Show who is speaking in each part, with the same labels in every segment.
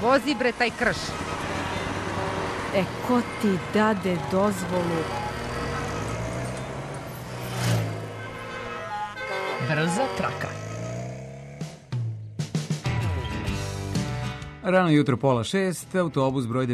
Speaker 1: Vozi bre taj krš. Ko ti dade dozvolu? Brza traka.
Speaker 2: Rano jutro 5:30, autobus broj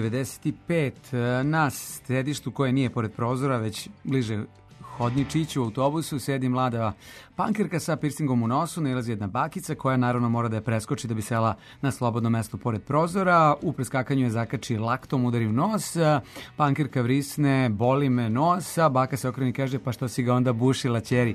Speaker 2: 95. Na sedištu koje nije pored prozora, već bliže hodničiću u autobusu, sedi mlada pankirka sa piercingom u nosu, nailazi jedna bakica koja naravno mora da je preskoči da bi sela na slobodno mesto pored prozora. U preskakanju je zakači laktom, udari u nos, pankirka vrisne, boli me nos, a baka se okrene i kaže pa što si ga onda bušila, ćeri.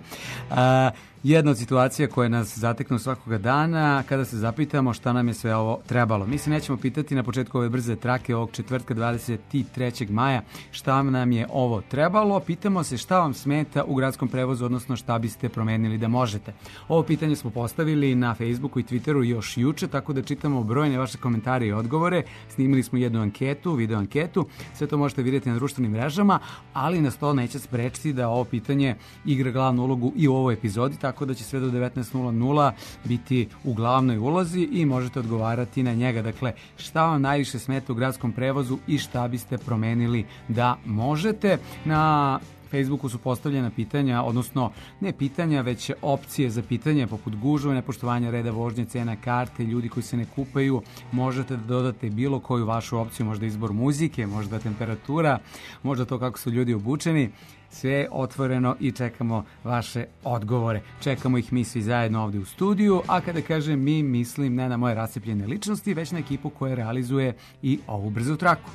Speaker 2: Jedna od situacija koja nas zateknu svakoga dana kada se zapitamo šta nam je sve ovo trebalo. Mi se nećemo pitati na početku ove brze trake ovog četvrtka 23. maja šta nam je ovo trebalo. Pitamo se šta vam smeta u gradskom prevozu, odnosno šta biste promenili da možete. Ovo pitanje smo postavili na Facebooku i Twitteru još juče, tako da čitamo brojne vaše komentare i odgovore. Snimili smo jednu anketu, video anketu. Sve to možete vidjeti na društvenim mrežama, ali nas to neće sprečiti da ovo pitanje igra glavnu ulogu i u ovoj epizodi, tako da će sve do 19:00 biti u glavnoj ulozi i možete odgovarati na njega. Dakle, šta vam najviše smeta u gradskom prevozu i šta biste promenili da možete. Na Facebooku su postavljena pitanja, odnosno ne pitanja, već opcije za pitanje poput gužve, nepoštovanja reda vožnje, cena karte, ljudi koji se ne kupaju. Možete da dodate bilo koju vašu opciju, možda izbor muzike, možda temperatura, možda to kako su ljudi obučeni. Sve je otvoreno i čekamo vaše odgovore. Čekamo ih mi svi zajedno ovdje u studiju, a kada kažem mi, mislim ne na moje rascepljene ličnosti, već na ekipu koja realizuje i ovu brzu traku.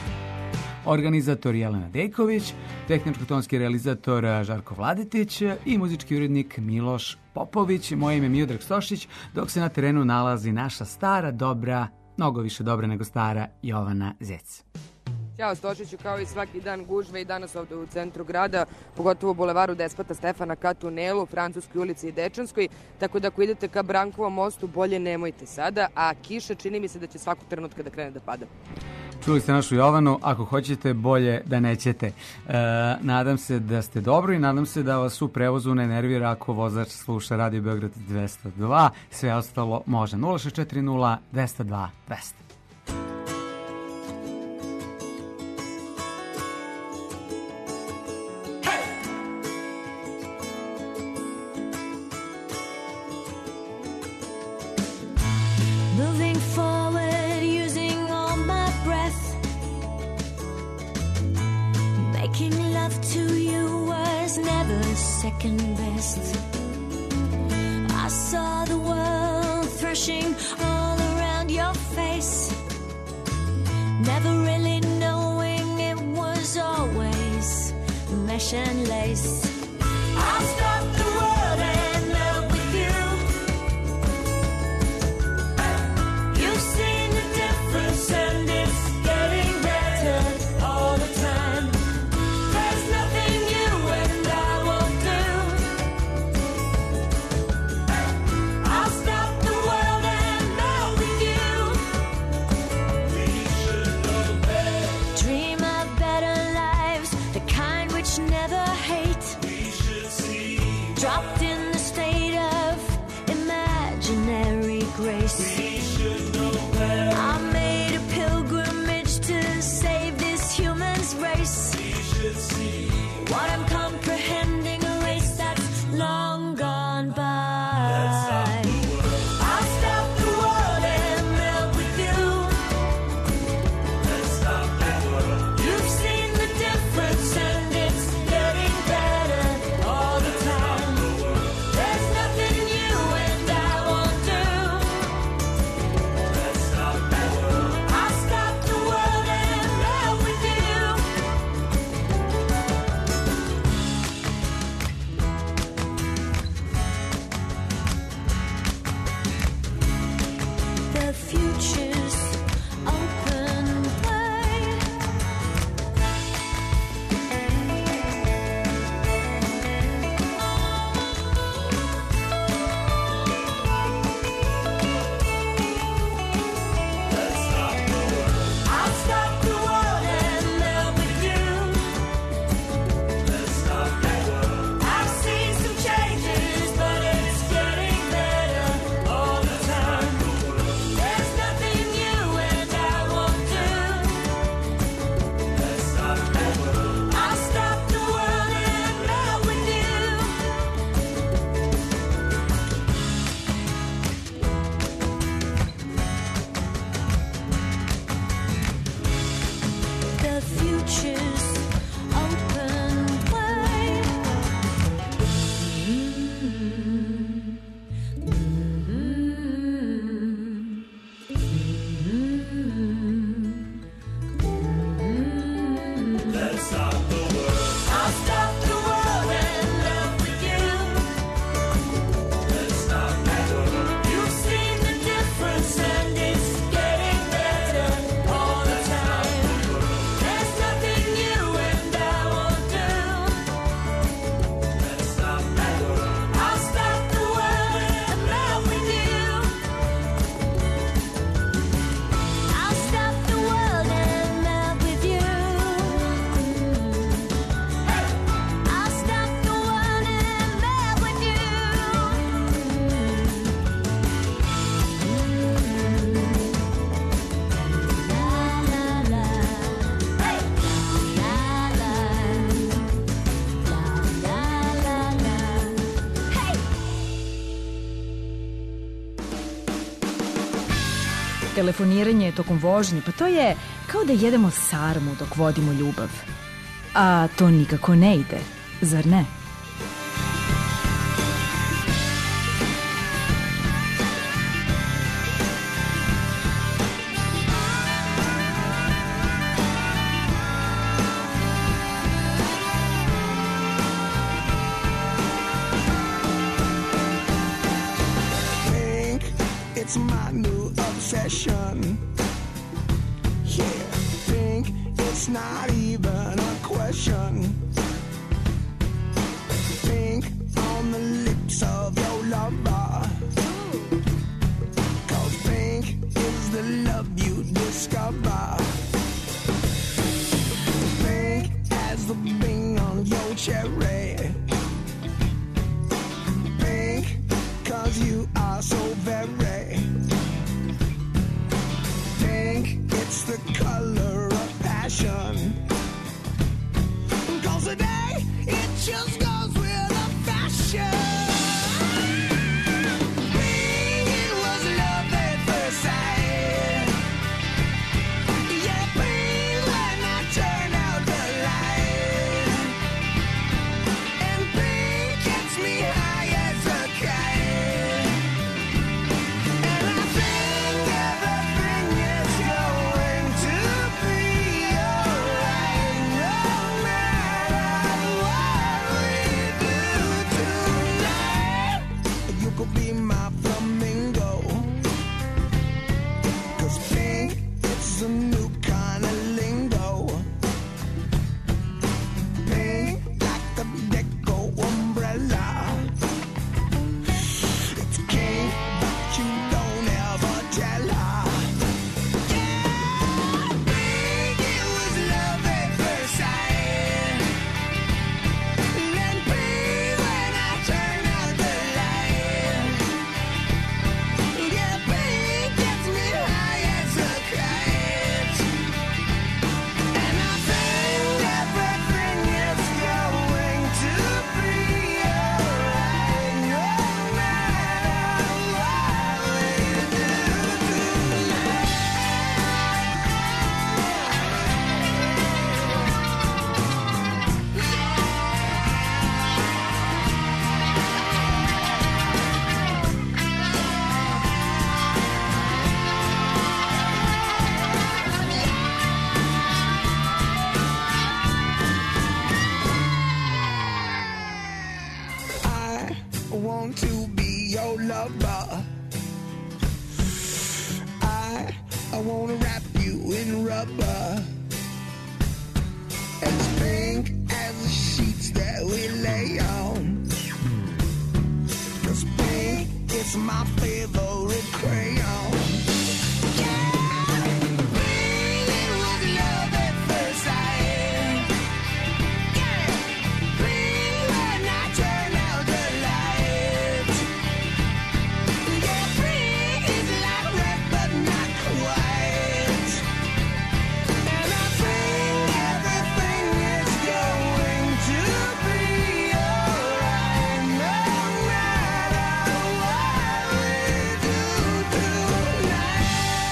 Speaker 2: Organizator Jelena Dejković, tehničko-tonski realizator Žarko Vladetić i muzički urednik Miloš Popović. Moje ime je Miodrag Stošić, dok se na terenu nalazi naša stara, dobra, mnogo više dobra nego stara Jovana Zec.
Speaker 3: Ćao Stošiću, kao i svaki dan gužve i danas ovdje u centru grada, pogotovo u bulevaru Despota Stefana ka tunelu, Francuskoj ulici i Dečanskoj, tako da ako idete ka Brankovom mostu bolje nemojte sada, a kiša čini mi se da će svakog trenutka da krene da pada.
Speaker 2: Čuli ste našu Jovanu, ako hoćete bolje da nećete. Nadam se da ste dobro i nadam se da vas u prevozu ne nervira ako vozač sluša Radio Beograd 202, sve ostalo može. 0640 202 200.
Speaker 4: Second best. I saw the world threshing all around your face, never really knowing it was always mesh and lace. I'll stop the world and melt with you. You've seen the difference and it's getting better all the time. There's nothing you and I won't do. I'll stop the world and melt with you. We should know better. Dream of better lives, the kind which never hate. We should see. Dropped in the state of imaginary grace. We should know better. I made a pilgrimage to save this human's race. We should see. What I'm comprehending, a race that's long gone by. I'll stop the world and melt with you. Let's stop the world. You've seen the difference and it's getting better all the time.
Speaker 5: telefoniranje tokom vožnje, pa to je kao da jedemo sarmu dok vodimo ljubav. A to nikako ne ide, zar ne?
Speaker 6: It's my new obsession. Yeah, think it's not even a question. Think on the lips of your lover. 'Cause think is the love you discover. Think as the bing on your cherry. Think 'cause you are so very. It's the color of passion. 'Cause today it just goes with the fashion. Bing, it was love at first sight. Yeah, bing, when I turn out the light. And bing gets me high as a kite. And I think everything is going to be alright, no matter what we do tonight. You could be my flamingo, 'cause pink, it's a new kind of lingo. Pink, like a deco umbrella. It's king, but you don't ever tell her. Yeah, pink, it was love at first sight. And pink, when I turn out the light. Yeah, pink gets me high as a kite. And I think everything is going to be alright, no matter what we do tonight. I want to be your lover. I want to wrap you in rubber, as pink as the sheets that we lay on. 'Cause pink is my favorite crayon. Yeah, pink, it was love at first sight. Yeah, pink, when I turn out the light. Yeah, pink is like red but not quite. And I think everything is going to be alright, no matter what we do tonight.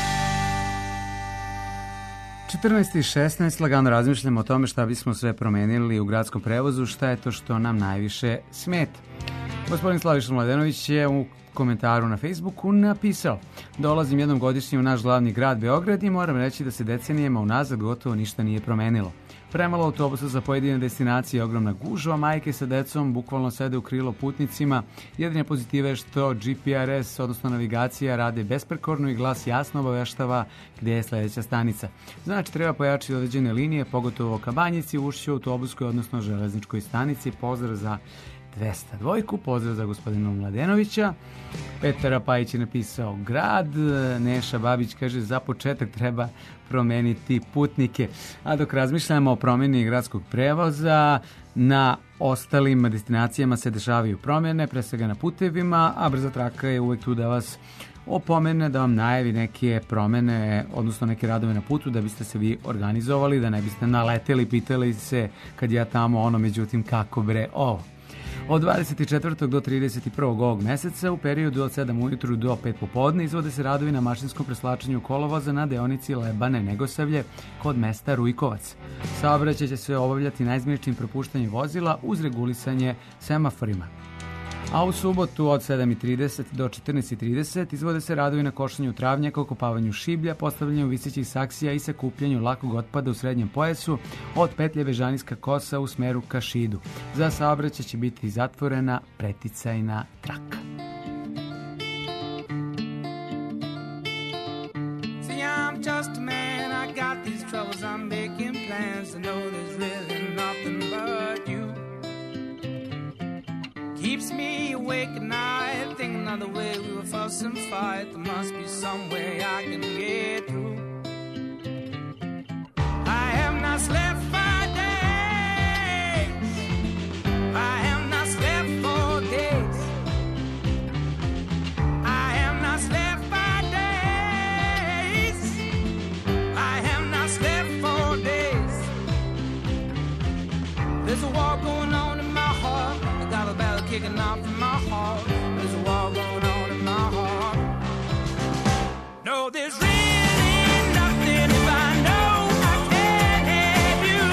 Speaker 2: 14 i 16, lagano razmišljamo o tome šta bismo sve promenili u gradskom prevozu, šta je to što nam najviše smeta. Gospodin Slaviša Mladenović je u komentaru na Facebooku napisao: dolazim jednom godišnje u naš glavni grad Beograd i moram reći da se decenijama unazad gotovo ništa nije promenilo. Premalo autobusa za pojedine destinacije, ogromna gužva, majke sa decom bukvalno sede u krilo putnicima. Jedina pozitiva je što GPRS, odnosno navigacija, rade besprekorno i glas jasno obaveštava gdje je sledeća stanica. Znači, treba pojačiti određene linije, pogotovo ka Banjici, Ušću, autobuskoj, odnosno železničkoj stanici. Pozdrav za 202, pozdrav za gospodina Mladenovića. Petar Pajić je napisao grad, Neša Babić kaže za početak treba promeniti putnike. A dok razmišljamo o promjeni gradskog prevoza, na ostalim destinacijama se dešavaju promjene, pre svega na putevima, a brza traka je uvek tu da vas opomene, da vam najavi neke promjene, odnosno neke radove na putu, da biste se vi organizovali, da ne biste naleteli, pitali se kad ja tamo, međutim kako bre ovo. Od 24. do 31. ovog meseca u periodu od 7 ujutru do 5 popodne izvode se radovi na mašinskom preslačenju kolovoza na deonici Lebane-Negosavlje kod mesta Rujkovac. Saobraćaj će se obavljati najizmeničnim propuštanjem vozila uz regulisanje semaforima. A u subotu od 7.30 do 14.30 izvode se radovi na košanju travnjaka, okopavanju šiblja, postavljanju visećih saksija i sakupljanju lakog otpada u srednjem pojasu od petlje Bežanijska kosa u smeru ka Šidu. Za saobraćaj će biti zatvorena preticajna traka.
Speaker 7: See, I'm just a man, I got these troubles, I'm making plans to know there's really nothing but you. Keeps me awake at night, thinking of the way we would fuss and fight. There must be some way I can get through. I have not slept for days. I have not slept for days. I have not slept for days. I have not slept for days. There's a war going on in my heart. I got a battle kicking off in my heart. There's a war going on in my heart. No, there's really nothing if I know I can't have you.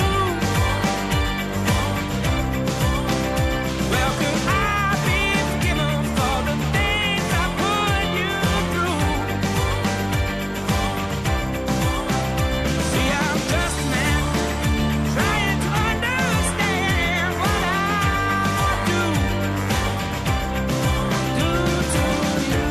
Speaker 7: Well, could I be forgiven for the things I put you through? See, I'm just a man trying to understand what I do to you.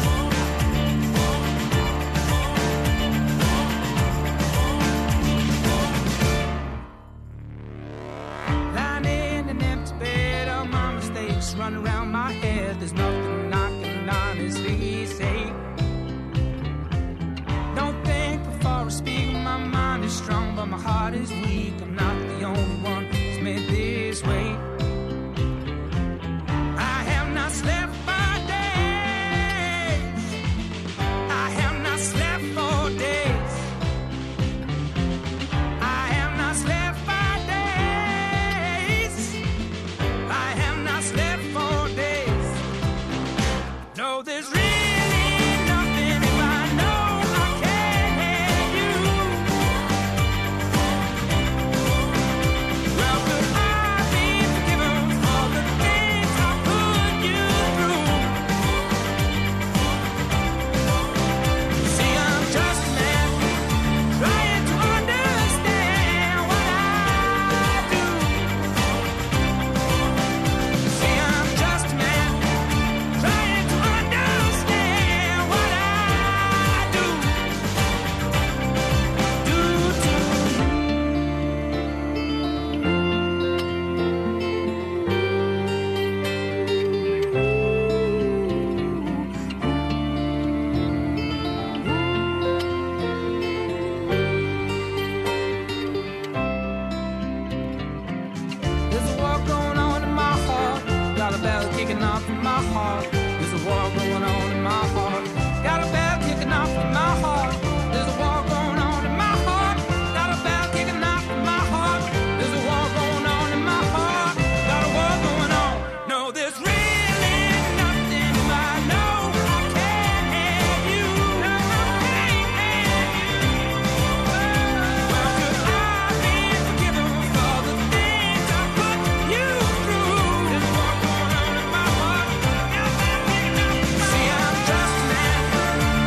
Speaker 7: Lying in an empty bed, all my mistakes run around my head. There's nothing I can honestly say. Don't think before I speak. My mind is strong, but my heart is weak. I'm not the only one who's made this way. I have not slept for days. I have not slept for days. I have not slept for days. I have not slept for days. No, there's really nothing if I know I can't have you. Well, could I be forgiven for the things I put you through? See, I'm just a man trying to understand what I do. See, I'm just a man trying to understand what I do to you. There's a war going on in my heart. Got a bell kicking off in my heart. There's a war going on in my heart. Got a bell kicking off in my heart. There's a war going on in my heart. Got a bell kicking off in my heart. There's a war going on in my heart. Got a war going on. No, there's really nothing if I know I can't have you. No, I can't have you. Well, could I be forgiven for the things I put you through? There's a war going on in my heart. See, I'm just a man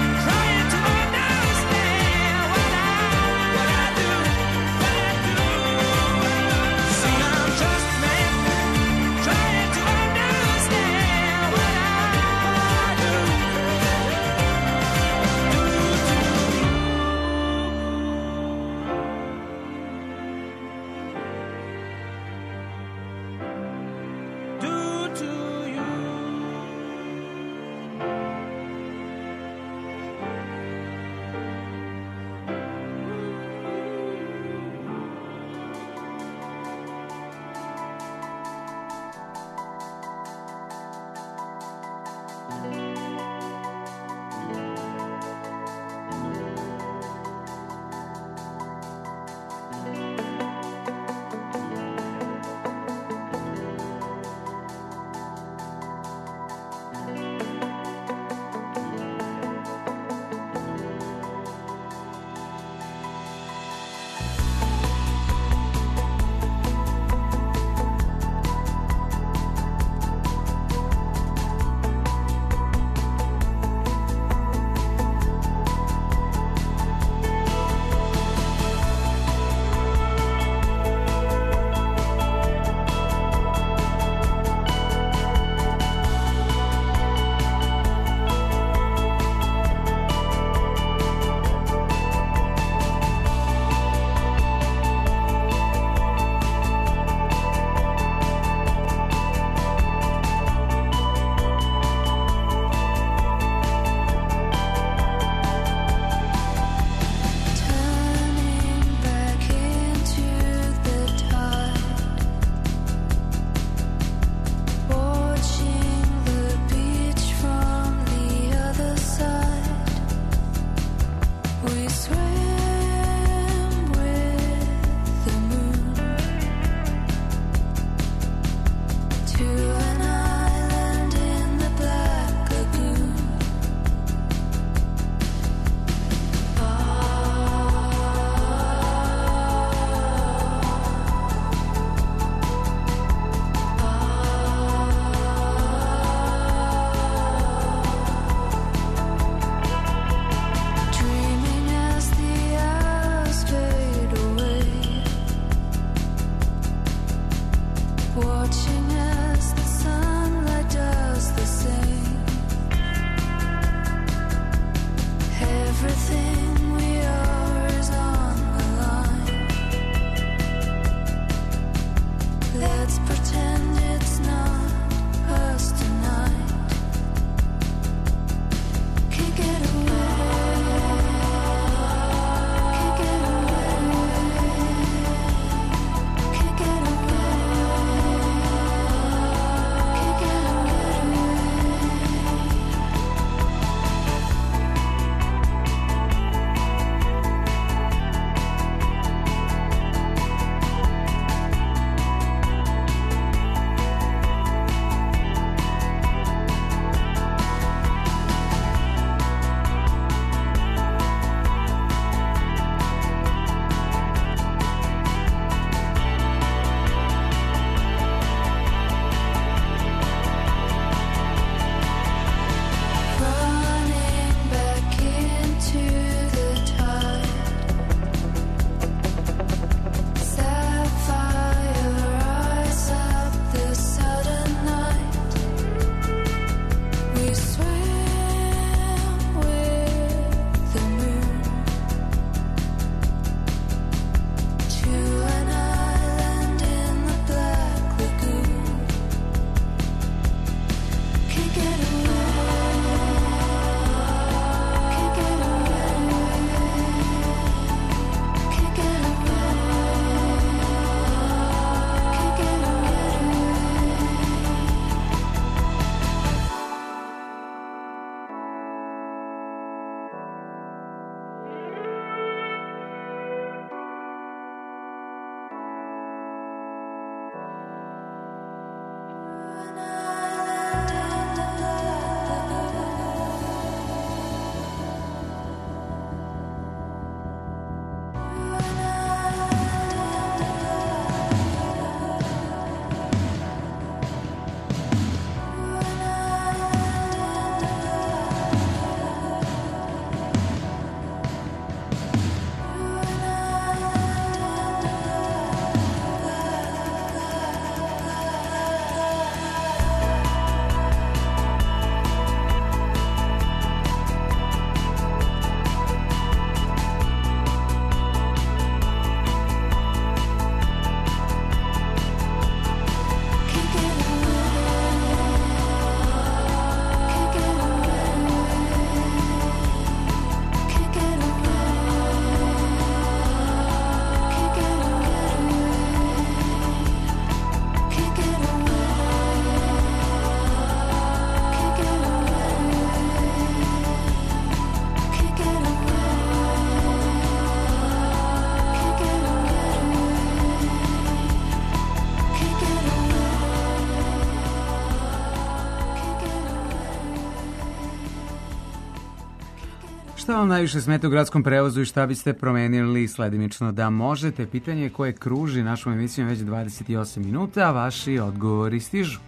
Speaker 2: Šta vam najviše smeta u gradskom prevozu i šta biste promenili sledimično da možete? Pitanje koje kruži našom emisijom već 28 minuta, a vaši odgovori stižu.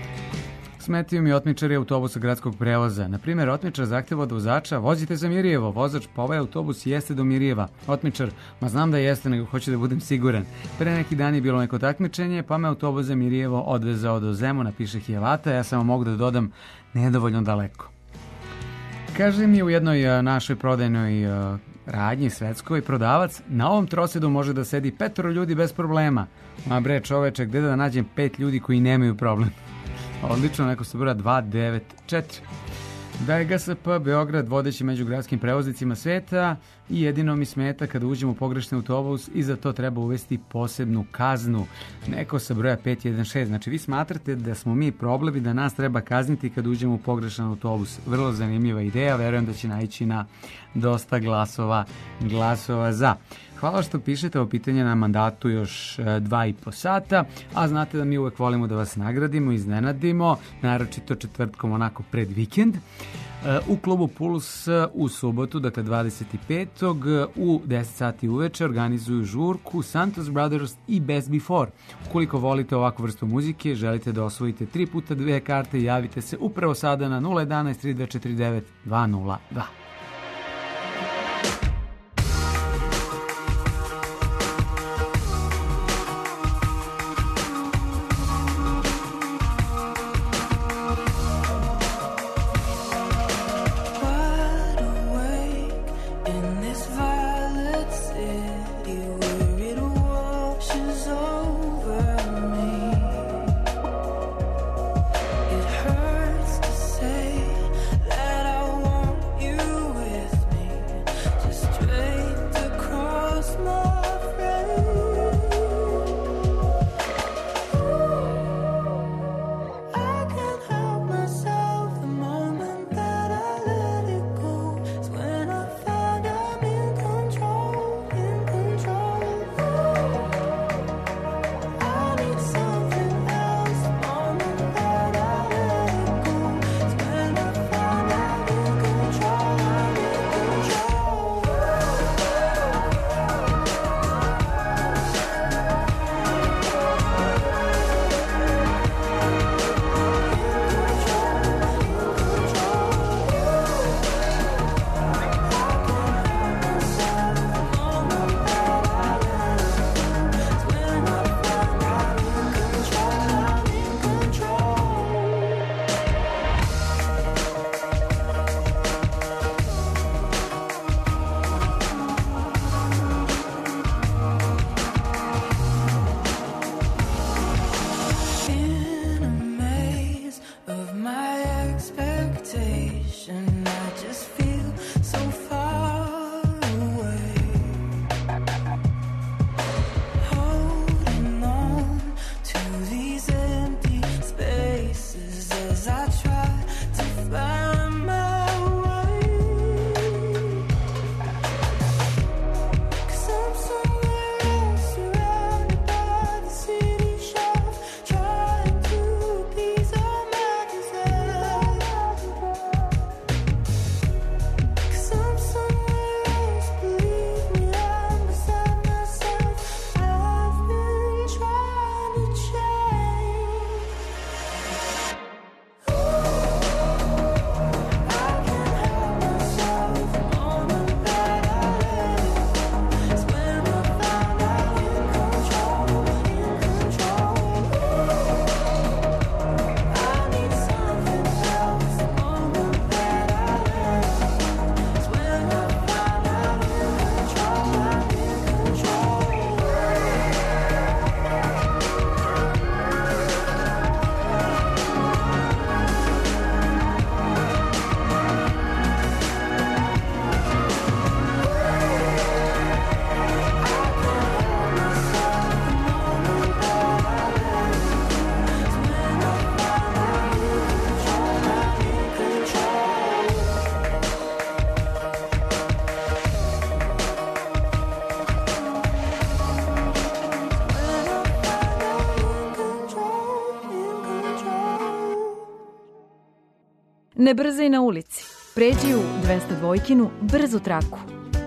Speaker 2: Smetaju mi otmičari autobusa gradskog prevoza. Na primjer, otmičar zahteva od vozača: vozite za Mirjevo. Vozač: pa ovaj autobus jeste do Mirjeva. Otmičar: ma znam da jeste, nego hoću da budem siguran. Pre neki dan je bilo neko takmičenje, pa me autobus za Mirjevo odvezao do Zemuna, piše Hijevata. Ja samo mogu da dodam: nedovoljno daleko. Kaže mi u jednoj našoj prodajnoj radnji svetskoj prodavac: na ovom trosedu može da sedi 5 ljudi bez problema. Ma bre čoveče, gde da nađem 5 ljudi koji nemaju problem? Odlično, neko se broja 294. Da je GSP Beograd vodeći među gradskim prevoznicima sveta i jedino mi smeta kada uđemo u pogrešni autobus i za to treba uvesti posebnu kaznu. Neko sa broja 516. Znači vi smatrate da smo mi problem i da nas treba kazniti kada uđemo u pogrešan autobus. Vrlo zanimljiva ideja, verujem da će naići na dosta glasova za. Hvala što pišete o pitanje na mandatu još 2,5 sata, a znate da mi uvek volimo da vas nagradimo, iznenadimo, naročito četvrtkom onako pred vikend. U klubu Puls u subotu, dakle 25. u 10 sati uveče organizuju žurku Santos Brothers i Best Before. Ukoliko volite ovakvu vrstu muzike, želite da osvojite 3 puta 2 karte, javite se upravo sada na 011 3249 202.
Speaker 8: You
Speaker 5: Ne brzaj na ulici. Pređi u 202-kinu brzu traku.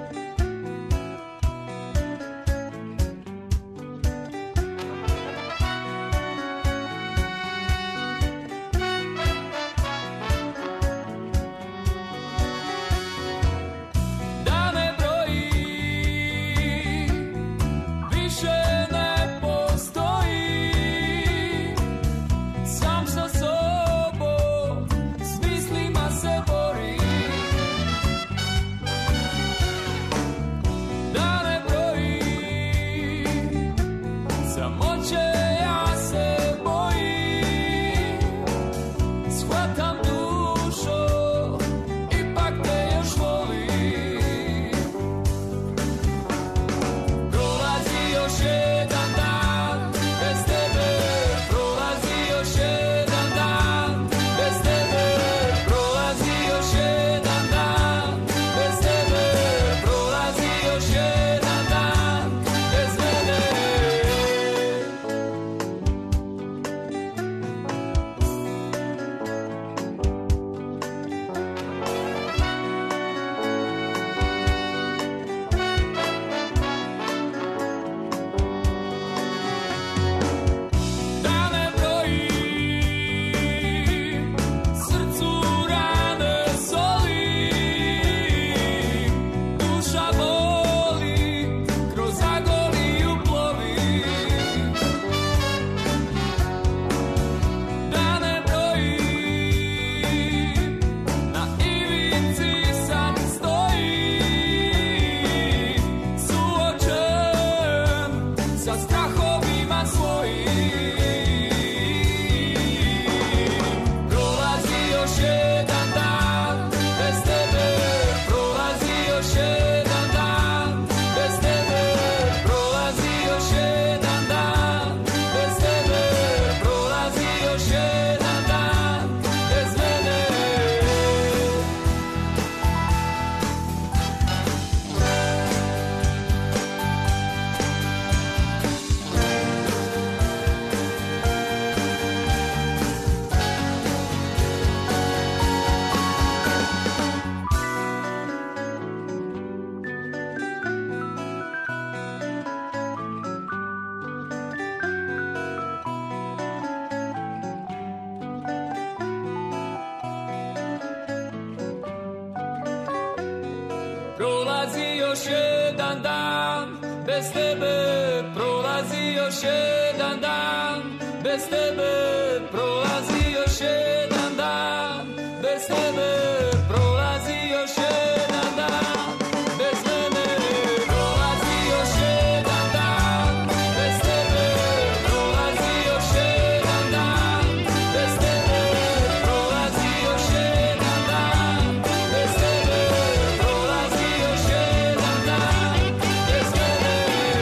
Speaker 7: Prolazi još jedan dan, bez tebe prolazi još jedan dan, bez tebe prolazi još jedan dan, bez tebe prolazi još jedan dan, bez mene prolazi još jedan dan, bez tebe prolazi još jedan dan, bez tebe prolazi još jedan dan, bez tebe prolazi još jedan dan, bez mene.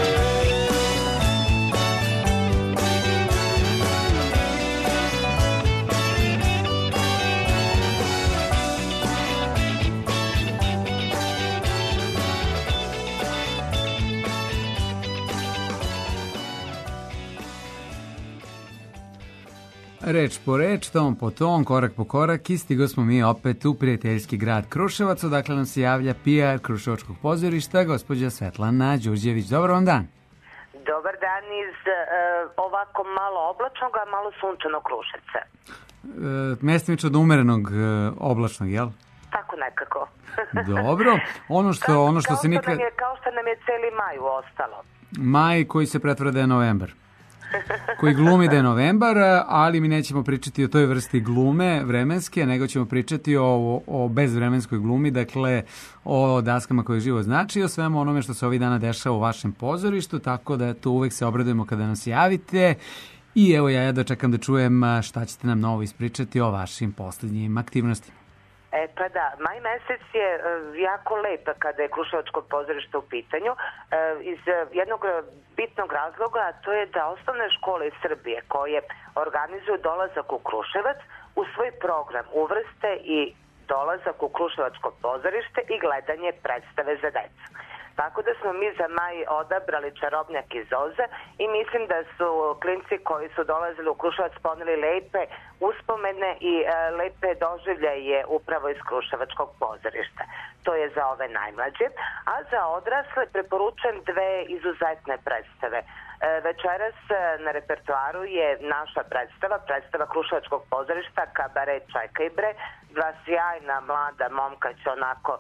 Speaker 2: Reč po reč, ton po ton, korak po korak i stigo smo mi opet u prijateljski grad Kruševac, odakle nam se javlja PR Kruševačkog pozorišta, gospođa Svetlana Đurđević. Dobar vam dan.
Speaker 8: Dobar dan iz ovako malo oblačnog, a malo sunčanog Kruševca.
Speaker 2: Mestimično do umerenog oblačnog, jel?
Speaker 8: Tako nekako.
Speaker 2: Dobro. Ono što se nikad...
Speaker 8: Kao što nam je celi maj ostalo.
Speaker 2: Maj koji se pretvara da je novembar. Koji glumi da je novembar, ali mi nećemo pričati o toj vrsti glume vremenske, nego ćemo pričati o bezvremenskoj glumi, dakle o daskama koje život znači i o svemu onome što se ovih dana dešava u vašem pozorištu, tako da to uvek se obradujemo kada nas javite. I evo ja jedva čekam da čujem šta ćete nam novo ispričati o vašim posljednjim aktivnostima.
Speaker 8: Pa da, maj mesec je jako lep kada je Kruševačko pozorište u pitanju iz jednog bitnog razloga, a to je da osnovne škole iz Srbije koje organizuju dolazak u Kruševac u svoj program uvrste i dolazak u Kruševačko pozorište i gledanje predstave za decu. Tako da smo mi za maj odabrali Čarobnjak iz Oze i mislim da su klinci koji su dolazili u Kruševac poneli lepe uspomene i lepe doživljaje upravo iz Kruševačkog pozorišta. To je za ove najmlađe. A za odrasle preporučujem dve izuzetne predstave. Večeras na repertoaru je naša predstava Kruševačkog pozorišta Kabare Čekaj bre. Dva sjajna mlada momka će onako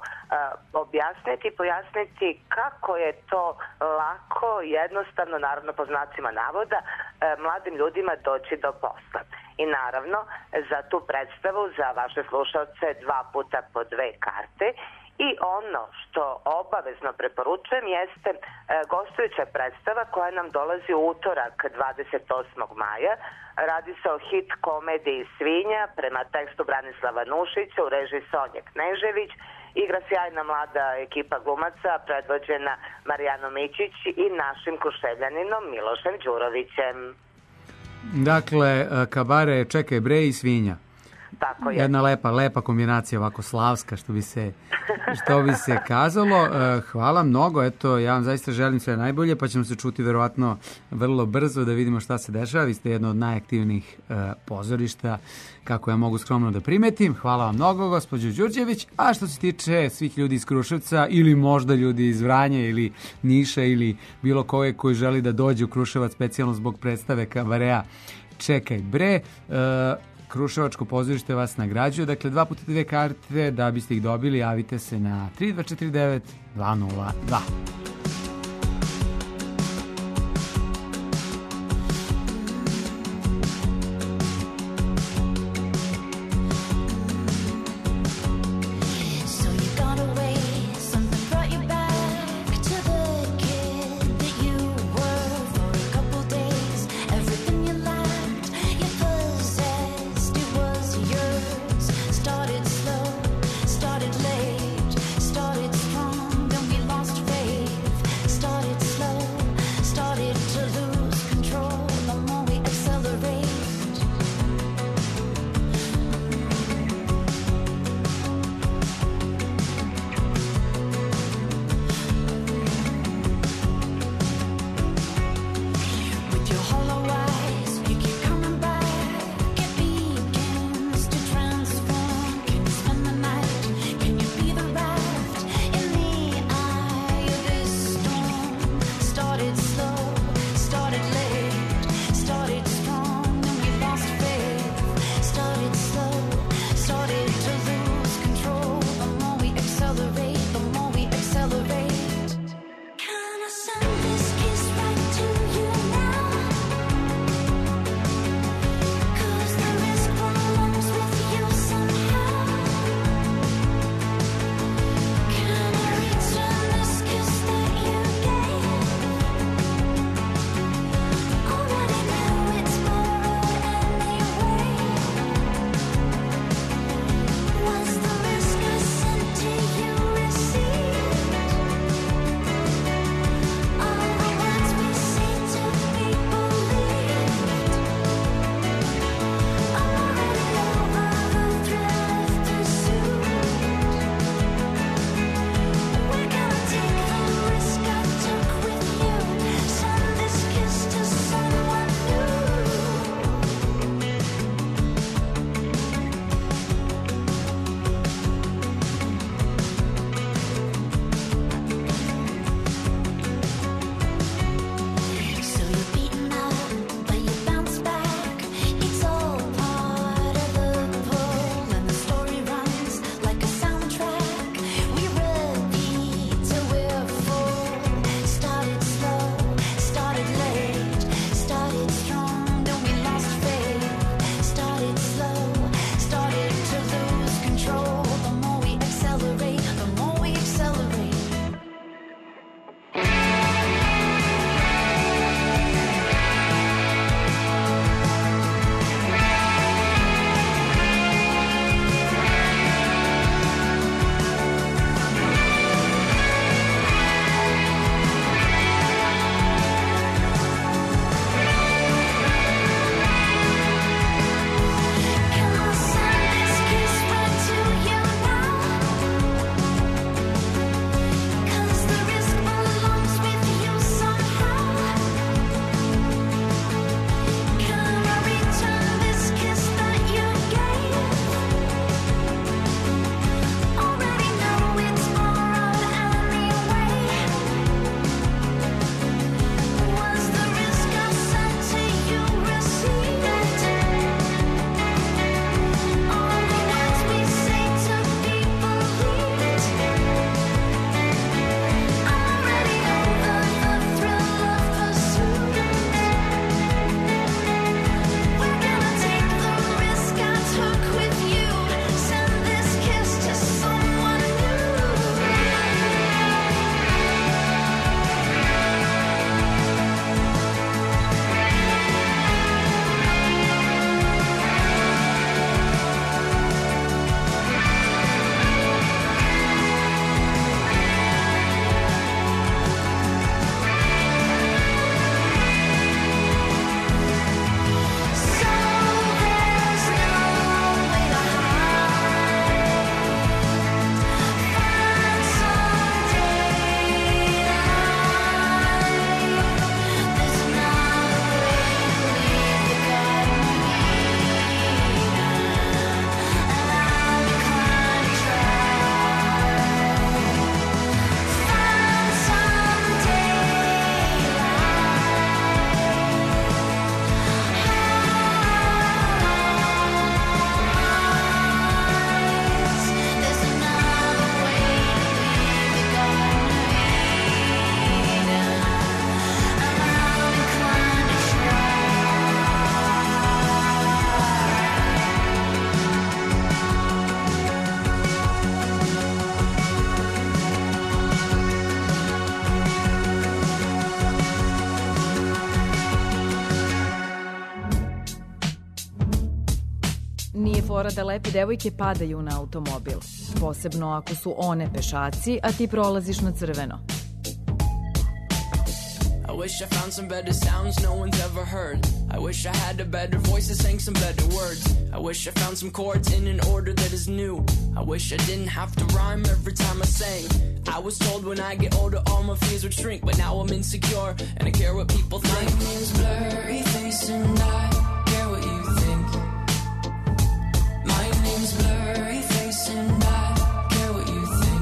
Speaker 8: pojasniti kako je to lako, jednostavno, naravno po znacima navoda, mladim ljudima doći do posla. I naravno, za tu predstavu, za vaše slušalce, 2 puta po 2 karte. I ono što obavezno preporučujem jeste gostujuća predstava koja nam dolazi u utorak 28. maja. Radi se o hit komediji Svinja prema tekstu Branislava Nušića u režiji Sonje Knežević. Igra sjajna mlada ekipa glumaca predvođena Marijanom Mićić i našim Kruševljaninom Milošem Đurovićem.
Speaker 2: Dakle, Kabare Čekaj bre i Svinja.
Speaker 8: Tako je.
Speaker 2: Jedna lepa kombinacija, ovako slavska, što bi se kazalo. Hvala mnogo, eto, ja vam zaista želim sve najbolje, pa ćemo se čuti verovatno vrlo brzo da vidimo šta se dešava. Vi ste jedno od najaktivnijih pozorišta, kako ja mogu skromno da primetim. Hvala vam mnogo, gospođo Đurđević. A što se tiče svih ljudi iz Kruševca ili možda ljudi iz Vranja ili Niša ili bilo koje koji želi da dođe u Kruševac specijalno zbog predstave Kabarea Čekaj bre, Kruševačko pozorište vas nagrađuje, dakle 2 puta 2 karte, da biste ih dobili javite se na 3249 202.
Speaker 4: Started late, started strong, then we lost faith.
Speaker 5: fora da lepe devojke padaju na automobil. Posebno ako su one pešaci, a ti prolaziš na crveno.
Speaker 9: I wish I found some better sounds no one's ever heard. I wish I had a better voice that sang some better words. I wish I found some chords in an order that is new. I wish I didn't have to rhyme every time I sang. I was told when I get older all my fears would shrink, but now I'm insecure and I care what people think. My name's Blurry Face and I care what you think. My name's Blurry Face and I care what you think.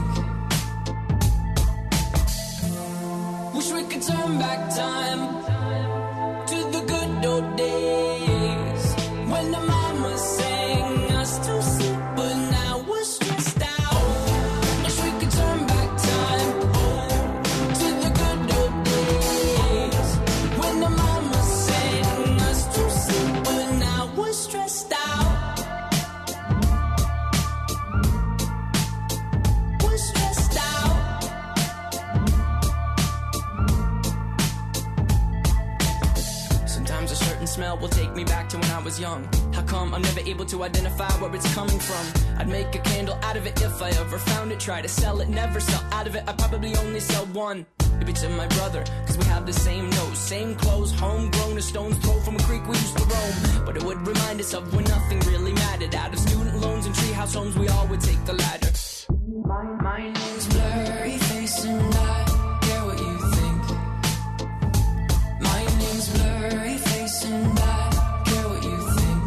Speaker 9: Wish we could turn back time to the good old days when the mama sang us to sleep, but now we're stressed out. Wish we could turn back time to the good old days when the mama sang us to sleep, but now we're stressed out. We're stressed out. Sometimes a certain smell will take me back to when I was young. How come I'm never able to identify where it's coming from? I'd make a candle out of it if I ever found it. Try to sell it, never sell out of it. I'd probably only sell one. Maybe to my brother, cause we have the same nose, same clothes, homegrown, a stone's throw from a creek we used to roam. But it would remind us of when nothing really mattered. Out of student loans and treehouse homes, we all would take the ladder. My name's Blurry Face and I care what you think. My name's Blurry Face and I care what you think.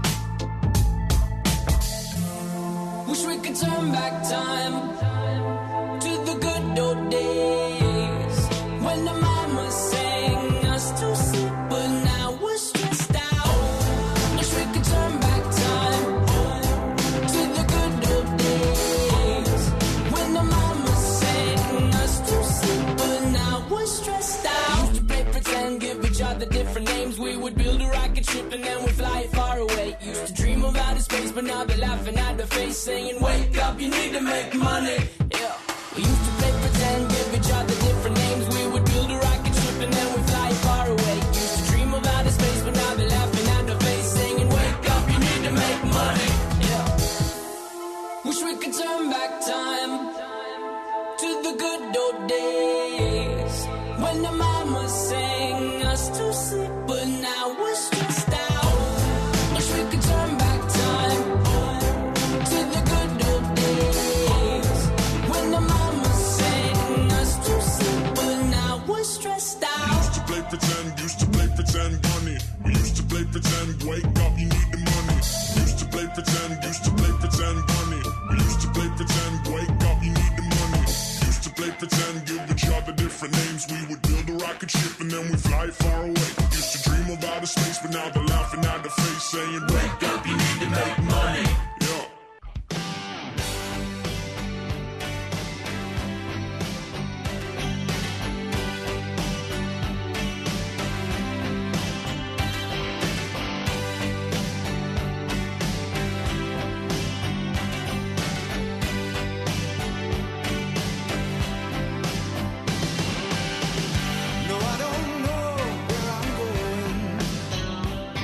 Speaker 9: Wish we could turn back time to the good old days when the mama sang us to sleep, but now we're stressed out. Wish we could turn back time to the good old days when the mama sang us to sleep, but now we're stressed out. Used to play pretend, give each other different names. We would build a rocket ship and then we'd fly far away. Used to dream of outer space, but now they're laughing at the face, saying, wake up, you need to make money. Yeah. We used to play pretend, give each other different names. We would build a rocket ship and then we'd fly far away. Used to dream of outer space, but now they're laughing at the face, saying, wake up, you need to make money. Yeah. Wish we could turn back time to the good old days when the mama sang us to sleep, but now we're stressed out. Wish we could turn back time to the good old days when the mama sang us to sleep, but now we're stressed out.
Speaker 6: Used to play pretend, bunny. We used to play pretend, wake up, you need the money. Used to play pretend, bunny. We used to play pretend, wake up, you need the money. Used to play pretend, give each other different names. We would build a rocket ship and then we fly far away. Used to dream of outer space, but now they're laughing at the face, saying, wake up, you need to make money. Yeah.
Speaker 10: No, I don't know where I'm going.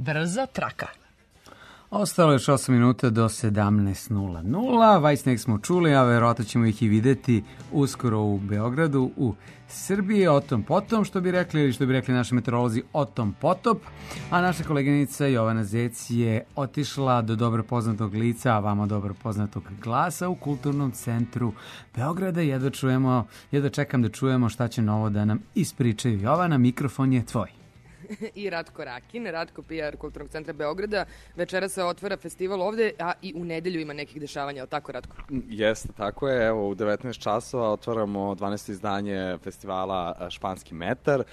Speaker 1: Brza traka.
Speaker 2: Ostalo je još 8 minuta do 17:00. Whitesnake smo čuli, a verovatno ćemo ih i videti uskoro u Beogradu, u Srbiji. O tom potom, što bi rekli, ili što bi rekli naši meteorolozi, o tom potop. A naša koleginica Jovana Zec je otišla do dobro poznatog lica, a vama dobro poznatog glasa u Kulturnom centru Beograda. Jedva čekam da čujemo šta će novo da nam ispričaju. Jovana, mikrofon je tvoj.
Speaker 3: I Ratko Rakin, Ratko PR Kulturnog centra Beograda. Večera se otvara festival ovde, a i u nedelju ima nekih dešavanja, ali tako, Ratko?
Speaker 10: Jeste, tako je. Evo, u 19 časova otvaramo 12. izdanje festivala Španski metar.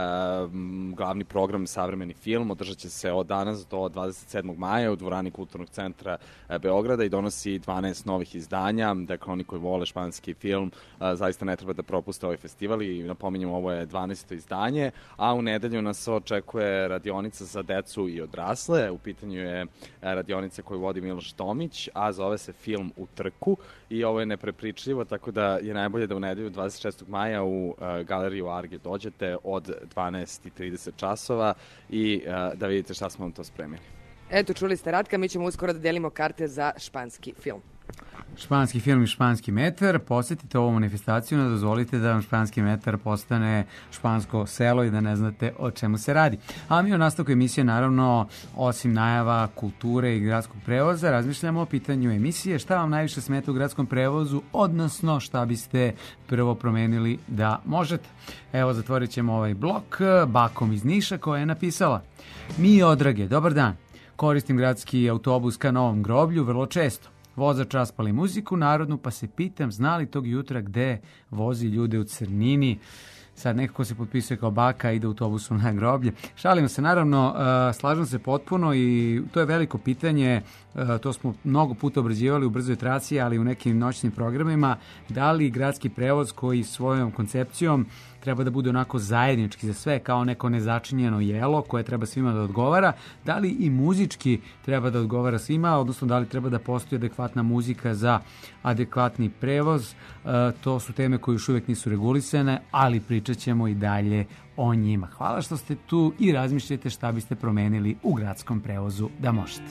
Speaker 10: Glavni program savremeni film održat će se od danas do 27. maja u dvorani Kulturnog centra Beograda i donosi 12 novih izdanja. Dakle, oni koji vole španski film zaista ne treba da propuste ovaj festival i napominjemo, ovo je 12. izdanje, a u nedelju nas očekuje radionica za decu i odrasle. U pitanju je radionica koju vodi Miloš Tomić, a zove se Film u trku i ovo je neprepričljivo, tako da je najbolje da u nedelju 26. maja u galeriju Arge dođete od 12:30 časova i da vidite šta smo vam to spremili.
Speaker 3: Eto, čuli ste Ratka, mi ćemo uskoro da delimo karte za španski film.
Speaker 2: Španski film i španski metar. Posjetite ovu manifestaciju, ne dozvolite da vam španski metar postane špansko selo i da ne znate o čemu se radi. A mi u nastavku emisije, naravno, osim najava kulture i gradskog prevoza, razmišljamo o pitanju emisije šta vam najviše smeta u gradskom prevozu, odnosno šta biste prvo promenili da možete. Evo, zatvorit ćemo ovaj blok Bakom iz Niša koja je napisala: Mi odrage, dobar dan. Koristim gradski autobus ka Novom groblju vrlo često. Vozač raspali muziku narodnu, pa se pitam zna li tog jutra gde vozi ljude u crnini. Sad nekako se potpisuje kao baka, ide autobusu na groblje. Šalimo se, naravno, slažem se potpuno i to je veliko pitanje, to smo mnogo puta obrađivali u brzoj traci, ali u nekim noćnim programima, da li gradski prevoz koji svojom koncepcijom treba da bude onako zajednički za sve, kao neko nezačinjeno jelo koje treba svima da odgovara, da li i muzički treba da odgovara svima, odnosno da li treba da postoji adekvatna muzika za adekvatni prevoz. To su teme koje još uvijek nisu regulisane, ali pričat ćemo i dalje o njima. Hvala što ste tu i razmišljate šta biste promenili u gradskom prevozu da možete.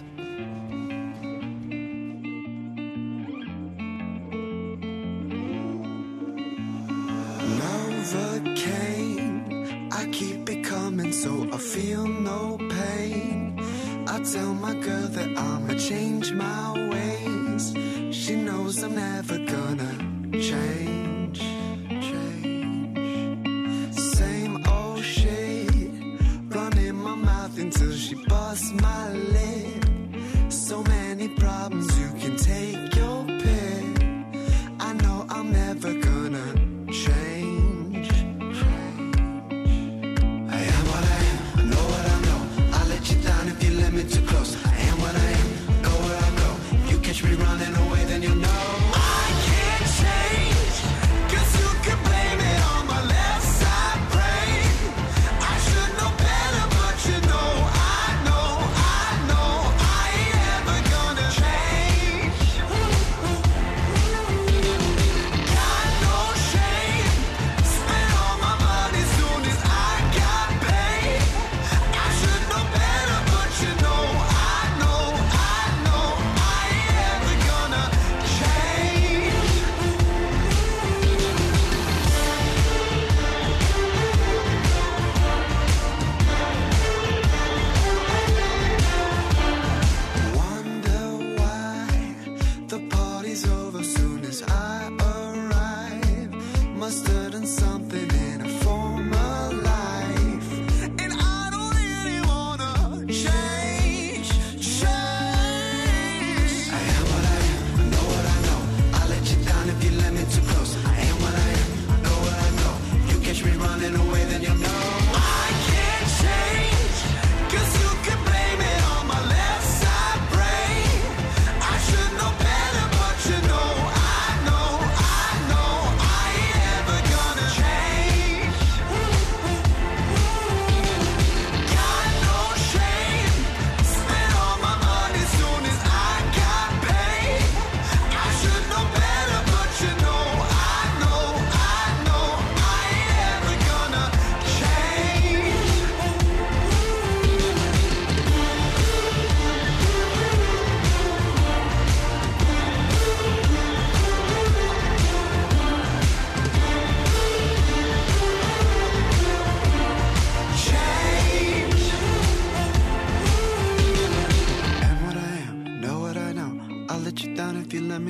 Speaker 11: I keep it coming so I feel no pain. I tell my girl that I'ma change my ways. She knows I'm never gonna change. Same old shit, running my mouth until she busts my lid. So many problems, you can take your pick. I know I'm never gonna change. Too close. I am what I am, go where I go. If you catch me running away, then you know I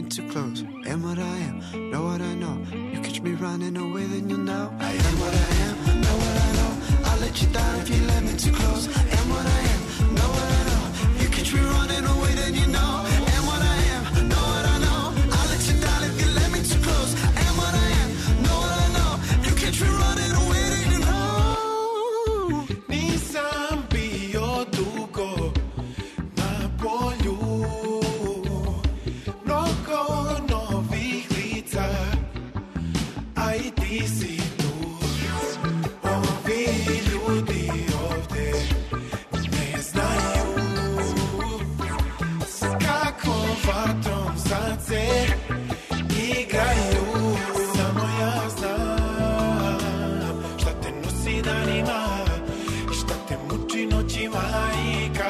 Speaker 11: meant to close. Am what I am, know what I know. You catch me running away, then you'll know. I am what I am, know what I know. I'll let you down if you let me too close. Am what I am, know what I know. You catch me running away, then you know. Am what I am, know what I know. I'll let you down if you let me too close. Am what I am, know what I know. You catch me running away, then you know.
Speaker 12: Nisam bio dugo na polju, mnogo novih lica, a i ti si tu. Ovi ljudi ovde ne znaju s kakvom vatrom srce igraju. Samo ja znam šta te nosi danima i šta te muči noćima i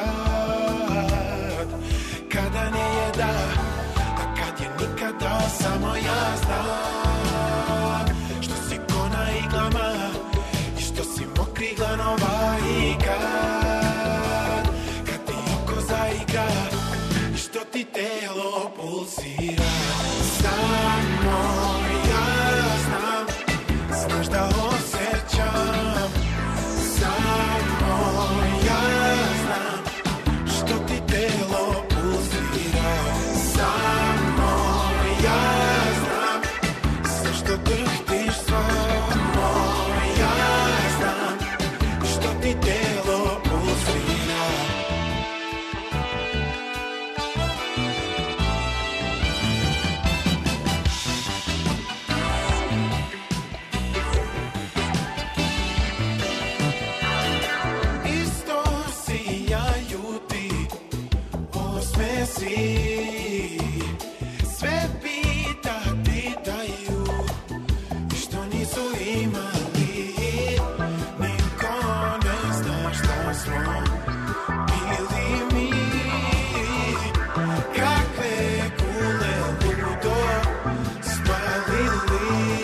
Speaker 12: kada ne je da, a kad je nikada. Samo ja znam što si ko na iglama i što si mokri glanova i kad ti oko zaigra i što ti telo pulsira. Samo ja znam, znaš da osjećam. Samo ja znam što ti telo pulsira. Samo ja znam sve što drhtiš. Samo ja znam što ti telo pulsira. Isto sijaju ti osmesi, sve pitaju što nisu imali. Niko ne zna šta smo bili mi, kakve kule ludo spalili.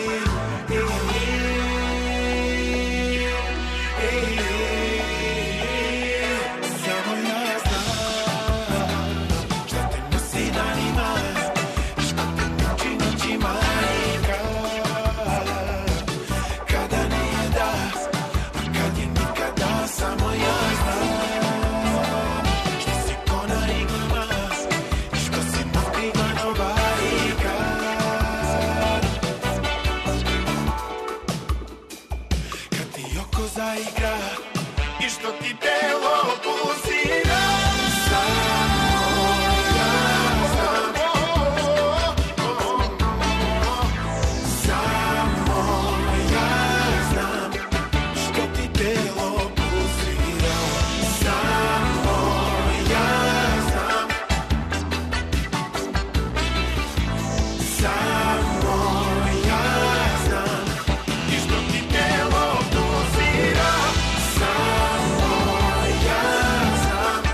Speaker 12: Samo ja znam šta te nosi danima i šta te muči noćima i kada ne je da, a kad je nikada. Samo ja znam što si ko na iglama i što si mokri glanova i kad ti oko zaigra i što ti telo pulsira. Samo ja znam, samo ja znam što ti telo pulsira. Samo ja znam, samo ja znam i što ti telo pulsira. Samo ja znam.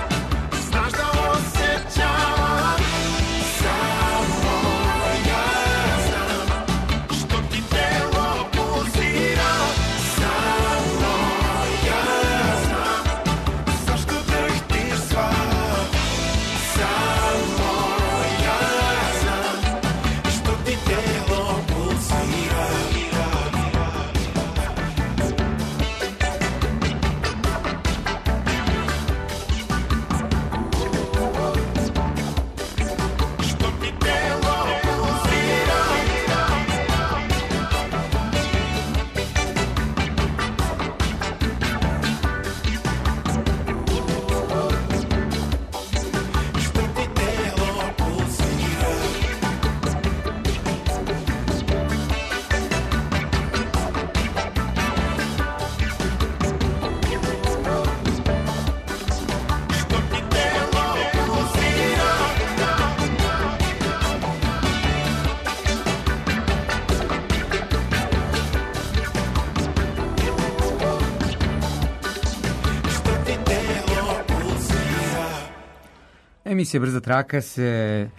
Speaker 2: Emisija Brza traka se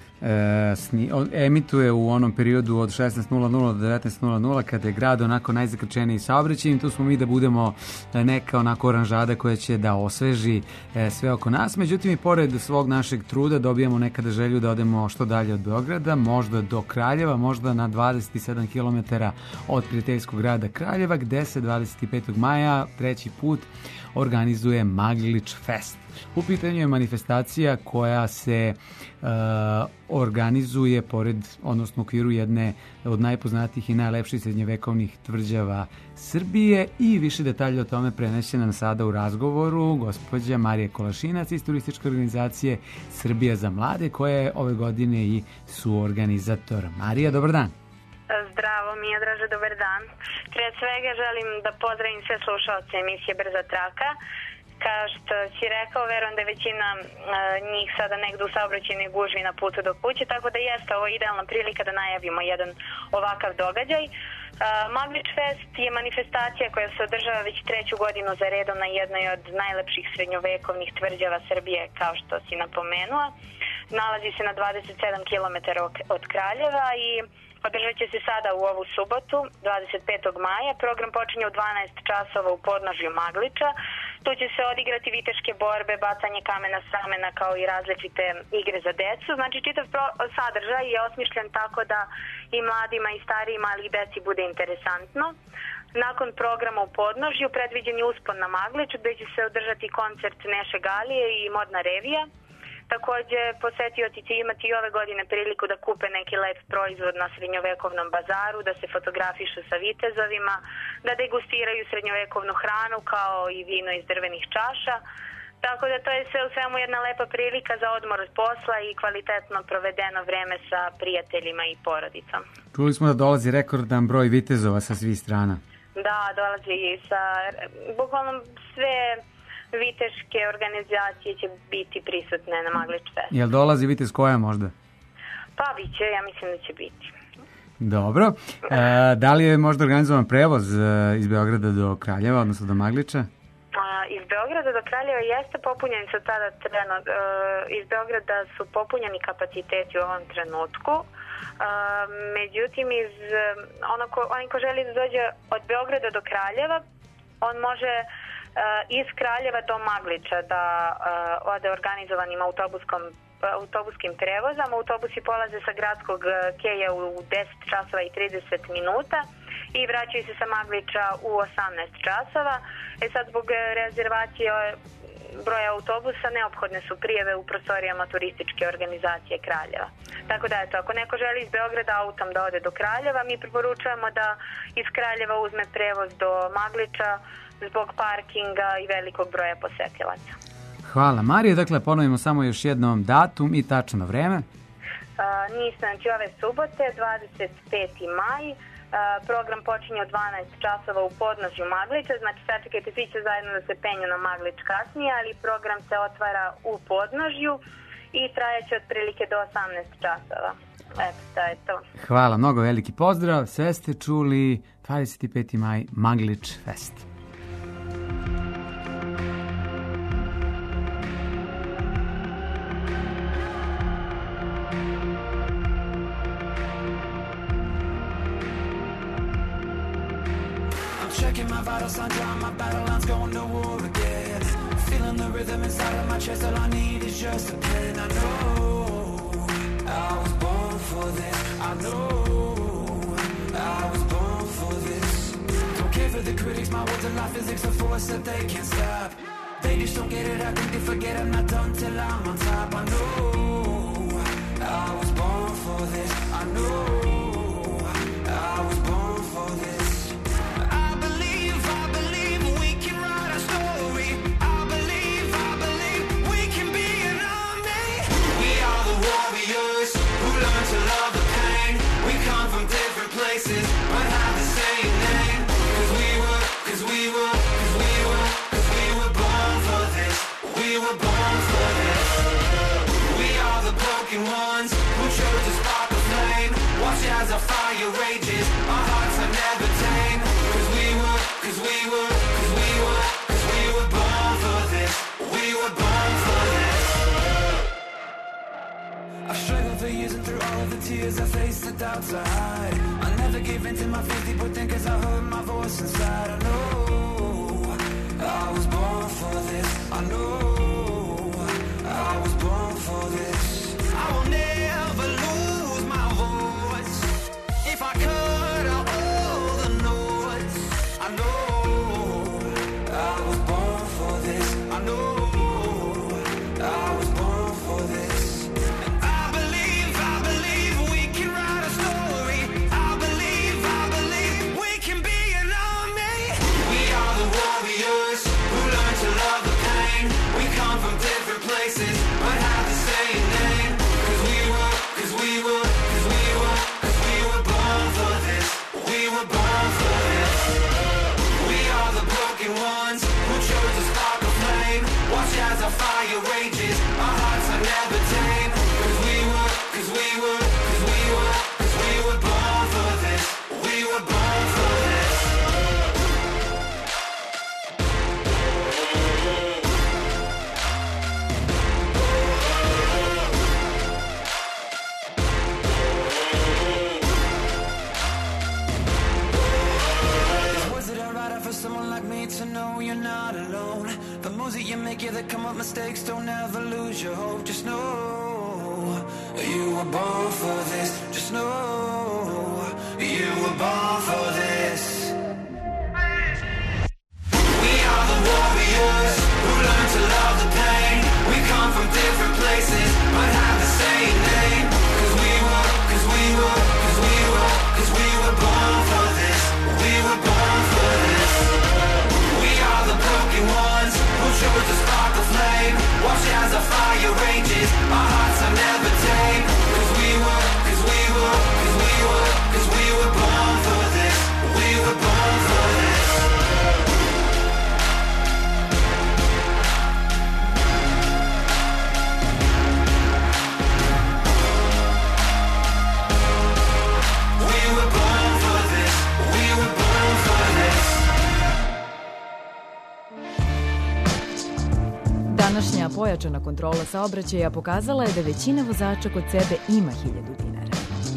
Speaker 2: emituje u onom periodu od 16:00 do 19:00 kada je grad onako najzakrčeniji saobraćaj. Tu smo mi da budemo neka onako oranžada koja će da osveži sve oko nas. Međutim, i pored svog našeg truda dobijamo nekada želju da odemo što dalje od Beograda, možda do Kraljeva, možda na 27 km od prijateljskog grada Kraljeva, gde se 25. maja treći put organizuje Maglič Fest. U pitanju je manifestacija koja se organizuje odnosno u okviru jedne od najpoznatijih i najlepših srednjevekovnih tvrđava Srbije i više detalje o tome preneće nam sada u razgovoru gospođa Marija Kolašinac iz turističke organizacije Srbija za mlade, koja je ove godine i suorganizator. Marija, dobar dan.
Speaker 13: Zdravo, Miodraže, dobar dan. Prije svega želim da pozdravim sve slušalce emisije Brza traka. Kao što si rekao, verujem da je većina njih sada negde u saobraćajnoj gužvi na putu do kuće, tako da jeste ovo idealna prilika da najavimo jedan ovakav događaj. Maglič Fest je manifestacija koja se održava već treću godinu za redom na jednoj od najlepših srednjovekovnih tvrđava Srbije, kao što si napomenula. Nalazi se na 27 km od Kraljeva i održat će se sada u ovu subotu, 25. maja. Program počinje u 12 časova u podnožju Magliča. Tu će se odigrati viteške borbe, bacanje kamena s ramena, kao i različite igre za decu. Znači, čitav sadržaj je osmišljen tako da i mladima i starijima, ali i deci bude interesantno. Nakon programa u podnožju predviđen je uspon na Maglič, gde će se održati koncert Neše Galije i modna revija. Takođe, posetioci će imati i ove godine priliku da kupe neki lep proizvod na srednjovekovnom bazaru, da se fotografišu sa vitezovima, da degustiraju srednjovekovnu hranu kao i vino iz drvenih čaša. Tako da to je sve u svemu jedna lepa prilika za odmor od posla i kvalitetno provedeno vreme sa prijateljima i porodicom.
Speaker 2: Čuli smo da dolazi rekordan broj vitezova sa svih strana.
Speaker 13: Da, dolazi i sa bukvalno sve viteške organizacije će biti prisutne na Maglič Fest.
Speaker 2: Jel dolazi vitez koja možda?
Speaker 13: Pa biće, ja mislim da će biti.
Speaker 2: Dobro. Da li je možda organizovan prevoz iz Beograda do Kraljeva, odnosno do Magliča?
Speaker 13: Iz Beograda do Kraljeva jeste popunjeni su tada iz Beograda su popunjeni kapaciteti u ovom trenutku. Međutim, onaj ko želi da dođe od Beograda do Kraljeva, on može iz Kraljeva do Magliča da ode organizovanim autobuskim prevozom. Autobusi polaze sa gradskog keja u 10 časova i 30 minuta i vraćaju se sa Magliča u 18 časova. Sad zbog rezervacije broja autobusa neophodne su prijave u prostorijama turističke organizacije Kraljeva. Tako da eto, ako neko želi iz Beograda autom da ode do Kraljeva, mi preporučujemo da iz Kraljeva uzme prevoz do Magliča zbog parkinga i velikog broja posetilaca.
Speaker 2: Hvala, Marija. Dakle, ponovimo samo još jednom datum i tačno vreme.
Speaker 13: Znači ove subote, 25. maj, program počinje od 12 časova u podnožju Magliča, znači sačekajte, svi će zajedno da se penju na Maglič kasnije, ali program se otvara u podnožju i trajeće otprilike do 18 časova. Eto, to je to.
Speaker 2: Hvala, mnogo veliki pozdrav. Sve ste čuli, 25. maj, Maglič Fest.
Speaker 9: Checking my vital signs, drawing my battle lines, going to war again. Feeling the rhythm inside of my chest, all I need is just a pen. I know I was born for this. I know I was born for this. Don't care for the critics, my words are like physics, a force that they can't stop. They just don't get it, I think they forget I'm not done till I'm on top. I know I was born for this. I know I was born for this. As our fire rages, our hearts are never tame. Cause we were born for this. We were born for this.
Speaker 7: all the tears I faced, the doubts I hide. I never gave in to my fears, people think as I heard my voice inside. I know I was born for this. I know I was born for this. I will never lose my voice. If I cut out all the noise, I know I was born for this. I know I was born for this. And I believe we can write a story. I believe we can be an army. We are the warriors who learn to love the pain. We come from different places but have the same name. Cause we were born for this. We were born for this. We are the broken ones who chose to spark a flame. Watch as our fire rages, our hearts are never tame. Cause we were born for this. We were born for this. Was it alright for someone like me to know you're not alone? The moves that you make, yeah, that come up mistakes, don't ever lose your hope. Just know you were born for this. Just know you were born for this. We are the warriors who learn to love the pain. We come from different places but have the same name. Cause we were born for this. We were born for this. We are the broken ones who chose to spark a flame. Watch as our fire rages, our hearts are never tame. Cause we were born for this. We were born for this. We were born for this. We were born for this.
Speaker 5: Današnja pojačana kontrola saobraćaja pokazala je da većina vozača kod sebe ima 1000 dinara.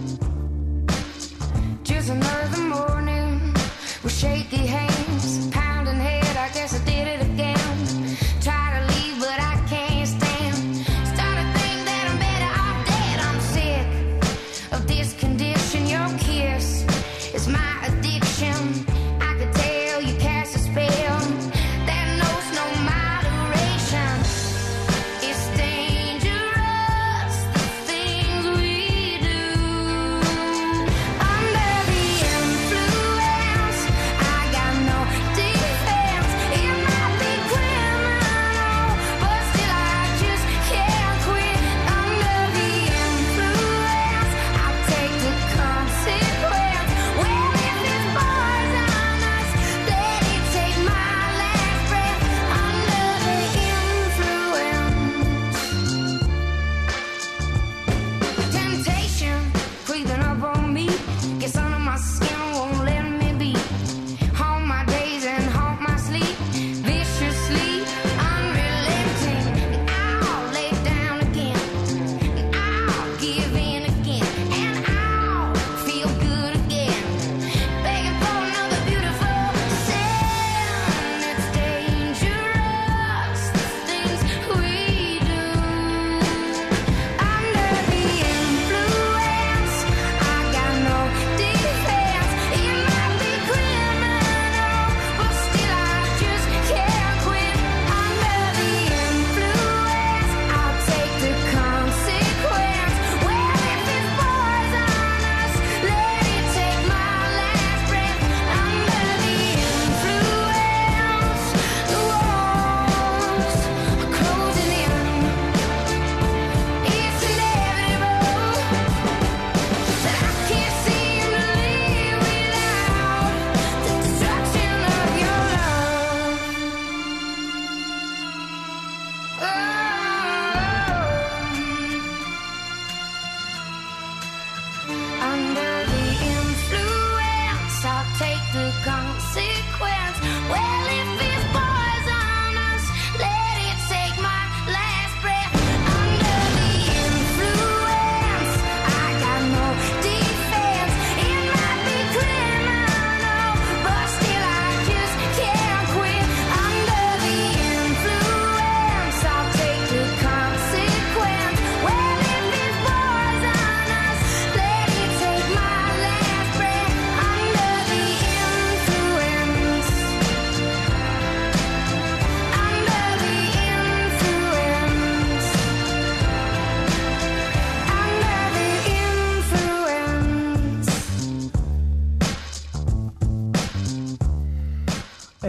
Speaker 14: Just another morning with shaky hands, pounding head. I guess I did it again. Try to leave, but I can't stand. Start to think that I'm better off dead. I'm sick of this condition. Your kiss is my addiction. I could tell you cast a spell that knows no moderation. It's dangerous, the things we do. Under the influence, I got no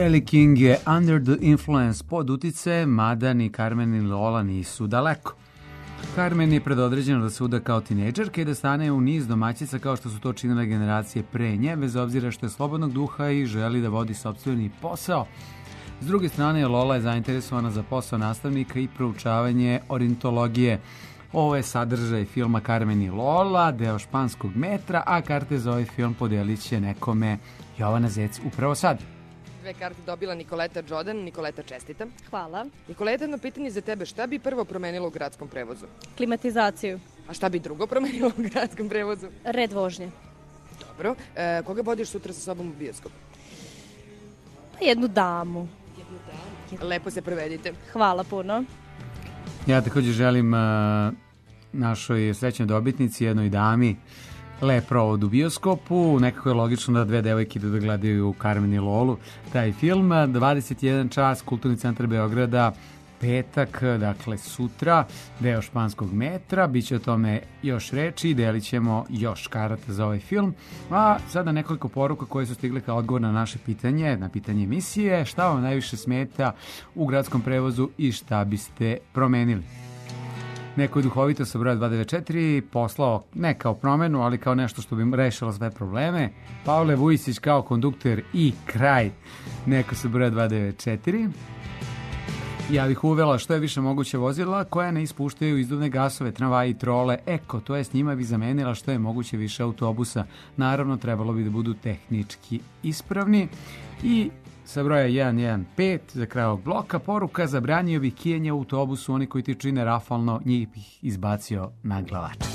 Speaker 2: Ellie King je Under the Influence pod uticajem, mada ni Carmen ni Lola nisu daleko. Carmen je predodređena da se uda kao tinejdžerka i da stane u niz domaćica kao što su to činile generacije pre nje, bez obzira što je slobodnog duha i želi da vodi sopstveni posao. S druge strane, Lola je zainteresovana za posao nastavnika i proučavanje ornitologije. Ovo je sadržaj filma Carmen i Lola, deo španskog metra, a karte za ovaj film podelit će nekome Jovana Zec upravo sad.
Speaker 3: 2 karte dobila Nikoleta Đodan. Nikoleta, čestitam.
Speaker 15: Hvala.
Speaker 3: Nikoleta, jedno pitanje za tebe. Šta bi prvo promenilo u gradskom prevozu?
Speaker 15: Klimatizaciju.
Speaker 3: A šta bi drugo promenilo u gradskom prevozu?
Speaker 15: Red vožnje.
Speaker 3: Dobro. Koga vodiš sutra sa sobom u bioskop?
Speaker 15: Pa jednu damu.
Speaker 3: Lepo se provedite.
Speaker 15: Hvala puno.
Speaker 2: Ja također želim našoj srećnoj dobitnici, jednoj dami, lep provod u bioskopu. Nekako je logično da 2 devojke idu da gledaju Carmen i Lolu taj film. 21 čas, Kulturni centar Beograda, petak, dakle sutra, deo španskog metra. Biće o tome još reči i delit ćemo još karata za ovaj film. A sada nekoliko poruka koje su stigle kao odgovor na naše pitanje, na pitanje emisije. Šta vam najviše smeta u gradskom prevozu i šta biste promenili? Neko je duhovito sa broja 294 poslao ne kao promenu, ali kao nešto što bi rešilo sve probleme. Pavle Vujisić kao kondukter i kraj. Neko sa broja 294. Ja bih uvela što je više moguće vozila koja ne ispuštaju izduvne gasove, tramvaji i trole. Eko, to je s njima bi zamenila što je moguće više autobusa. Naravno, trebalo bi da budu tehnički ispravni. I sa broja 115 za kraj ovog bloka poruka: zabranio bih kijenje u autobusu, oni koji ti čine rafalno, njih bih izbacio na glavač.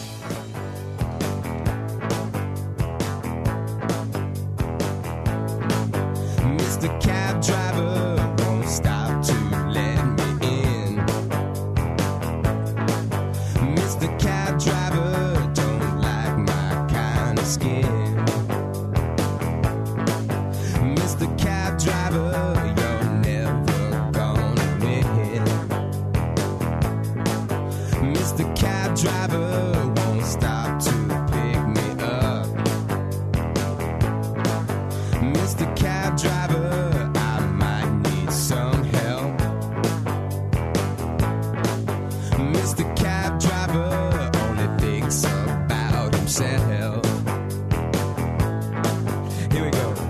Speaker 11: Mr. Cab Driver won't stop to let me in. Mr. Cab Driver don't like my kind of skin. Mr. Cab Driver, you're never gonna win. Mr. Cab Driver won't stop to pick me up. Mr. Cab Driver, I might need some help. Mr. Cab Driver only thinks about himself. Here we go.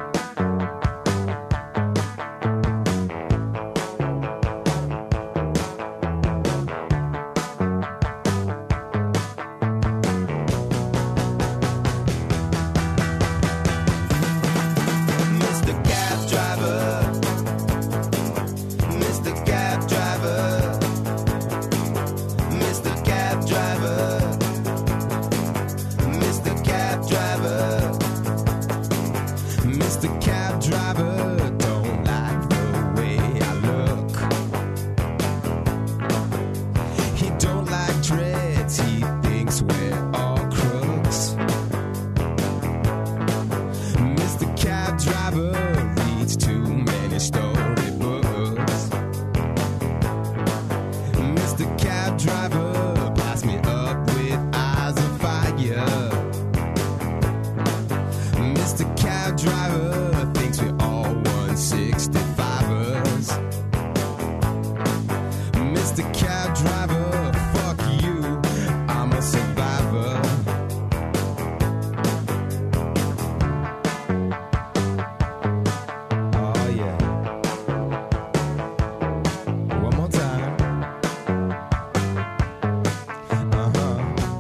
Speaker 11: Mr. Cab Driver, Mr. Cab Driver, Mr. Cab Driver, Mr. Cab Driver, Mr. Cab Driver don't like the way I look. He don't like dreads, he thinks we're all crooks. Mr. Cab Driver reads too many storybooks. Mr. Cab Driver blasts me up with eyes of fire. Mr. Cab Driver thinks we're all 165ers. Mr. Cab Driver, fuck you, I'm a survivor. Oh yeah. One more time. Uh-huh.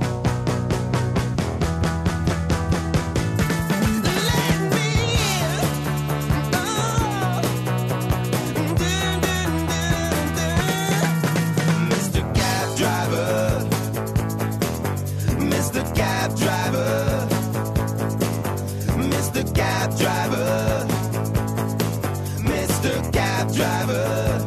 Speaker 11: Let me in. Oh. Dun, dun, dun, dun. Mr. Cab Driver. Mr. Cab Driver. Mr. Cab Driver. Mr. Cab Driver.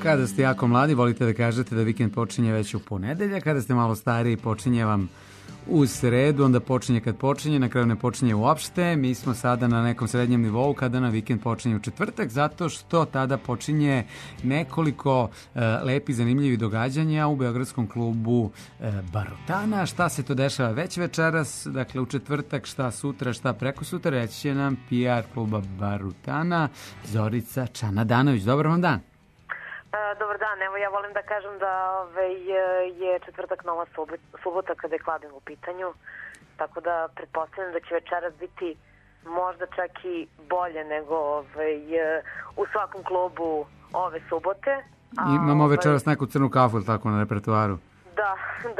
Speaker 2: Kada ste jako mladi, volite da kažete da vikend počinje već u ponedeljak, kada ste malo stariji, počinje vam u sredu, onda počinje kad počinje, na kraju ne počinje uopšte. Mi smo sada na nekom srednjem nivou kada na vikend počinje u četvrtak, zato što tada počinje nekoliko lepi, zanimljivi događanja u beogradskom klubu Barutana. Šta se to dešava već večeras, dakle u četvrtak, šta sutra, šta preko sutra, reći će nam PR kluba Barutana Zorica Čanadanović. Dobar vam dan.
Speaker 16: Dobar dan, evo ja volim da kažem da je četvrtak nova subota kada je Kladen u pitanju, tako da pretpostavljam da će večeras biti možda čak i bolje nego u svakom klubu ove subote.
Speaker 2: Imamo večeras neku crnu kafu ili tako na repertoaru?
Speaker 16: Da.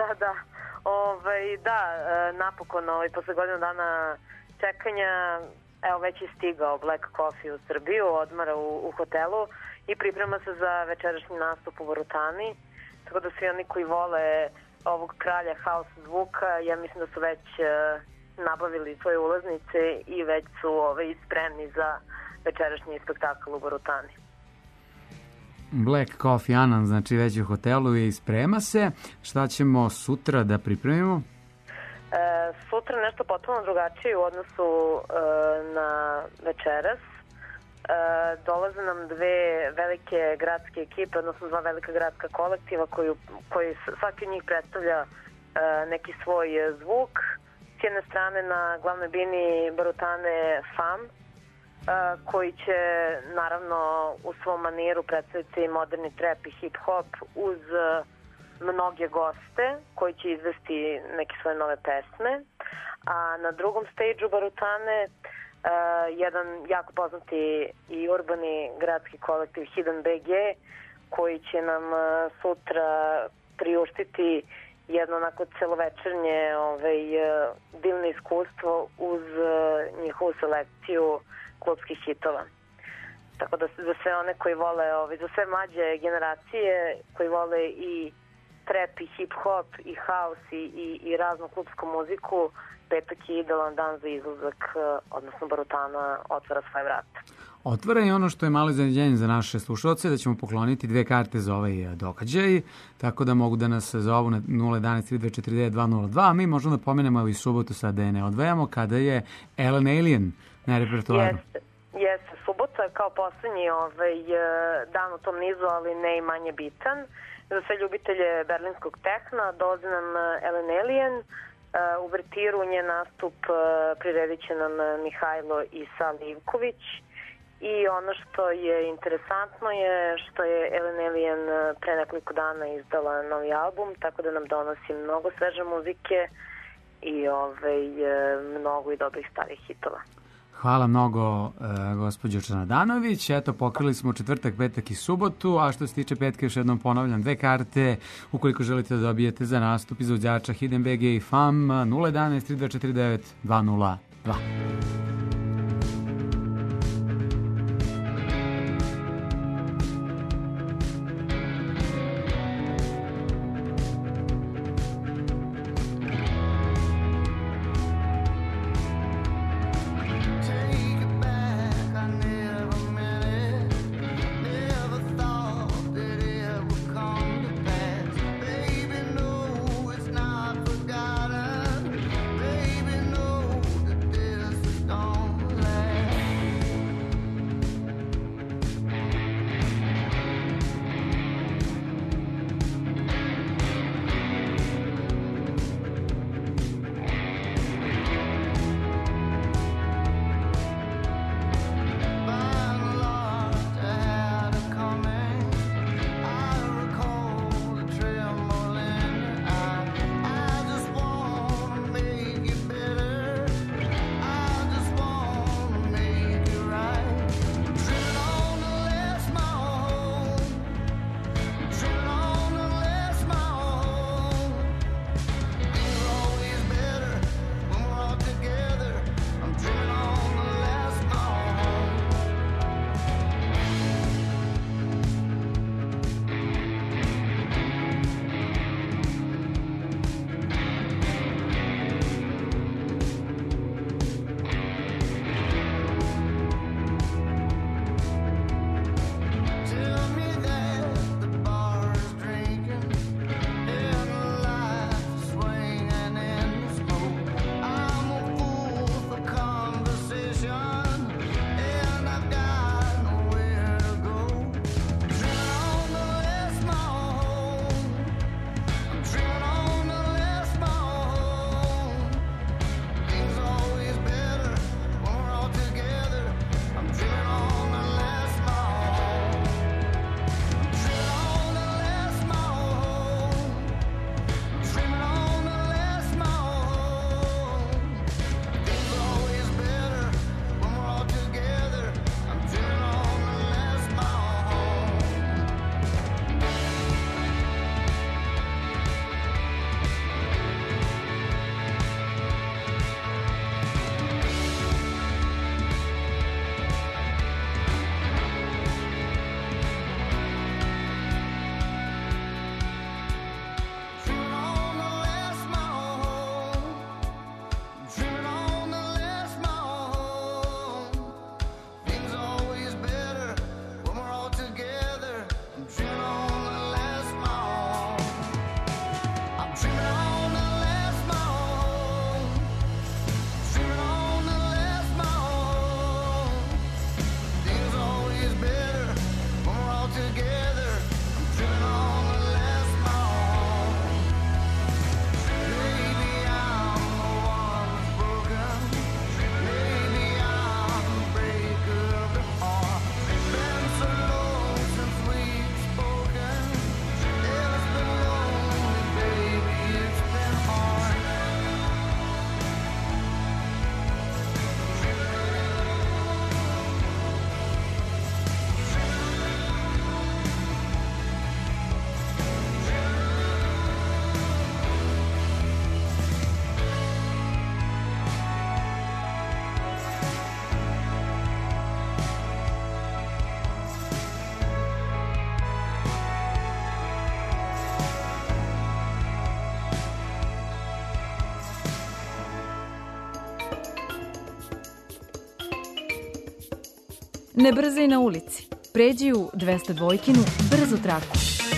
Speaker 16: Napokon, posle godinu dana čekanja, evo već je stigao Black Coffee u Srbiju, odmara u hotelu i priprema se za večerašnji nastup u Barutani, tako da svi oni koji vole ovog kralja house zvuka, ja mislim da su već nabavili svoje ulaznice i već su spremni za večerašnji spektakl u Barutani.
Speaker 2: Black Coffee Anan, znači već u hotelu i sprema se. Šta ćemo sutra da pripremimo?
Speaker 16: Sutra nešto potpuno drugačije u odnosu na večeras. Dolaze nam dve velike gradske ekipe, odnosno dva velika gradska kolektiva koji svaki od njih predstavlja neki svoj zvuk. S jedne strane na glavnoj bini Barutane FAM, koji će naravno u svom maniru predstaviti moderni trap i hip hop uz mnoge goste koji će izvesti neke svoje nove pesme. A na drugom stage-u Barutane jedan jako poznati i urbani gradski kolektiv Hidden BG koji će nam sutra priuštiti jedno onako celovečernje divno iskustvo uz njihovu selekciju klubskih hitova. Tako da za sve one koji vole, za sve mlađe generacije koji vole i trap i hip hop i house i raznu klubsku muziku, petak je idealan dan za izlazak, odnosno Barutana otvara svoje vrata.
Speaker 2: Otvara i ono što je malo iznenađenje za naše slušalce, da ćemo pokloniti 2 karte za ovaj događaj, tako da mogu da nas zovu na 011-3249-202, a mi možemo da pomenemo i subotu sad da je ne odvajamo, kada je Ellen Alien na repertoaru.
Speaker 16: Jeste, subota kao poslednji dan u tom nizu, ali ne i manje bitan. Za sve ljubitelje berlinskog tehna dolazi nam Ellen Alien. U Vrtiru njen nastup priredit će nam Mihajlo i Sali Ivković. I ono što je interesantno je što je Ellen Alien pre nekoliko dana izdala novi album, tako da nam donosi mnogo sveže muzike i mnogo i dobrih starih hitova.
Speaker 2: Hvala mnogo, gospođo Čanadanović. Eto, pokrili smo četvrtak, petak i subotu, a što se tiče petka, još jednom ponavljam 2 karte, ukoliko želite da dobijete za nastup izvođača Hidden BG i FAM 011-3249-202.
Speaker 11: Stone.
Speaker 5: Ne brzaj na ulici. Pređi u 202-kinu brzu traku.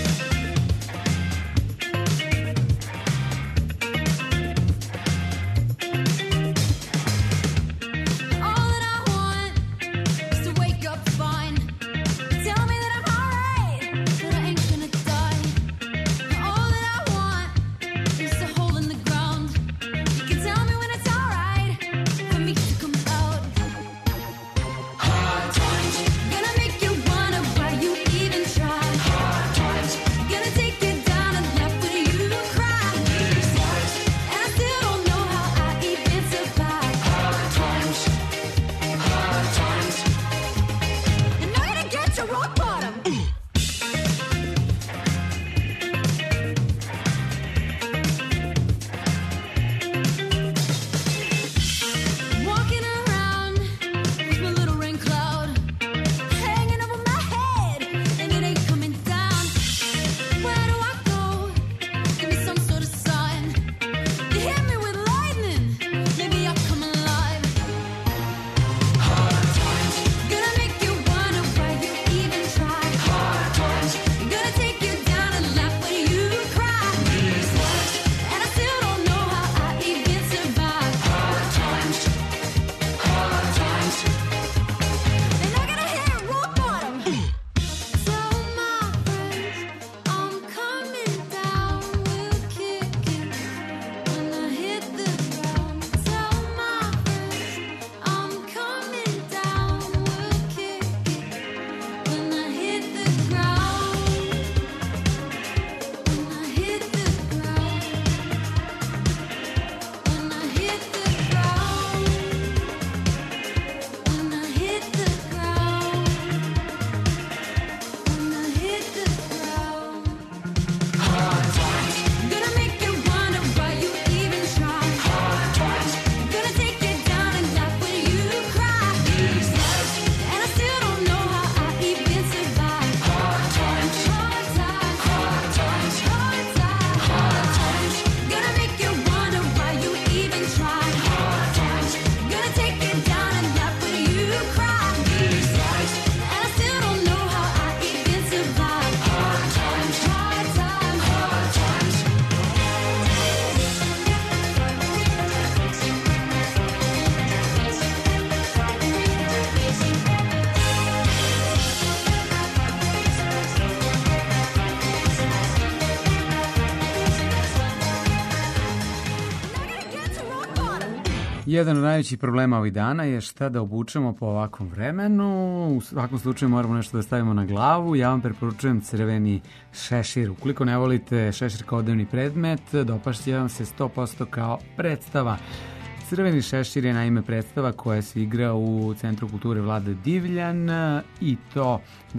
Speaker 2: Jedan od najvećih problema ovih dana je šta da obučemo po ovakvom vremenu. U svakom slučaju moramo nešto da stavimo na glavu. Ja vam preporučujem crveni šešir. Ukoliko ne volite šešir kao odevni predmet, dopašće vam se 100% kao predstava. Crveni šešir je naime predstava koja se igra u Centru kulture Vlade Divljan i to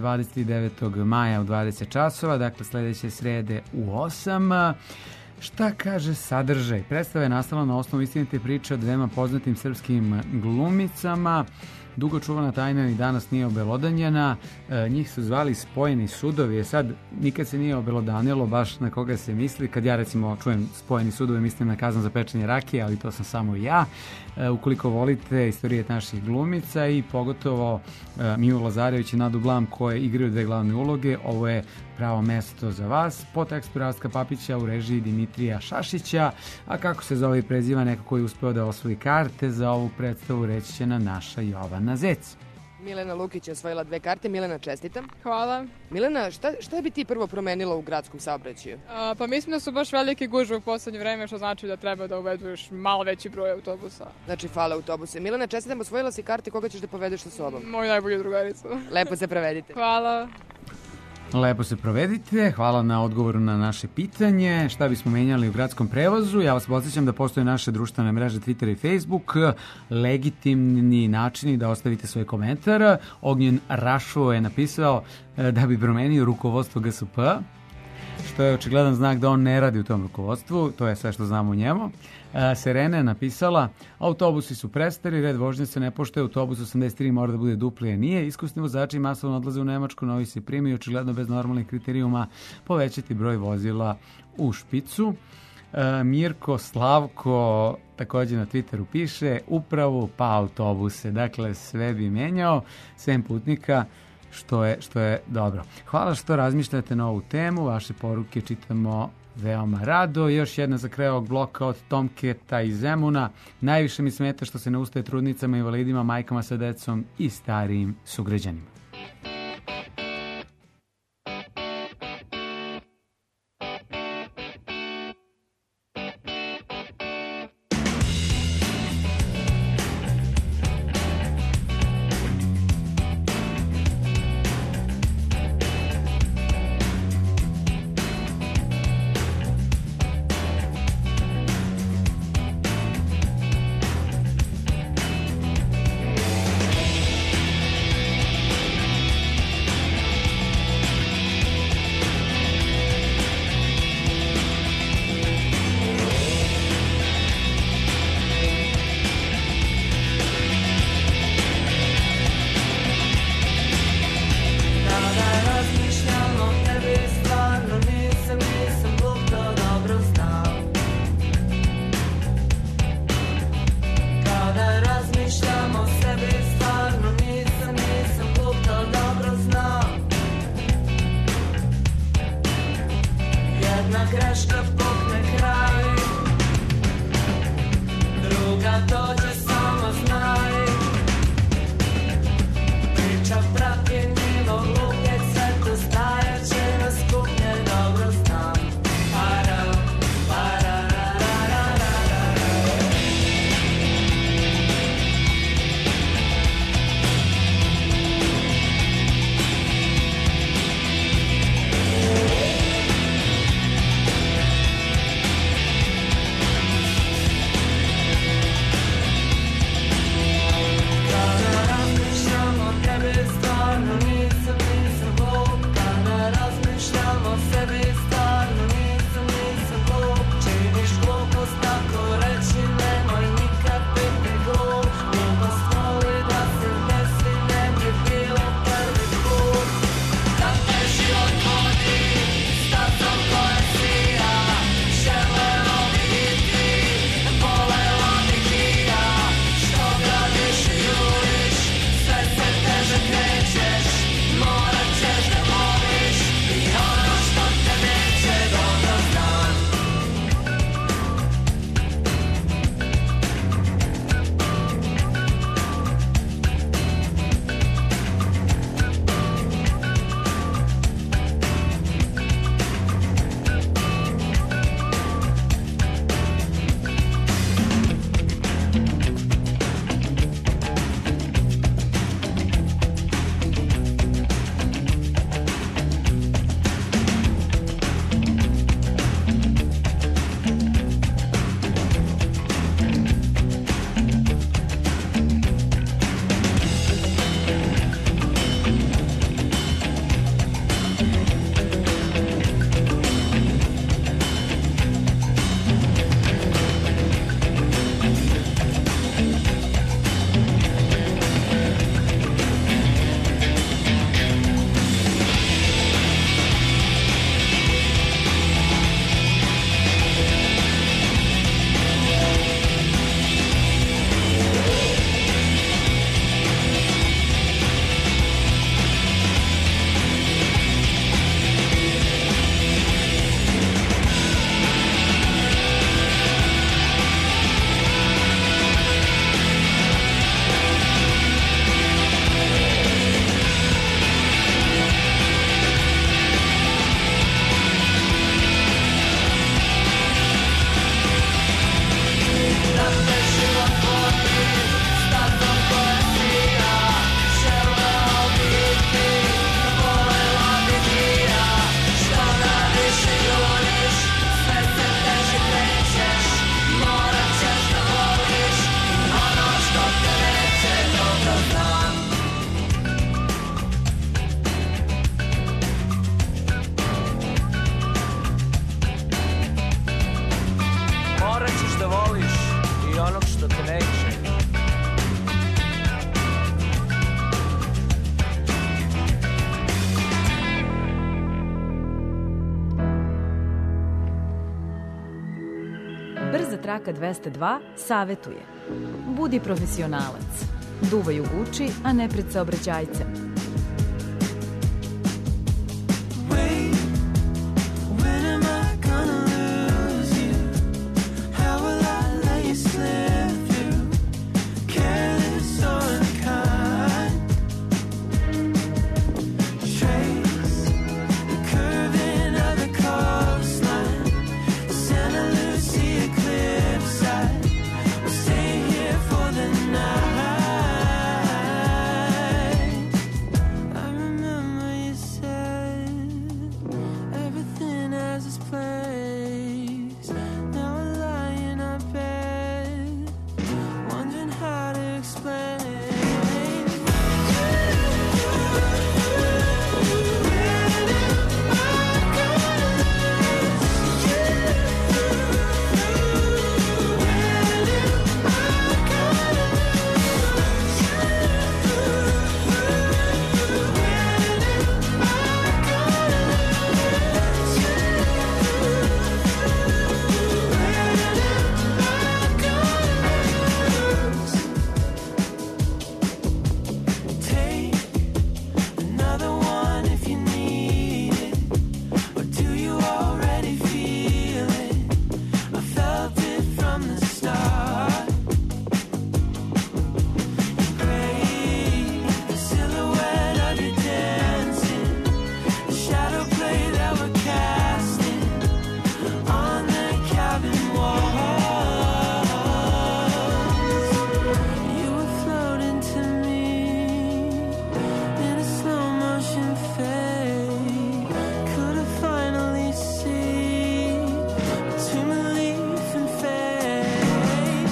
Speaker 2: 29. maja u 20 časova, dakle sledeće srede u 8. Šta kaže sadržaj? Predstava je nastala na osnovu istinite priče o dvema poznatim srpskim glumicama. Dugo čuvana tajna ni danas nije obelodanjena. Njih su zvali Spojeni sudovi. Sad nikad se nije obelodanilo baš na koga se misli. Kad ja recimo čujem Spojeni sudovi, mislim na Kazan za pečenje rakije, ali to sam samo ja. Ukoliko volite istorije naših glumica i pogotovo Miju Lazarević i Nadu Blam koje igraju dve glavne uloge, ovo je pravo mesto za vas. Po tekstu Rastka Papića u režiji Dimitrija Šašića, a kako se zove i preziva neko koji je uspeo da osvoji karte za ovu predstavu, reći će nam naša Jovana Zec.
Speaker 3: Milena Lukić je osvojila 2 karte. Milena, čestitam.
Speaker 17: Hvala.
Speaker 3: Milena, šta bi ti prvo promenila u gradskom saobraćaju?
Speaker 17: Pa mislim da su baš velike gužve u poslednje vreme, što znači da treba da uvedu još malo veći broj autobusa.
Speaker 3: Znači, fale autobuse. Milena, čestitam, osvojila si karte, koga ćeš da povedeš sa sobom?
Speaker 17: Moju najbolju drugaricu.
Speaker 3: Lepo se provedite.
Speaker 17: Hvala.
Speaker 2: Lepo se provedite, hvala na odgovoru na naše pitanje, šta bismo menjali u gradskom prevozu. Ja vas podsjećam da postoje naše društvene mreže Twitter i Facebook, legitimni načini da ostavite svoj komentar. Ognjen Rašo je napisao da bi promenio rukovodstvo GSP, što je očigledan znak da on ne radi u tom rukovodstvu, to je sve što znamo o njemu. Serena je napisala, autobusi su prestari, red vožnje se ne poštuje, autobus 83 mora da bude dupli, a nije. Iskusni vozači masovno odlaze u Nemačku, novi se primi, očigledno bez normalnih kriterijuma povećati broj vozila u špicu. Mirko Slavko također na Twitteru piše upravo pa autobuse, dakle sve bi menjao, sem putnika, što je dobro. Hvala što razmišljate na ovu temu, vaše poruke čitamo veoma rado. Još jedna za kraj ovog bloka od Tomketa iz Zemuna. Najviše mi smeta što se ne ustaje trudnicama, invalidima, majkama sa decom i starijim sugrađanima.
Speaker 5: Traka 202 savetuje: budi profesionalac, duvaj u Gucci, a ne pred saobraćajcem.
Speaker 11: When am I gonna lose you? How will I let you slip through? Careless or unkind. Trace the curving of the coastline, Santa Lucia cliffside. We'll stay here for the night. I remember you said everything has its place. Now I lie in our bed, wondering how to explain. Take another one if you need it, or do you already feel it? I felt it from the start. Great, the silhouette of you dancing, the shadow play that we're casting on the cabin walls. You were floating to me in a slow motion fade. Could I finally see between relief and fate?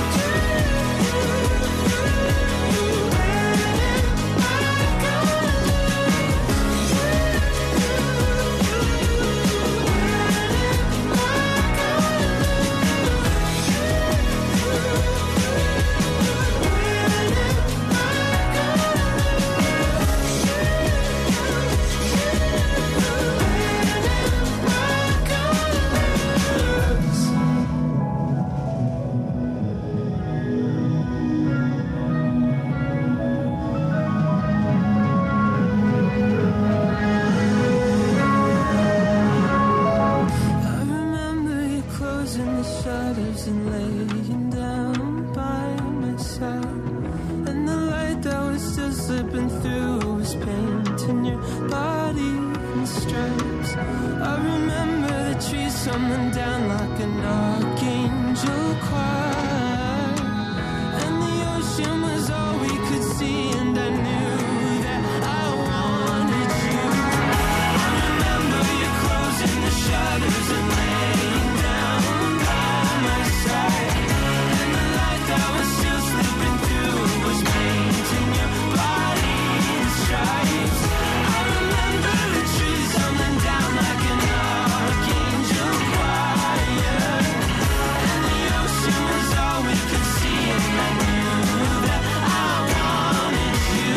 Speaker 11: I remember you closing the shutters and laying down by my side, and the light that was still slipping through was painting your body in stripes. I remember the trees tumbling down like an archangel choir, and the ocean was all we could see, and I knew that I wanted you. I remember you closing the shutters and laying down by my side, and the light that was still slipping through was painting your body in stripes. I remember the trees tumbling down like an archangel choir, and the ocean was all we could see, and I knew that I wanted you.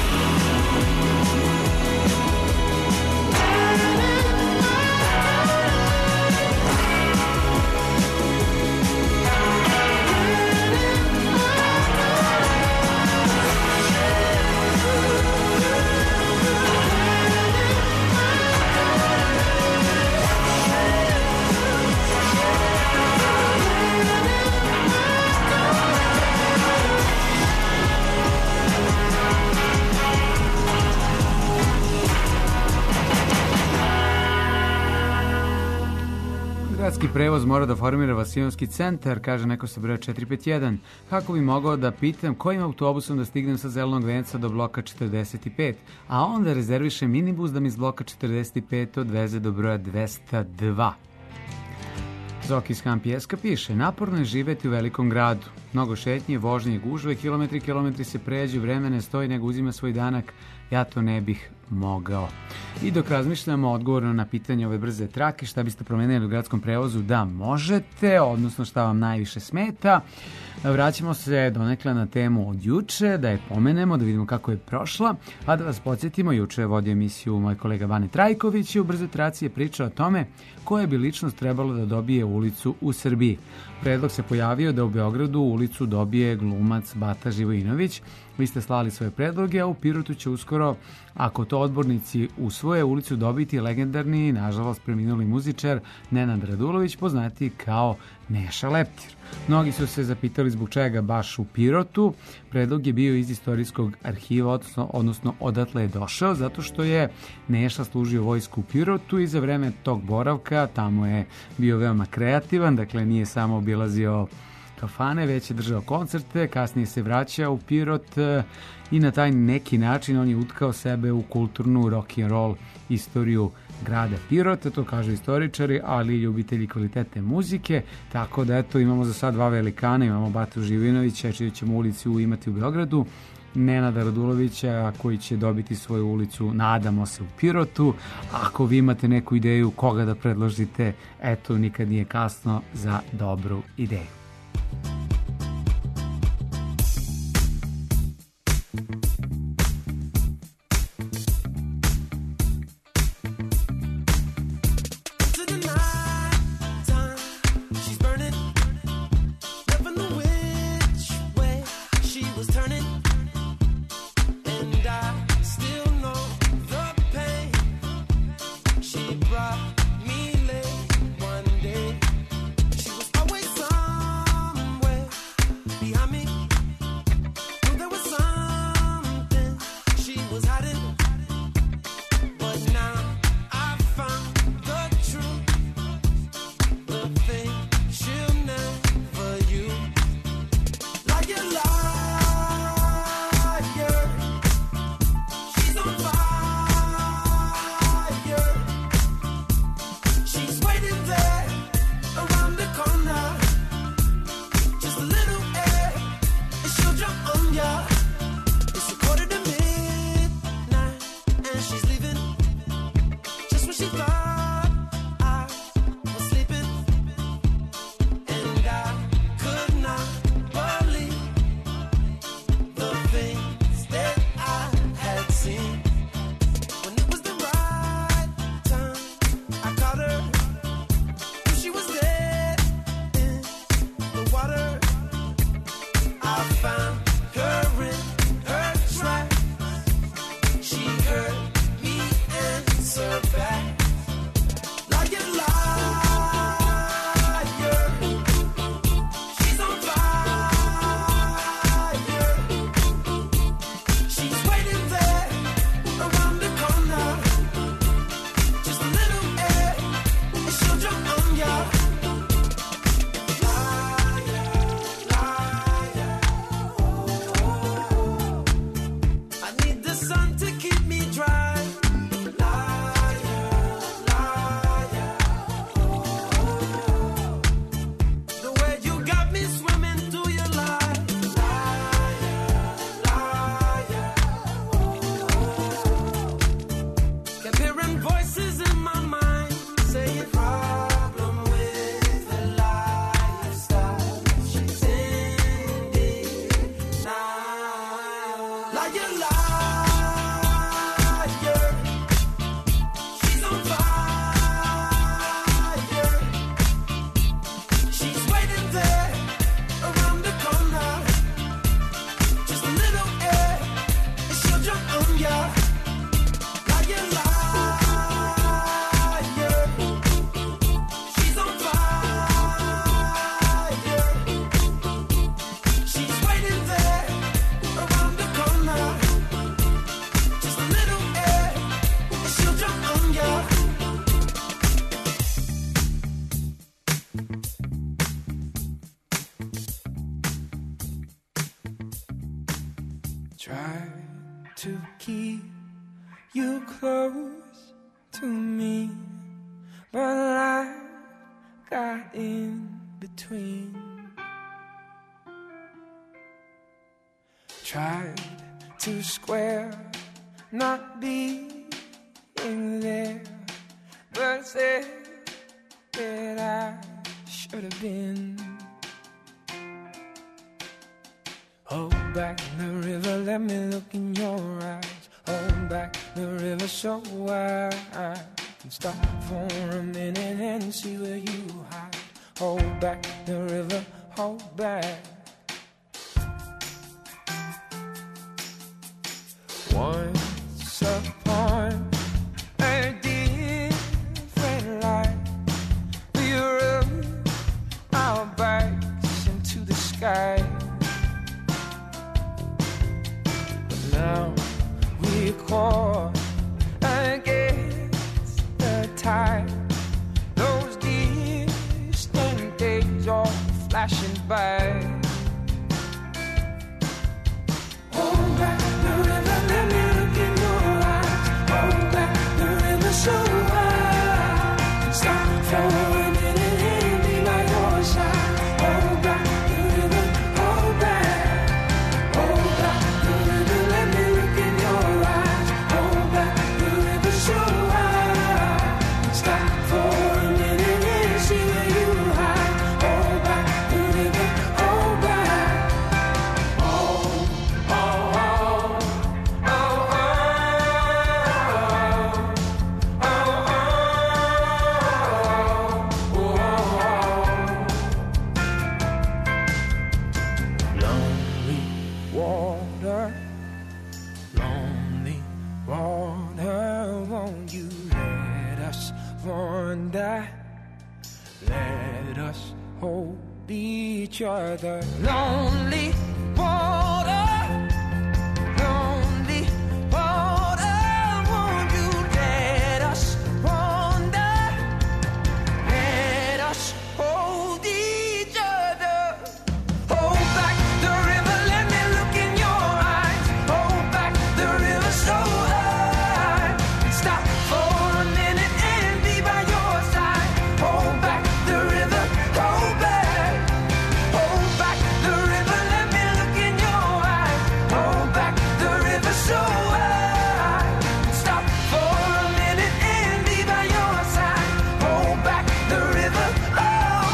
Speaker 2: Gradski prevoz mora da formira Vasiljonski centar, kaže neko sa broja 451. Kako bi mogao da pitam kojim autobusom da stignem sa Zelenog venca do bloka 45, a onda rezervišem minibus da mi iz bloka 45 odveze do broja 202. Zoki iz Hampijeska piše: naporno je živeti u velikom gradu. Mnogo šetnje, vožnje i gužve, kilometri se pređu, vreme ne stoji nego uzima svoj danak. ja to ne bih mogao. I dok razmišljamo odgovorno na pitanje ove brze trake, šta biste promenili u gradskom prevozu, da možete, odnosno šta vam najviše smeta, vraćamo se donekle na temu od juče, da je pomenemo, da vidimo kako je prošla, a da vas podsjetimo, juče je vodio emisiju moj kolega Bane Trajković i u brze traci je pričao o tome koja bi ličnost trebalo da dobije ulicu u Srbiji. Predlog se pojavio da u Beogradu ulicu dobije glumac Bata Živojinović. Vi ste slali svoje predloge, a u Pirotu će uskoro, ako to odbornici usvoje, ulicu dobiti legendarni, nažalost preminuli muzičar Nenad Radulović, poznati kao Neša Leptir. Mnogi su se zapitali zbog čega baš u Pirotu. Predlog je bio iz istorijskog arhiva, odnosno odatle je došao, zato što je Neša služio vojsku u Pirotu i za vreme tog boravka tamo je bio veoma kreativan, dakle nije samo obilazio kafane, već je držao koncerte, kasnije se vraćao u Pirot i na taj neki način on je utkao sebe u kulturnu rock and roll istoriju grada Pirota, to kažu istoričari, ali i ljubitelji kvalitetne muzike, tako da eto imamo za sad dva velikana, imamo Batu Živojinovića, čiju ćemo ulicu imati u Beogradu, Nenada Radulovića koji će dobiti svoju ulicu, nadamo se, u Pirotu. Ako vi imate neku ideju koga da predložite, eto nikad nije kasno za dobru ideju.
Speaker 18: Try to keep you close to me, but life got in between. Tried to square not being there, but said that I should have been. Hold back the river, let me look in your eyes. Hold back the river so I can stop for a minute and see where you hide. Hold back the river, hold back. Once upon a different life, we rubbed our backs into the sky. But now we're caught against the tide. Those distant days are flashing by. Hold back the river, let me look in your eyes. Hold back the river so I can stop for a minute and be by your side. Hold back the river, hold back. Hold back the river, let me look in your eyes. Hold back the river so I can stop for a minute and see where you hide. Hold back the river, hold back. Lonely water, won't you let us wander? Let us hold each other. Lonely water, lonely water, won't you let us wander? Let us hold each other. Hold back the river, let me look in your eyes. Hold back the river so I can stop for a minute and be by your side. Hold back the river, hold back. Hold back the river, let me look in your eyes. Hold back the river so I can stop for a minute and be by your side. Hold back the river, oh.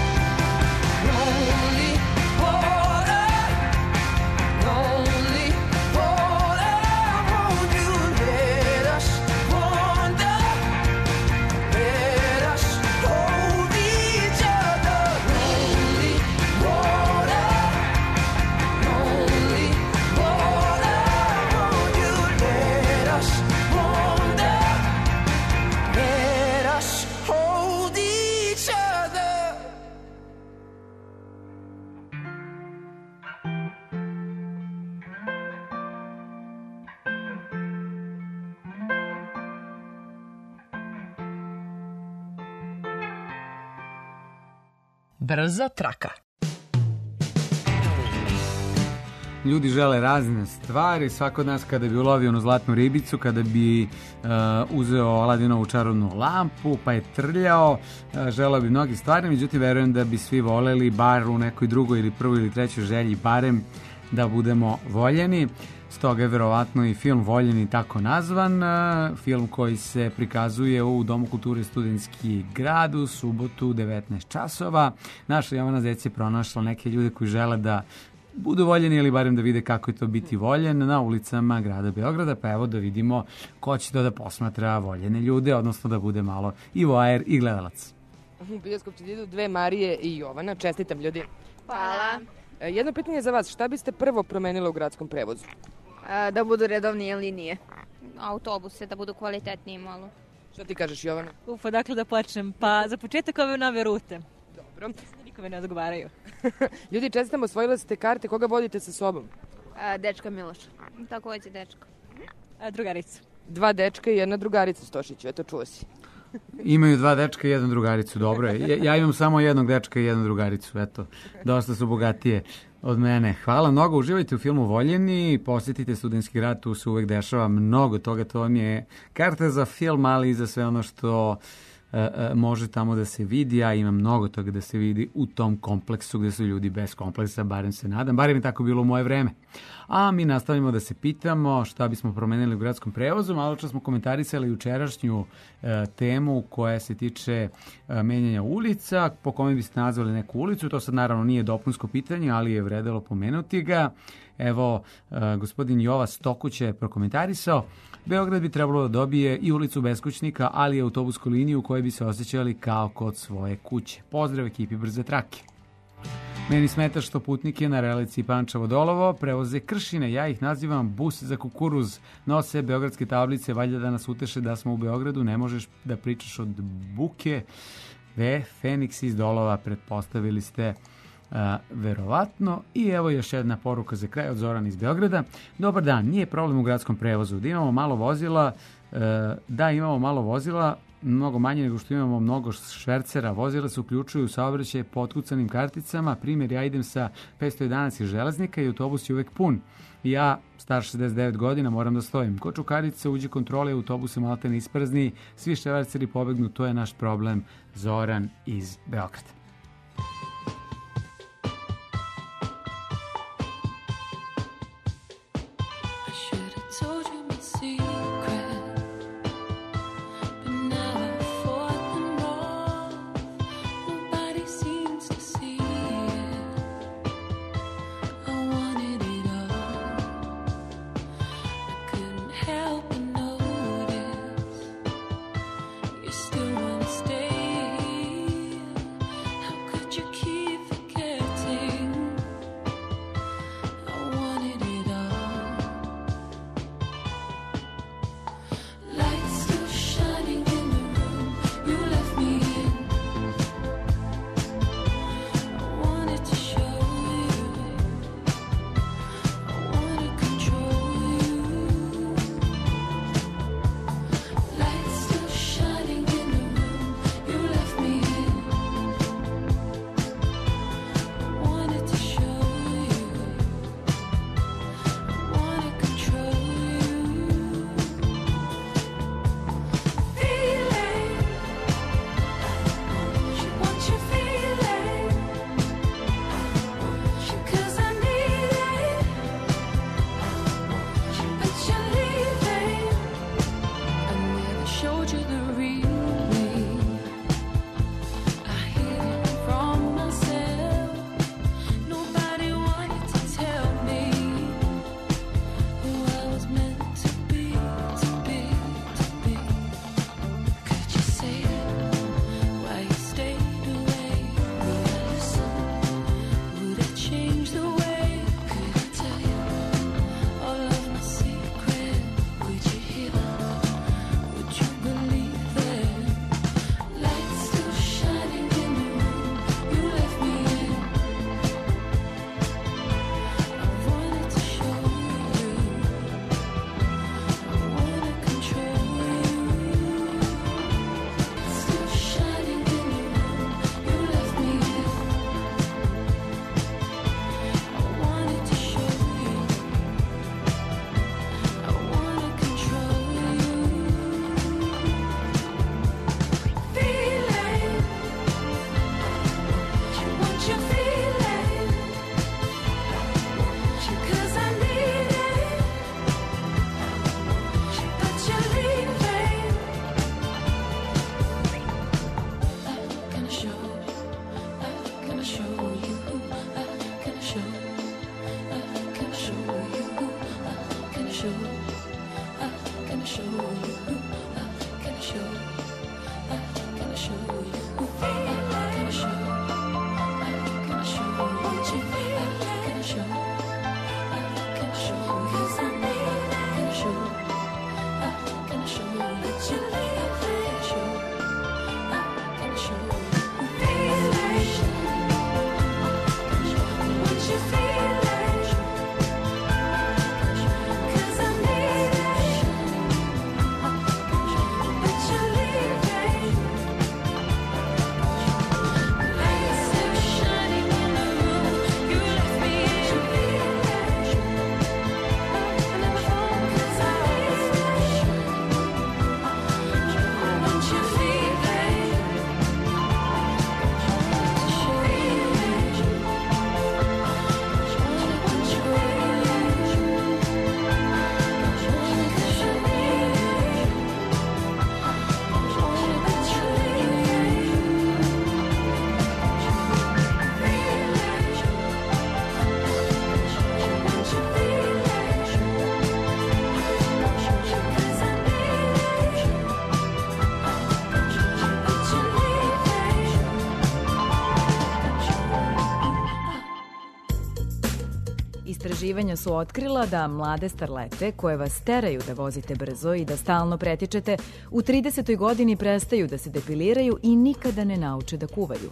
Speaker 18: Lonely water, lonely water, won't you let us wander? Let us hold each other. Lonely water, lonely water, won't you let us wander? Let us hold each other.
Speaker 1: Brza traka.
Speaker 2: Ljudi žele razne stvari, svako od nas kada bi ulovio onu zlatnu ribicu, kada bi uzeo Aladinovu čarobnu lampu, pa je trljao, želeo bi mnogi stvari, međutim verujem da bi svi voleli bar u nekoj drugoj ili prvoj ili trećoj želji barem da budemo voljeni. Stoga je verovatno i film Voljeni tako nazvan, film koji se prikazuje u Domu kulture Studentski grad u subotu 19 časova. Naša Jovana Zec je pronašla neke ljude koji žele da budu voljeni ili barem da vide kako je to biti voljen na ulicama grada Beograda, pa evo da vidimo ko će to da posmatra voljene ljude, odnosno da bude malo i voajer i gledalac.
Speaker 3: U bioskop će idu dve Marije i Jovana. Čestitam ljudi.
Speaker 19: Hvala.
Speaker 3: Jedno pitanje za vas. Šta biste prvo promenila u gradskom prevozu?
Speaker 19: Da budu redovnije linije.
Speaker 20: Autobuse, da budu kvalitetniji malo.
Speaker 3: Šta ti kažeš, Jovana?
Speaker 21: Dakle da počnem. Pa za početak ove nove rute.
Speaker 3: Dobro.
Speaker 21: Nikome ne odgovaraju.
Speaker 3: Ljudi, čestitam, osvojila ste karte. Koga vodite sa sobom?
Speaker 19: Dečka Miloša.
Speaker 20: Takođe dečka.
Speaker 21: Drugaricu.
Speaker 3: Dva dečka i jedna drugarica, Stošiću. Eto, čuo si.
Speaker 2: Imaju dva dečka i jednu drugaricu, dobro je. Ja imam samo jednog dečka i jednu drugaricu, eto, dosta su bogatije od mene. Hvala mnogo, uživajte u filmu Voljeni, posjetite Studentski grad, tu se uvek dešava mnogo toga, to vam je karta za film, ali i za sve ono što može tamo da se vidi, a ima mnogo toga da se vidi u tom kompleksu gde su ljudi bez kompleksa, barem se nadam, barem je tako bilo u moje vreme. A mi nastavljamo da se pitamo šta bismo promenili u gradskom prevozu. Malo čas smo komentarisali jučerašnju temu koja se tiče menjanja ulica, po kome biste nazvali neku ulicu. To sad naravno nije dopunsko pitanje, ali je vredelo pomenuti ga. Evo, gospodin Jova Stokuć je prokomentarisao: Beograd bi trebalo da dobije i ulicu Beskućnika, ali i autobusku liniju u kojoj bi se osjećali kao kod svoje kuće. Pozdrav ekipi Brze trake. Meni smeta što putnike na relaciji Pančevo-Dolovo prevoze kršine, ja ih nazivam bus za kukuruz, nose beogradske tablice, valjda da nas uteše da smo u Beogradu, ne možeš da pričaš od buke. Feniks iz Dolova, pretpostavili ste verovatno. I evo još jedna poruka za kraj od Zorana iz Beograda. Dobar dan, nije problem u gradskom prevozu, da imamo malo vozila, mnogo manje nego što imamo mnogo švercera. Vozila se uključuju u saobraćaj po otkucanim karticama. Primjer, ja idem sa 511 iz Železnika i autobus je uvek pun. Ja, star 69 godina, moram da stojim. Ko čukarice uđe kontrole, autobuse malte ne isprazni, svi šverceri pobegnu, to je naš problem. Zoran iz Beograda.
Speaker 5: Istraživanja su otkrila da mlade starlete koje vas teraju da vozite brzo i da stalno pretičete, u 30. godini prestaju da se depiliraju i nikada ne nauče da kuvaju.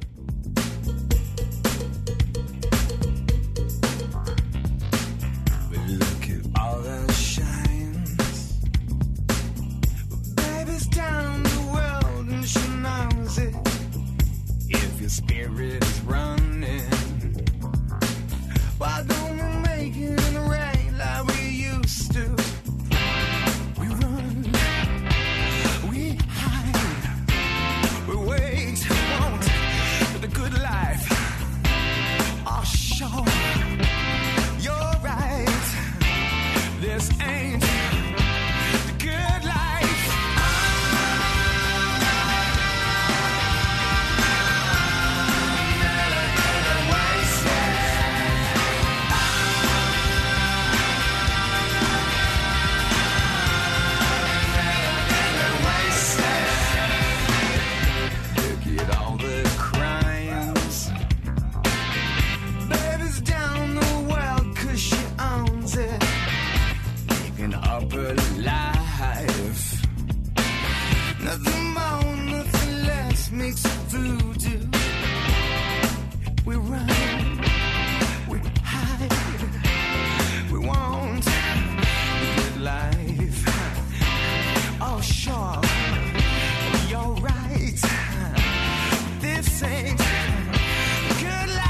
Speaker 11: Your spirit is running. Why don't we make it in the rain like we used to? We run, we hide, we wait, want the good life. Oh, sure, you're right. This ain't the good life. Nothing more, nothing less makes it voodoo. We run, we hide, we want the good life. Oh, sure, you're right. This ain't the good life.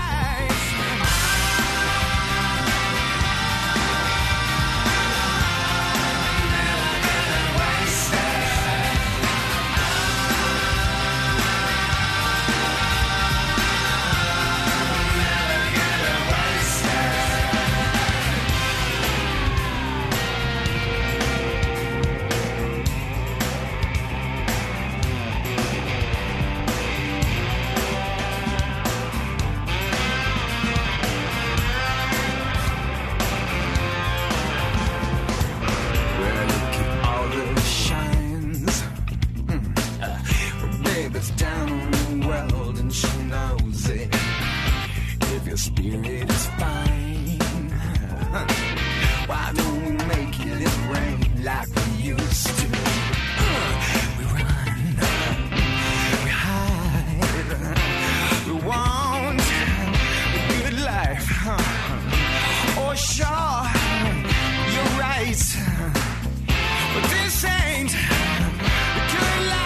Speaker 11: Spirit is fine. Why don't we make it rain like we used to? We run, we hide, we want a good life. Oh, sure, you're right, but this ain't a good life.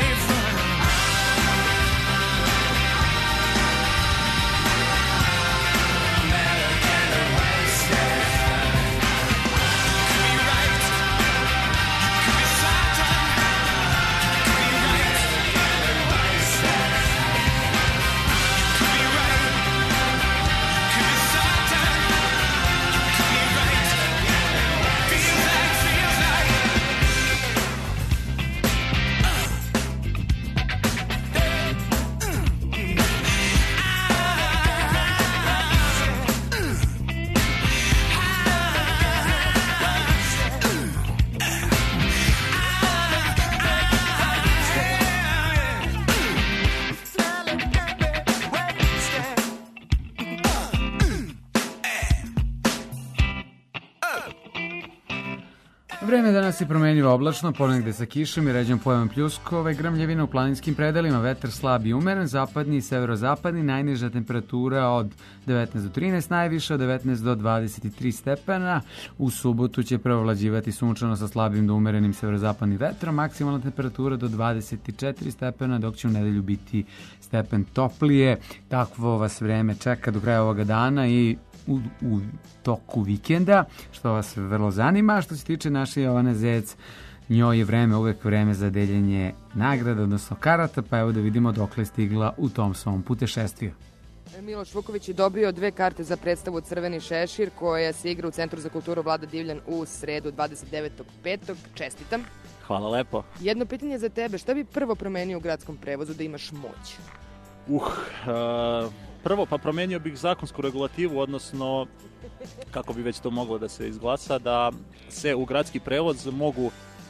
Speaker 2: Vreme danas je promenljivo oblačno, ponegde sa kišom i ređom pojavom pljuskove, grmljevina u planinskim predelima, vetar slab i umeren, zapadni i severozapadni, najniža temperatura od 19 do 13, najviša od 19 do 23 stepena. U subotu će preovlađivati sunčano sa slabim do umerenim severozapadnim vetrom, maksimalna temperatura do 24 stepena, dok će u nedelju biti stepen toplije. Takvo vas vreme čeka do kraja ovoga dana i u toku vikenda, što vas vrlo zanima. Što se tiče naše Jovane Zec, njoj je vreme uvek vreme za deljenje nagrada, odnosno karata, pa evo da vidimo dokle je stigla u tom svom putešestviju.
Speaker 3: Miloš Vuković je dobio 2 karte za predstavu Crveni šešir koja se igra u Centru za kulturu Vlada Divljan u sredu 29.5. Čestitam.
Speaker 8: Hvala lepo.
Speaker 3: Jedno pitanje za tebe, šta bi prvo promenio u gradskom prevozu da imaš moć?
Speaker 8: Prvo, pa promenio bih zakonsku regulativu, odnosno, kako bi već to moglo da se izglasa, da se u gradski prevoz mogu...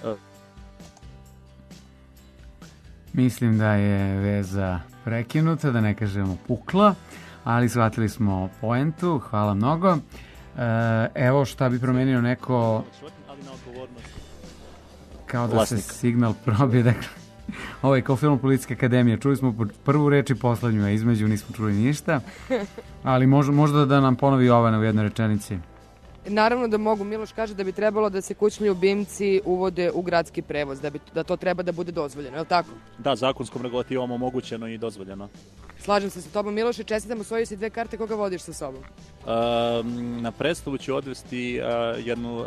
Speaker 2: Mislim da je veza prekinuta, da ne kažemo pukla, ali shvatili smo poentu, hvala mnogo. Evo šta bi promenio neko
Speaker 8: Ali na odgovornost.
Speaker 2: kao da
Speaker 8: Vlasnik.
Speaker 2: se signal probije. Dakle, ovo je kao film Policijska akademija. Čuli smo prvu reč i poslednju, a između nismo čuli ništa. Ali možda da nam ponovi Jovana u jednoj rečenici.
Speaker 3: Naravno da mogu. Miloš kaže da bi trebalo da se kućni ljubimci uvode u gradski prevoz, da to treba da bude dozvoljeno, je li tako?
Speaker 8: Da, zakonskom regulativom omogućeno i dozvoljeno.
Speaker 3: Slažem se sa tobom, Miloš, i čestitam, osvojio si 2 karte, koga vodiš sa sobom?
Speaker 8: Na predstavu ću odvesti jednu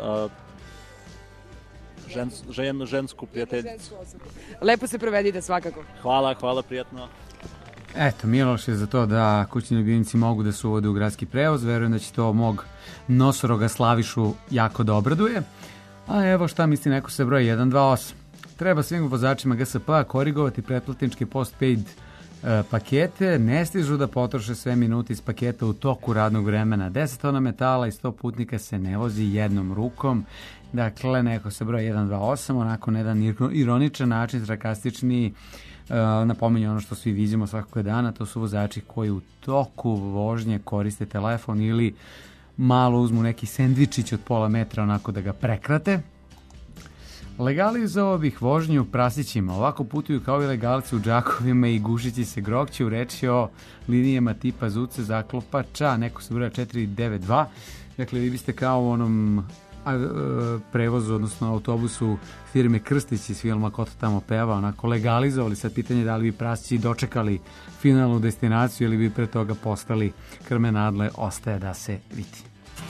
Speaker 8: žensku prijateljicu.
Speaker 3: Lepo se provedite svakako.
Speaker 8: Hvala, prijatno.
Speaker 2: Eto, Miloš je za to da kućni ljubimci mogu da se uvode u gradski prevoz. Verujem da će to mog nosoroga Slavišu jako da obraduje. A evo šta misli neko sa broj 128. Treba svim vozačima GSP-a korigovati pretplatničke postpaid pakete. Ne stižu da potroše sve minute iz paketa u toku radnog vremena. 10 tona metala i 100 putnika se ne vozi jednom rukom. Dakle, neko sa broj 128, onako na jedan ironičan način, sarkastični, napominje ono što svi vidimo svakog dana, to su vozači koji u toku vožnje koriste telefon ili malo uzmu neki sendvičić od pola metra onako da ga prekrate. Legalizovao bih vožnju prasićima. Ovako putuju kao i legalci u džakovima i gušići se grokću. Reč je o linijama tipa Zuce, Zaklopača, neko se broja 492. Dakle, vi biste kao u onom prevozu, odnosno autobusu firme Krstić iz filma Ko to tamo peva, onako legalizovali. Sad pitanje da li bi prasići dočekali finalnu destinaciju ili bi pre toga postali krmenadle, ostaje da se vidi.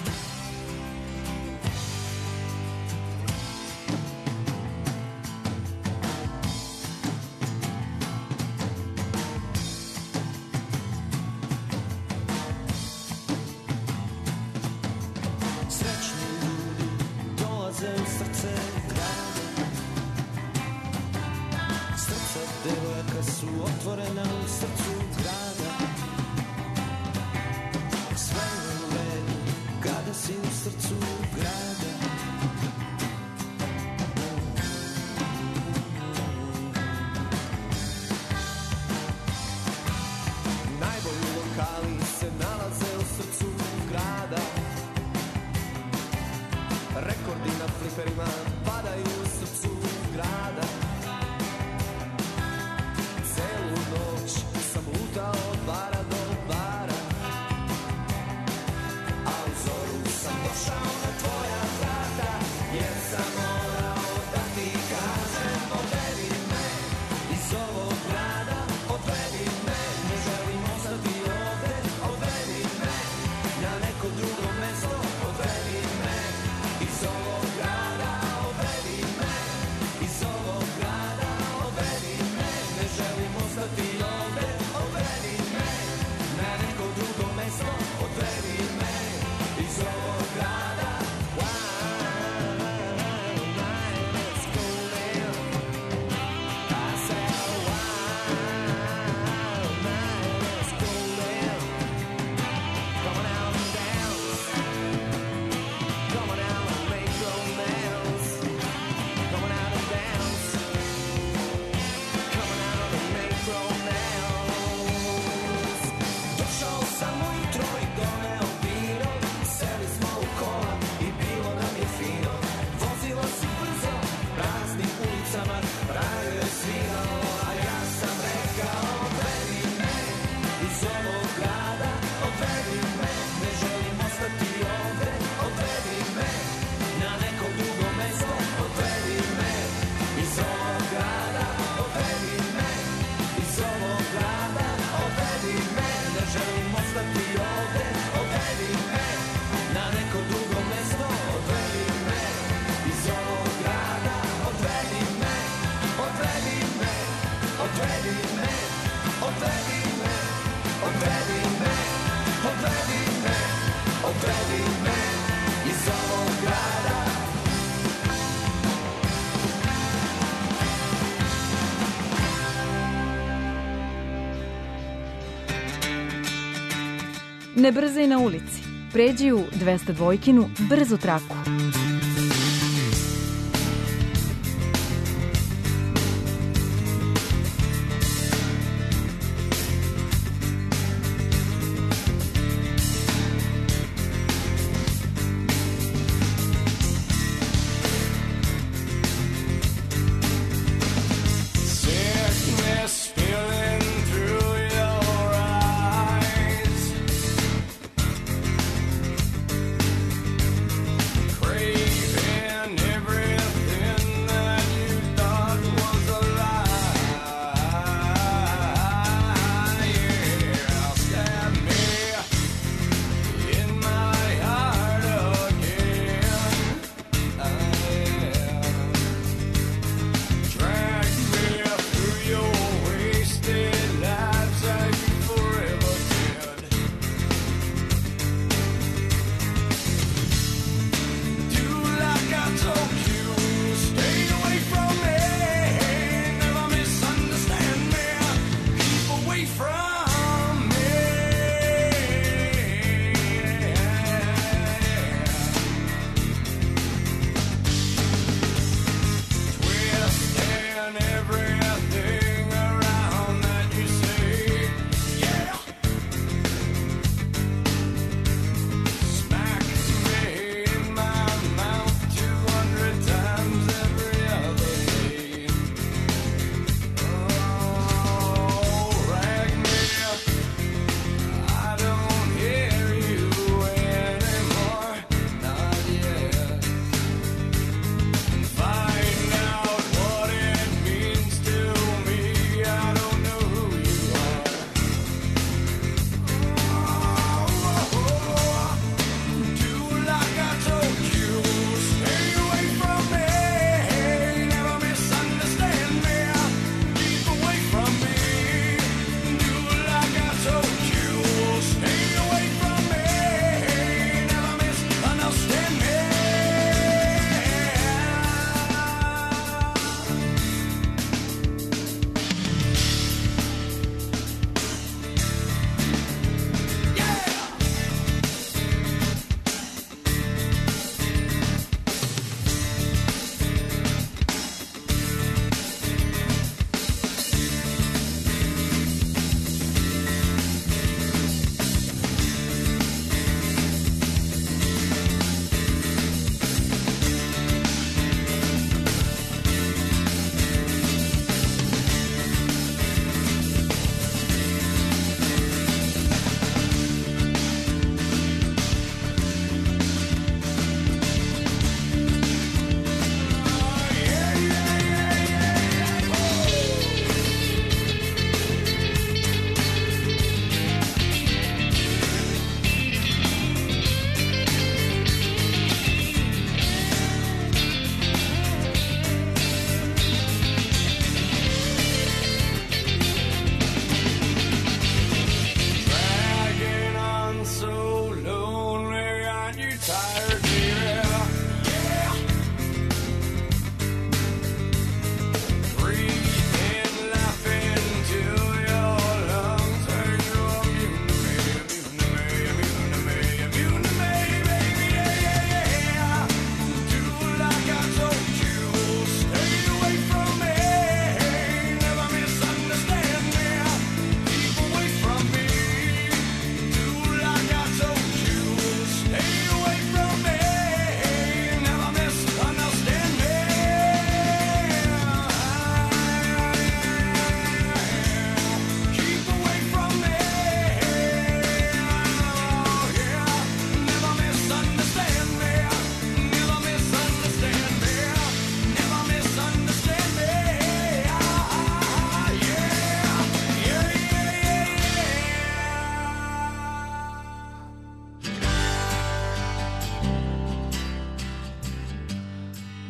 Speaker 5: Ne brzaj na ulici. Pređi u 202-kinu brzu traku.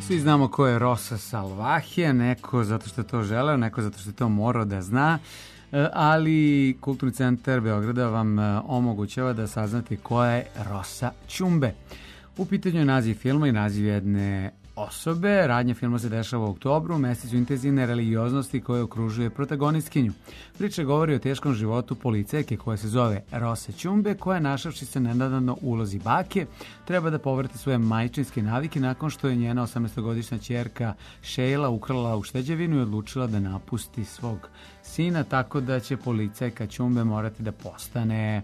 Speaker 2: Svi znamo ko je Rosa Salvaje, neko zato što je to želeo, neko zato što je to morao da zna, ali Kulturni centar Beograda vam omogućava da saznate ko je Rosa Ćumbe. U pitanju je naziv filma i naziv jedne osobe. Radnja filma se dešava u oktobru, u mesecu intenzivne religioznosti koje okružuje protagonistkinju. Priča govori o teškom životu policajke koja se zove Rosa Ćumbe, koja našavši se nenadano u ulozi bake, treba da povrati svoje majčinske navike nakon što je njena 18-godišnja ćerka Sheila ukrala ušteđevinu i odlučila da napusti svog sina, tako da će policajka Ćumbe morati da postane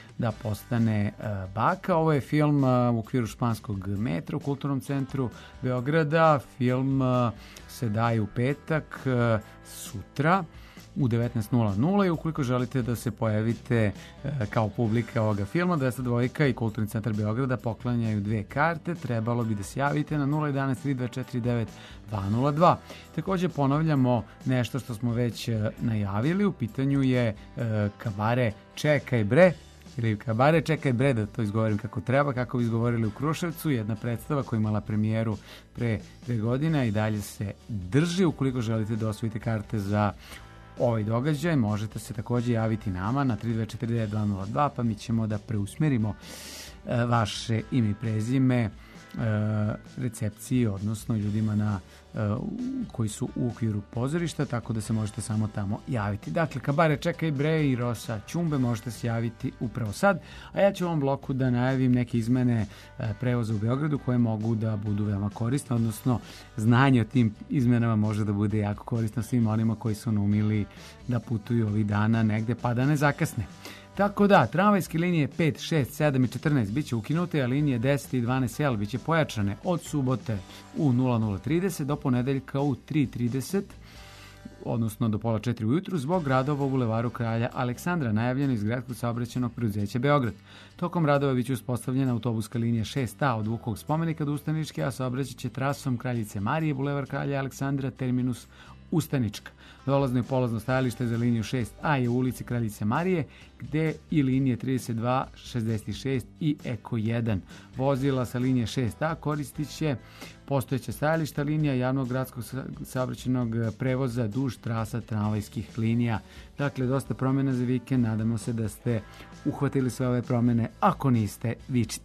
Speaker 2: baka. Ovo je film u okviru Španskog metra u Kulturnom centru Beograda. Film se daje u petak, sutra u 19:00 i ukoliko želite da se pojavite kao publika ovoga filma, 202 i Kulturni centar Beograda poklanjaju 2 karte, trebalo bi da se javite na 011 3249 202. Takođe ponavljamo nešto što smo već najavili, u pitanju je kabare Čekaj bre, ili kabare Čekaj bre, da to izgovorim kako treba, kako bi izgovorili u Kruševcu, jedna predstava koja je imala premijeru pre 2 godine i dalje se drži. Ukoliko želite da osvojite karte za ovaj događaj, možete se takođe javiti nama na 3249 202, pa mi ćemo da preusmerimo vaše ime i prezime recepciji, odnosno ljudima koji su u okviru pozorišta, tako da se možete samo tamo javiti. Dakle, kabare Čekaj bre i Rosa Ćumbe možete se javiti upravo sad, a ja ću u ovom bloku da najavim neke izmene prevoza u Beogradu koje mogu da budu veoma korisne, odnosno znanje o tim izmenama može da bude jako korisno svim onima koji su naumili da putuju ovih dana negde pa da ne zakasne. Tako da, tramvajske linije 5, 6, 7 i 14 bit će ukinute, a linije 10 i 12L bit će pojačane od subote u 00:30 do ponedeljka u 3:30, odnosno do pola 4 ujutru, zbog radova u Bulevaru Kralja Aleksandra, najavljeno iz Gradskog saobraćajnog preduzeća Beograd. Tokom radova biće uspostavljena autobuska linija 6A od Vukovog spomenika do Ustaničke, a saobraćat će trasom Kraljice Marije, Bulevar Kralja Aleksandra, terminus Ustanička. Dolazno i polazno stajalište za liniju 6A je u ulici Kraljice Marije, gde i linije 32, 66 i Eko 1. Vozila sa linije 6A koristit će postojeća stajališta linija javnog gradskog saobraćajnog prevoza duž trasa tramvajskih linija. Dakle, dosta promjena za vikend, nadamo se da ste uhvatili sve ove promjene. Ako niste, vičite.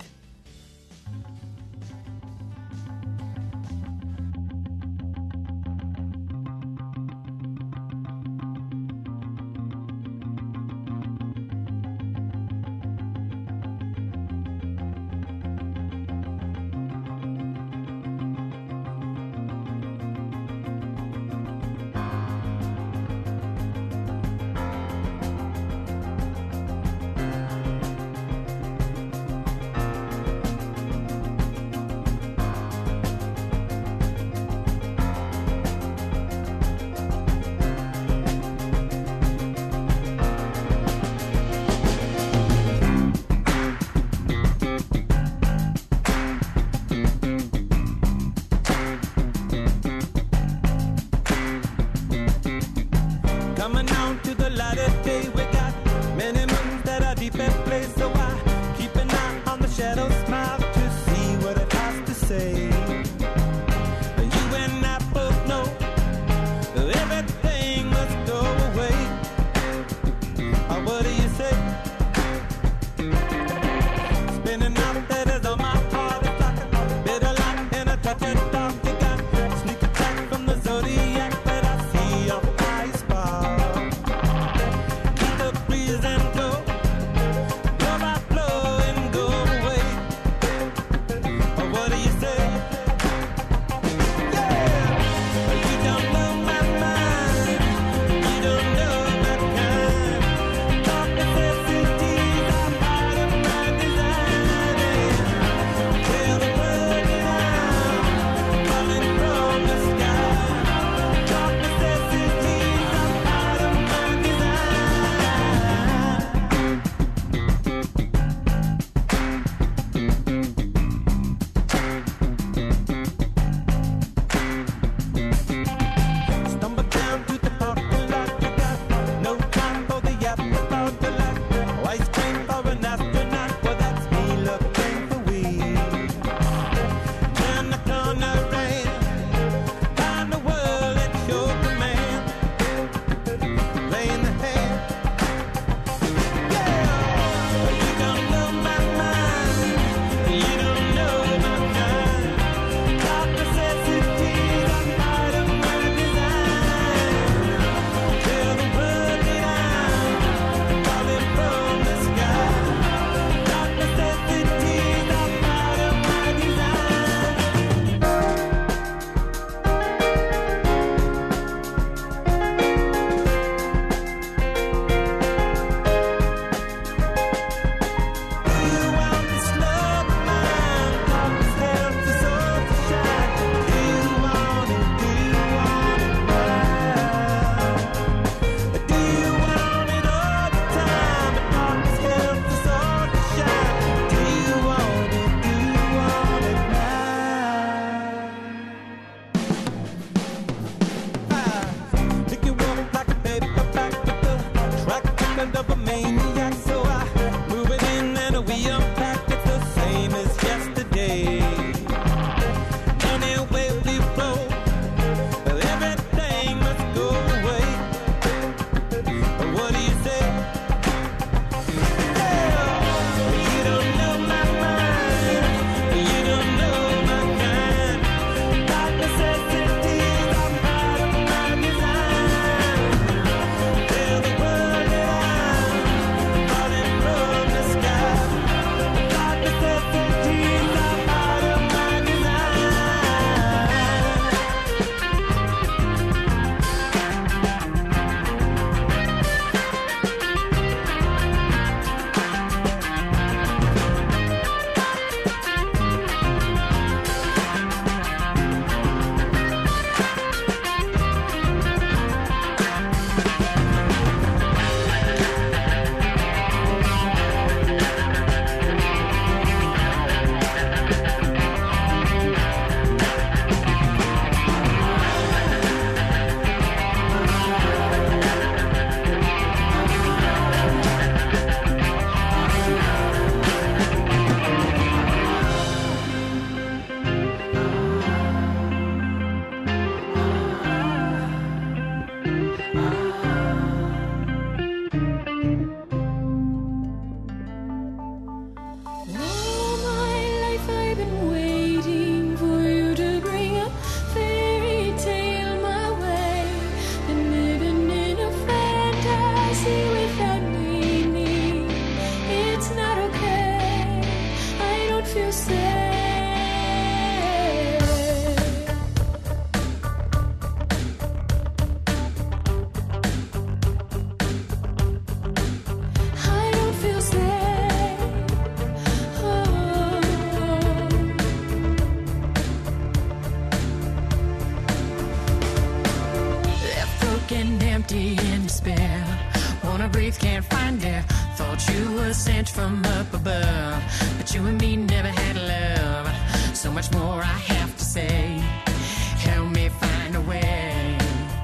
Speaker 4: much more I have to say. Help me find a way.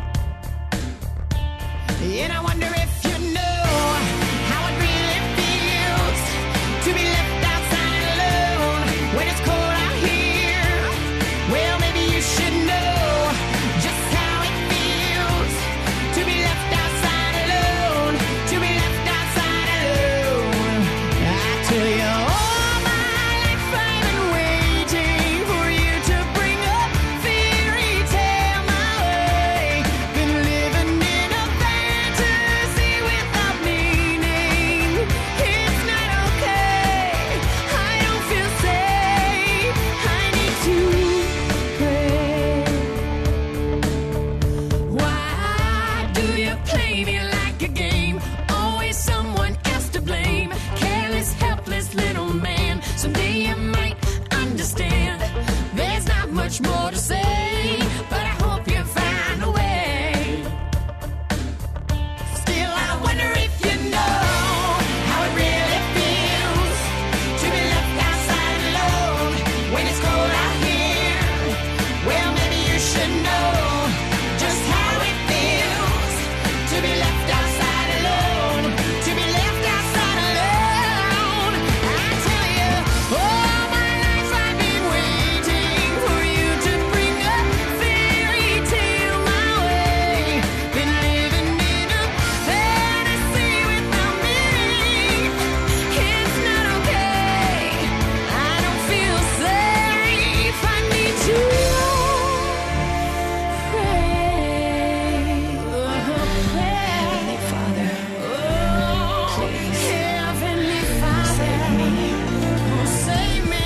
Speaker 4: And I wonder if you know how it really feels to be left outside alone when it's cold out here. Well, maybe you should know just how it feels to be left outside alone, to be left outside alone. I tell you, all my life I've been waiting for you to bring a fairy tale my way. Been living in a fantasy without meaning. It's not okay. I don't feel safe. I need to pray. Why do you play me like a game? Always someone else to blame. Careless, helpless little man. Someday you might understand. There's not much more to say, but I hope you find a way. Still, I wonder if you know how it really feels to be left outside alone when it's cold out here. Well, maybe you should know just how it feels to be left outside alone, to be left outside alone. I tell you, all my life I've been waiting for you to bring a fairy tale my way. Been living in a fantasy without meaning. It's not okay. I don't feel safe. I need to Heavenly Father, please, Heavenly Father, save me. Oh, save me.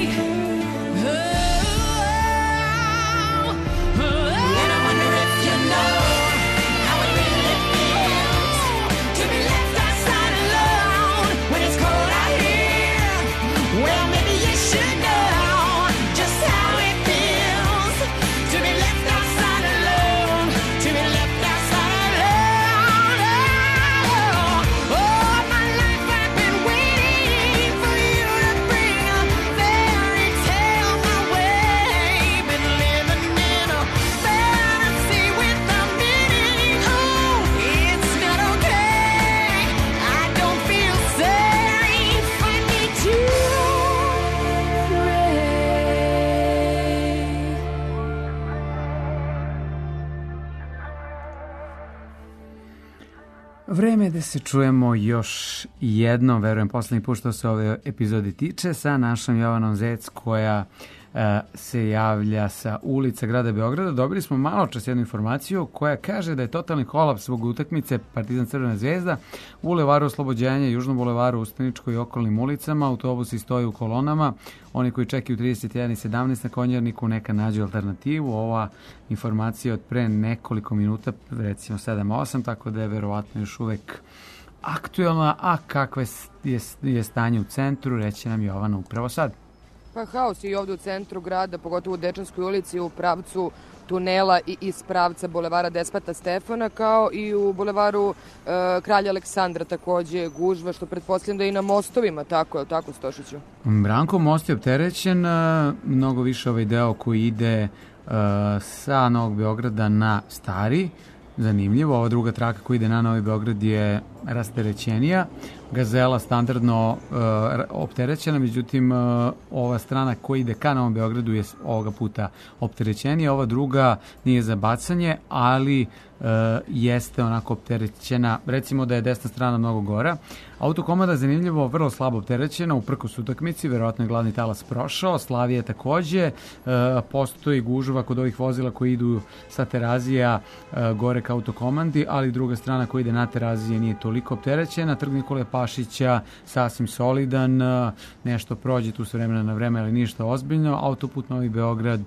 Speaker 4: And I wonder if you know how it really feels to be left outside alone when it's cold out here. Well, maybe you should know just how it feels to be left outside alone, to be left outside alone. All my life I've been waiting for you to bring a fairy tale my way. Been living in a fantasy without meaning. Oh, it's not okay. I don't feel safe. I need to pray.
Speaker 2: Vreme je da se čujemo još jednom, verujem poslednji put što se ove epizode tiče, sa našom Jovanom Zec koja se javlja sa ulica grada Beograda. Dobili smo malo čas jednu informaciju koja kaže da je totalni kolaps zbog utakmice Partizan Crvena zvezda u Bulevaru Oslobođenja, Južnom bulevaru, Ustaničkoj i okolnim ulicama. Autobusi stoje u kolonama. Oni koji čekaju 31 i 17 na Konjarniku neka nađu alternativu. Ova informacija od pre nekoliko minuta, recimo 7-8, tako da je verovatno još uvek aktuelna. A kakve je stanje u centru, reći nam Jovana upravo sad.
Speaker 3: Pa haos je i ovde u centru grada, pogotovo u Dečanskoj ulici, u pravcu tunela i iz pravca bulevara Despota Stefana, kao i u bulevaru Kralja Aleksandra takođe gužva, što pretpostavljam da je i na mostovima, tako Stošiću?
Speaker 2: Branko, most je opterećen, mnogo više ovaj deo koji ide sa Novog Beograda na Stari, zanimljivo. Ova druga traka koja ide na Novi Beograd je rasterećenija. Gazela standardno opterećena, međutim ova strana koja ide ka Novom Beogradu je ovoga puta opterećenija. Ova druga nije za bacanje, ali jeste onako opterećena. Recimo da je desna strana mnogo gora. Autokomanda, zanimljivo, vrlo slabo opterećena, uprkos utakmici, verovatno je glavni talas prošao. Slavija takođe, postoji gužva kod ovih vozila koji idu sa Terazija gore ka autokomandi, ali druga strana koja ide na Terazije nije toliko opterećena. Trg Nikole Pašića sasvim solidan, nešto prođe tu s vremena na vreme, ali ništa ozbiljno. Autoput Novi Beograd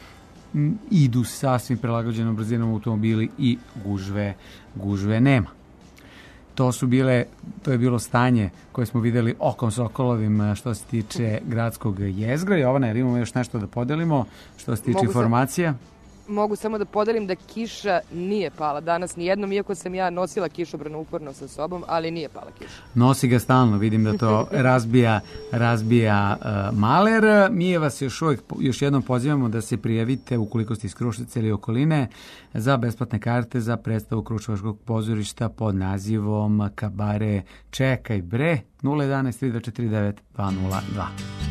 Speaker 2: idu sasvim prilagođenom brzinom automobili i gužve nema. To je bilo stanje koje smo videli okom Sokolovim što se tiče gradskog jezgra. Jovana, jer imamo još nešto da podelimo što se tiče informacija?
Speaker 3: Mogu samo da podelim da kiša nije pala danas nijednom, iako sam ja nosila kišobran uporno sa sobom, ali nije pala kiša.
Speaker 2: Nosi ga stalno, vidim da to razbija maler. Mi vas još jednom pozivamo da se prijavite ukoliko ste iz Kruševca ili okoline za besplatne karte za predstavu Kruševačkog pozorišta pod nazivom Kabare Čekaj bre 011 3249 202.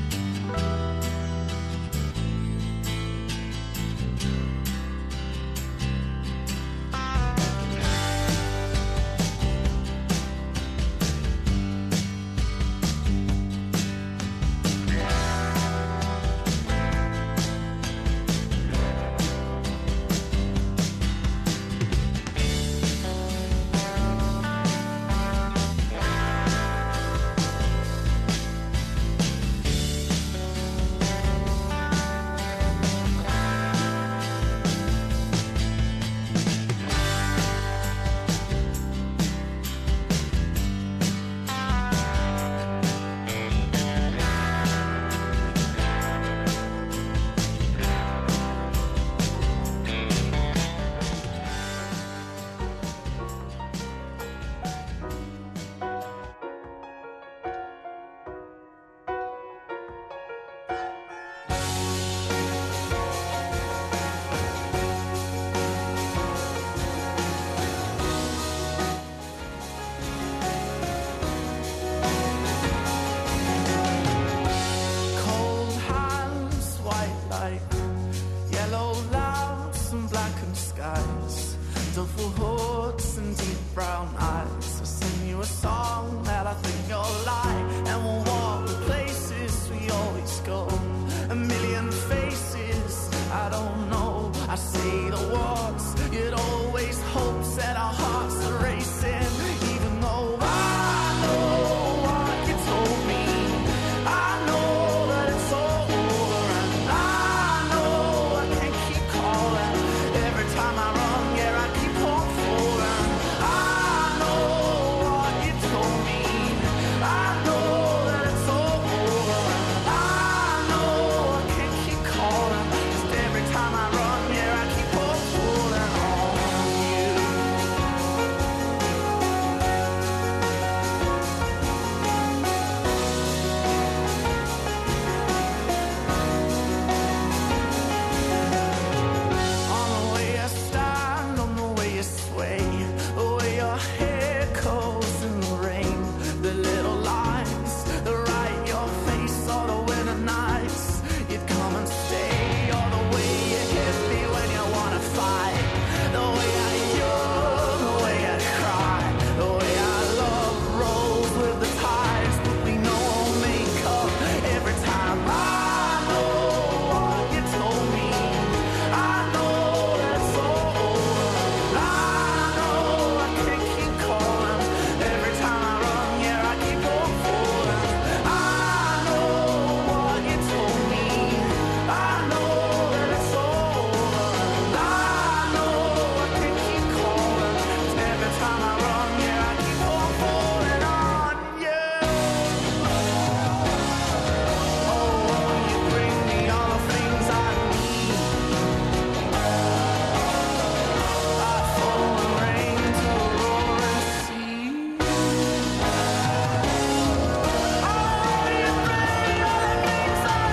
Speaker 18: Cold hands, white light, yellow lamps and blackened skies, duffel hoods and deep brown eyes. I'll sing you a song that I think you'll like, and we'll walk the places we always go. A million faces, I don't know. I say the words you'd always hope, set our hearts are racing, even though I know what you told me. I know that it's all over, and I know I can't keep calling. Every time I run, yeah, I keep on falling. I know what you told me. I know that it's all over, and I know I can't keep calling. Just every time I run, yeah, I keep on falling on you. On the way you stand, on the way you sway, the way your hair goes in the rain, the little lines that write your face, all the winter nights you'd come and stay, all the way you hit me when you wanna fight, the way I yearn, the way I cry, the way I love rolls with the tides, but we know we'll make up every time. I know what you told me. I know that it's all over. I know I can't keep calling. Every time I run, yeah, I keep on falling. I know what you told me. I know that it's all over. I know I can't keep calling. 'Cause every time I run, yeah, I keep on falling on you. Oh, you bring me all the things I need. I fall in rain to a roaring sea. Oh, you bring me all the things I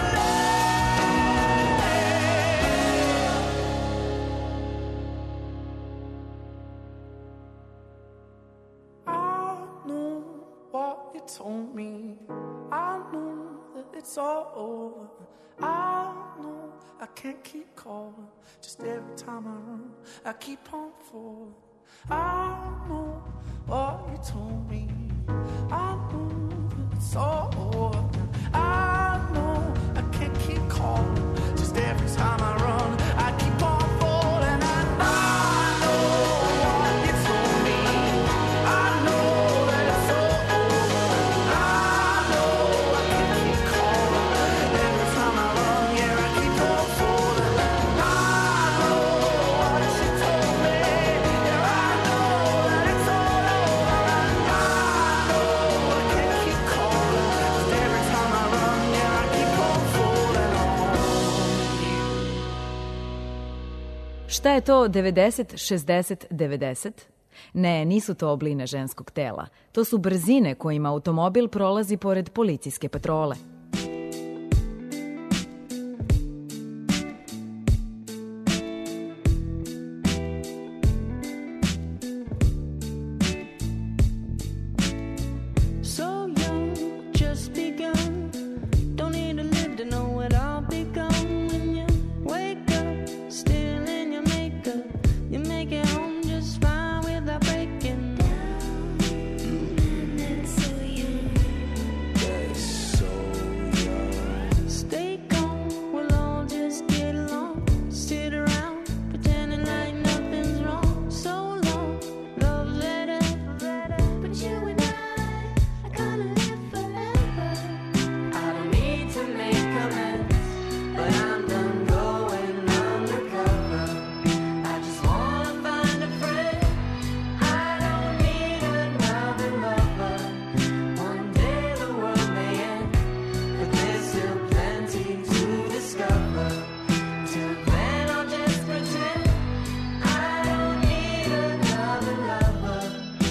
Speaker 18: I know what you told me. I know that it's all over. I know I can't keep calling. Just every time I run, I keep on falling. I know what you told me. I know that it's all over. I know I can't keep calling. Just every time I run, I keep on falling. And I know what you told me. I know that it's all over. I know I can't keep calling. Every time I run, yeah, I keep on falling. I know what you told me. Yeah, I know that it's all over. And I know I can't keep calling.
Speaker 5: Šta je to 90-60-90? Ne, nisu to obline ženskog tela. To su brzine kojima automobil prolazi pored policijske patrole.
Speaker 18: So young, just begun. Don't need to live to know it all begun. When you wake up, still in your makeup, you make it home just fine without breaking down. That's so young. That's so young. Stay calm, we'll all just get along. Sit around, pretending like nothing's wrong. So long, love letter. But you and I gonna live forever. I don't need to make amends, but I'm done going undercover. I just wanna find a friend. I don't need another lover. One day the world may end, but there's still plenty to discover. Till then I'll just pretend I don't need another lover.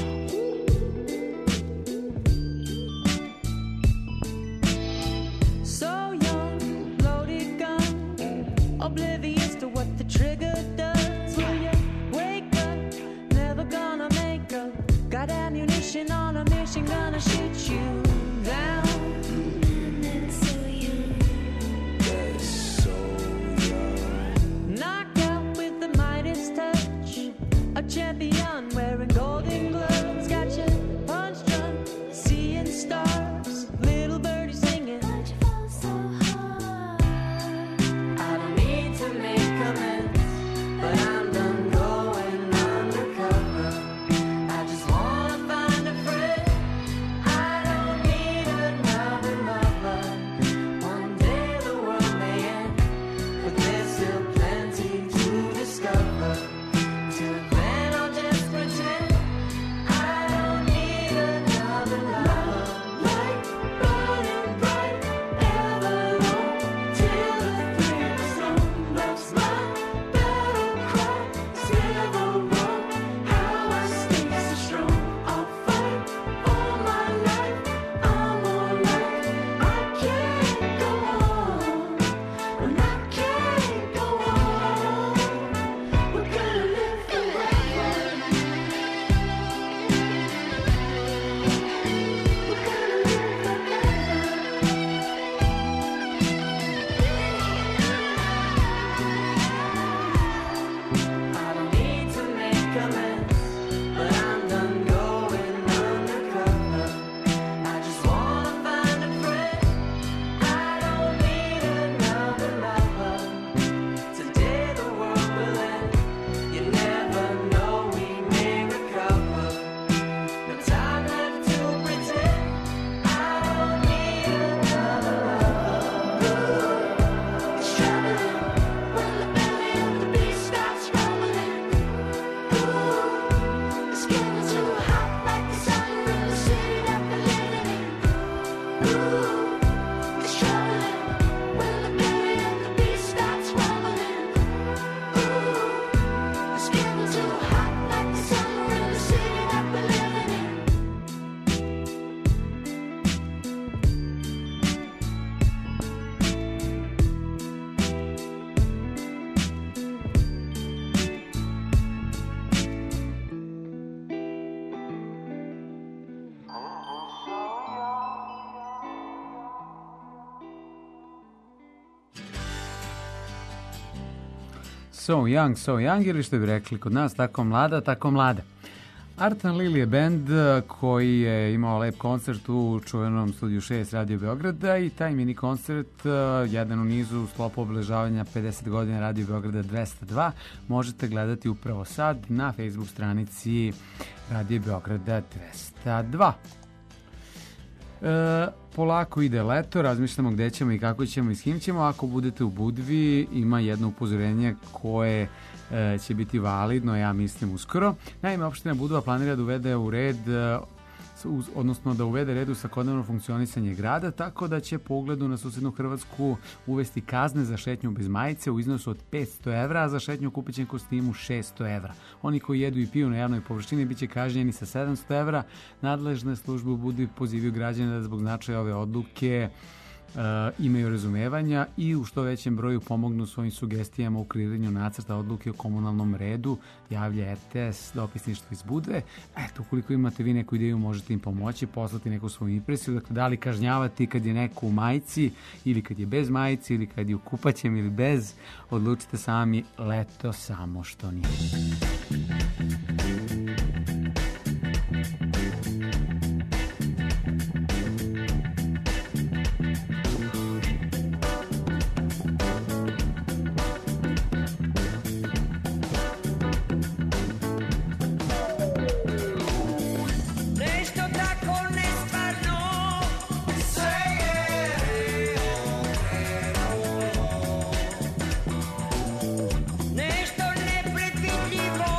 Speaker 18: So young, loaded gun, oblivious to what the trigger does. Will you wake up? Never gonna make up. Got ammunition on a mission, gonna shoot you down. That's so young. That's so young. Knock out with the Midas touch. A champion wearing golden gloves. Got you punch drunk, seeing stars. Little birdie singing. Why'd you fall so hard? I don't need to make amends, but I'm done going undercover. I just wanna find a friend. I don't need another lover. One day the world may end, but there's still plenty to discover. Till then I'll just pretend I don't need another lover. Light burning bright, ever long, till the thrill zone. Love's my battle cry, never wrong. How I stay so strong. I'll fight all my life. I'm alright. I can't go on, and I can't go on. We're gonna live forever. We're gonna live I don't need to make amends, but I'm done going undercover. I just wanna find a friend. I don't need another lover. Today the world will end. You never know, we may recover. No time left to pretend. I don't need another lover. It's traveling when the belly of the beast starts rumbling. It's getting too hot like the summer in the city that we're living in. It's traveling when the belly of the beast starts rumbling. It's getting too hot like the summer in the city that we're living in.
Speaker 2: So young, ili što bi rekli kod nas, tako mlada, tako mlada. Art and Lily je band koji je imao lep koncert u čuvenom studiju 6 Radio Beograda i taj mini koncert, jedan u nizu u sklopu obeležavanja 50 godina Radio Beograda 202, možete gledati upravo sad na Facebook stranici Radio Beograda 202. Polako ide leto, razmišljamo gde ćemo i kako ćemo i s kim ćemo. Ako budete u Budvi, ima jedno upozorenje koje će biti validno, ja mislim, uskoro. Naime, opština Budva planira da uvede u red odnosno da uvede red u svakodnevno funkcionisanje grada, tako da će po ugledu na susednu Hrvatsku uvesti kazne za šetnju bez majice u iznosu od 500 evra, a za šetnju u kupićem kostimu 600 evra. Oni koji jedu i piju na javnoj površini biće kažnjeni sa 700 evra. Nadležne službe u Budvi pozivaju građane da zbog značaja ove odluke imaju razumevanja i u što većem broju pomognu svojim sugestijama u kreiranju nacrta odluke o komunalnom redu, javlja RTS dopisništvo iz Budve. Eto, ukoliko imate vi neku ideju, možete im pomoći, poslati neku svoju impresiju, dakle, da li kažnjavati kad je neko u majici ili kad je bez majici ili kad je u kupaćem ili bez, odlučite sami, leto samo što nije.
Speaker 18: Nešto tako nestvarno, sve je nešto nepredvidljivo.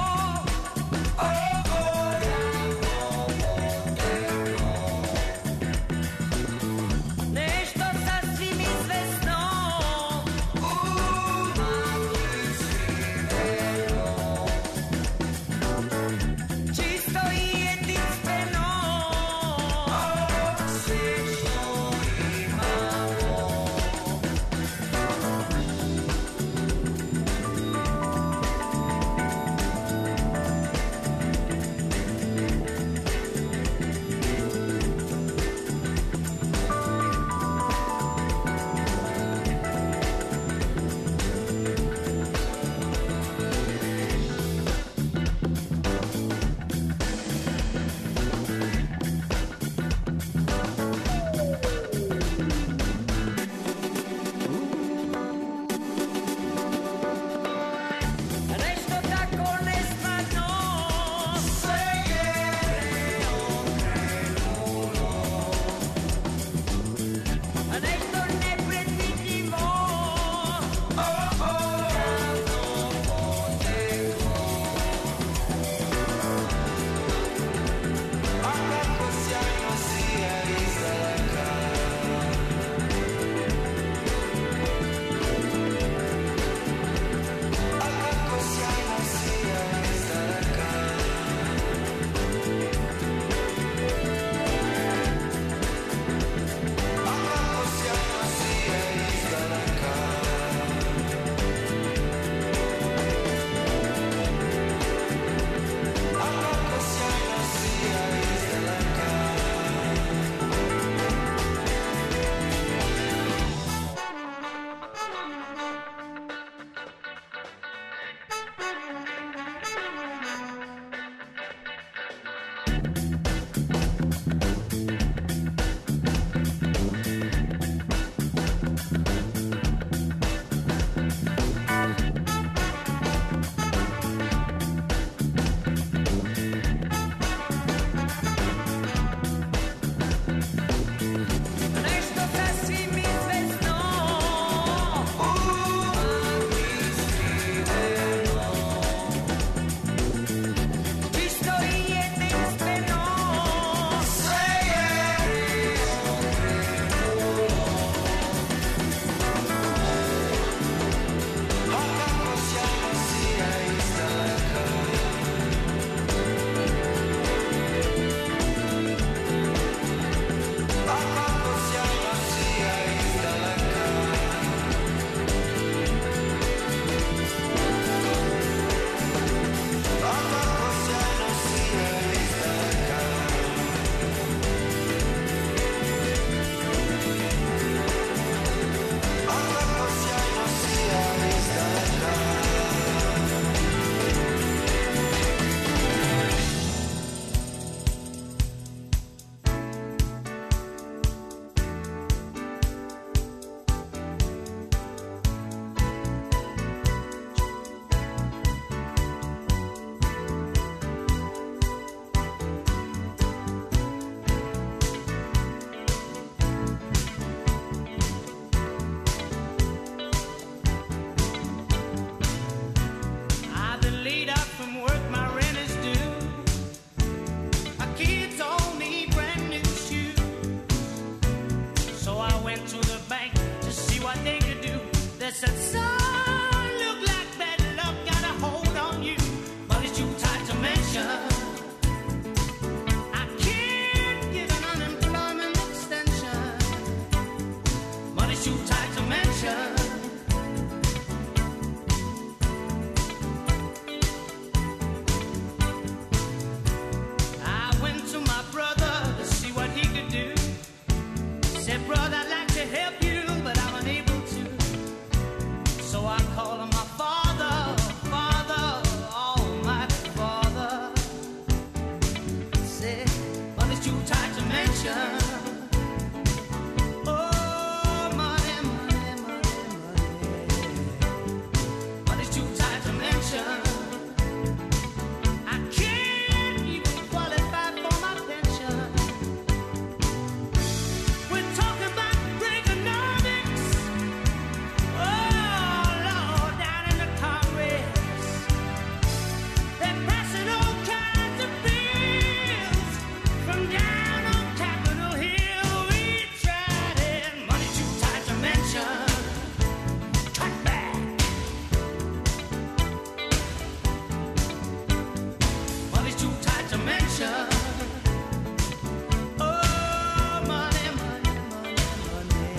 Speaker 18: They said, son, look like bad luck got a hold on you, but it's too tight to mention. I can't get an unemployment extension, but it's too tight to mention. I went to my brother to see what he could do. Said, brother, I'd like to help you, but I'm unable to. So I called him my father, father, almighty father. Said, but it's too tight to mention. Oh, money, money, money, money. But it's too tight to mention. I can't even qualify for my pension. We're talking about Reaganomics. Oh, Lord, down in the Congress. They're passing all kinds of bills from down on Capitol Hill. We tried it. Money too tight to mention. Cut back. Money's too tight to mention. Oh, money, money, money, money.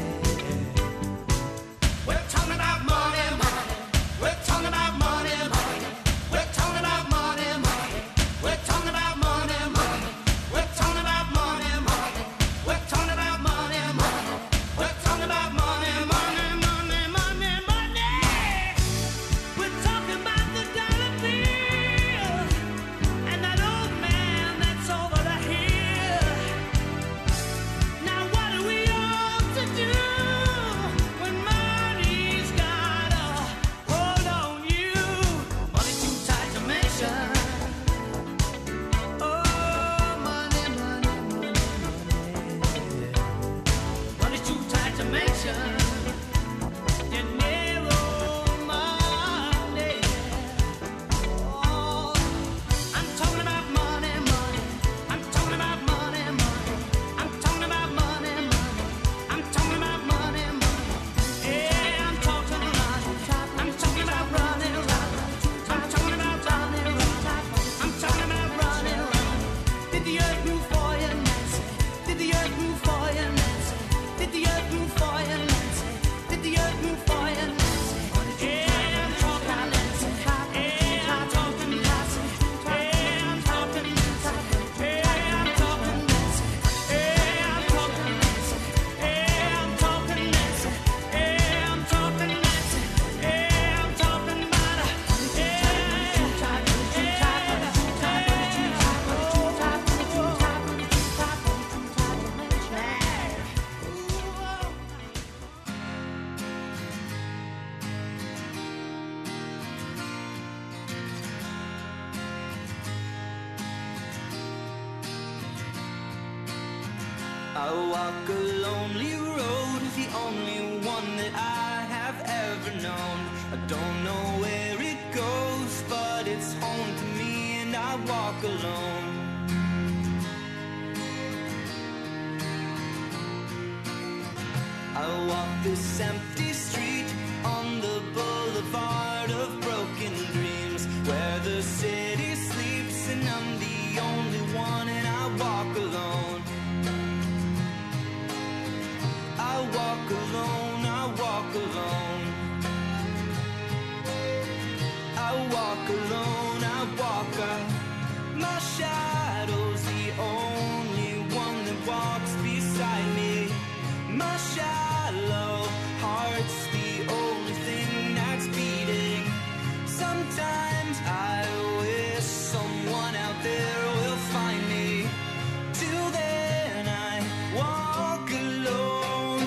Speaker 18: We're talking about money, money. We're talking about money, money. We're talking about money, money. We're talking about money, money. We're talking about money, money. We're talking about money, money. We're talking about money, money, money, money, money. We're talking about the dollar bill and that old man that's over the hill. Now what do we ought to do when money's got a hold on you? Money too tight to mention. Oh, money, money, money, money. Money's too tight to mention. Dinero, money. Oh, I'm talking about money, money. I'm talking about money, money. I'm talking about money, money. I'm talking about money, money. Yeah, I'm talking money. I'm talking about running, running. I'm talking about running, running. I'm talking about running, running. Did the earth move for you, Nancy? Did the earth move for you, Nancy? Did the earth move for you, Nancy? Did the earth move for you, Nancy? Yeah, I'm talking Nancy. Yeah, I'm talking Nancy. Yeah, I'm talking Nancy. Yeah, I'm talking Nancy. Yeah, I'm talking Nancy. Yeah, I'm talking Nancy. Yeah, I'm talking Nancy. Yeah, I'm talking about her.
Speaker 9: I walk a lonely road, the only one that I have ever known. I don't know where it goes, but it's home to me, and I walk alone. I walk this empty street on the boulevard of broken dreams, where the city sleeps and I'm the only one, and I walk alone. I walk alone, I walk alone. I walk alone, I walk my shadow's the only one that walks beside me. My shallow heart's the only thing that's beating. Sometimes I wish someone out there will find me. Till then I walk alone.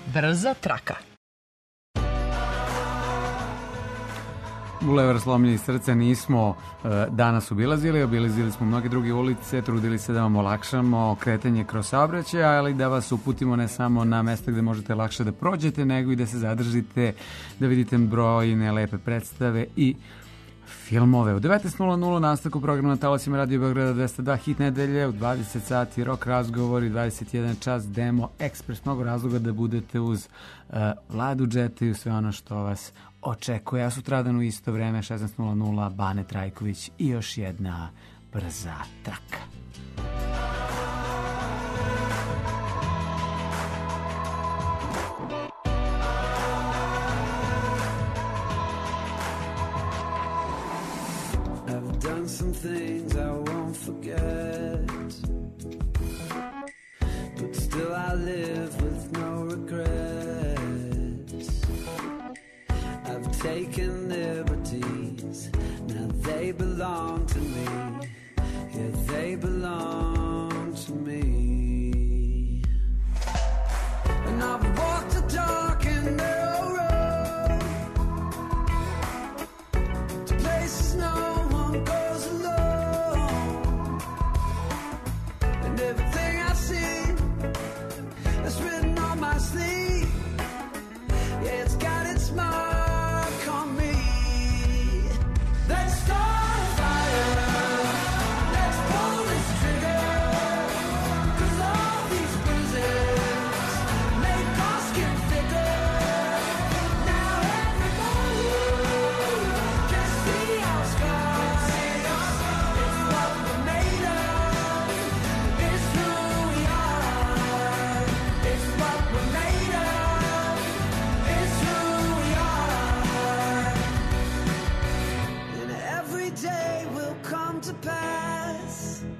Speaker 1: Brza traka.
Speaker 2: Bulevar slomljenih srca nismo danas obilazili smo mnoge druge ulice, trudili se da vam olakšamo kretanje kroz saobraćaj, ali da vas uputimo ne samo na mesta gde možete lakše da prođete, nego i da se zadržite, da vidite brojne lepe predstave i filmove. U 19.00 nastavku programa na talasima Radio Beograda 202 hit nedelje, u 20 sati rock razgovori, 21 čas demo ekspres, mnogo razloga da budete uz Vladu Džeta i sve ono što vas očekuje. A sutradan u isto vreme 16.00 Bane Trajković i još jedna brza traka.
Speaker 11: I've done some things I won't forget, but still I live with no regrets. I've taken liberties, now they belong to me. Yeah, they belong to me. And I've walked a dark and narrow road to places no one goes alone. And everything I see is written on my sleeve. Yeah, it's got its mark on me. Let's start a fire. Let's pull this trigger. 'Cause all these bruises make our skin thicker. Now everybody can see our scars. It's what we're made of. It's who we are. It's what we're made of. It's who we are. And every day will come to pass,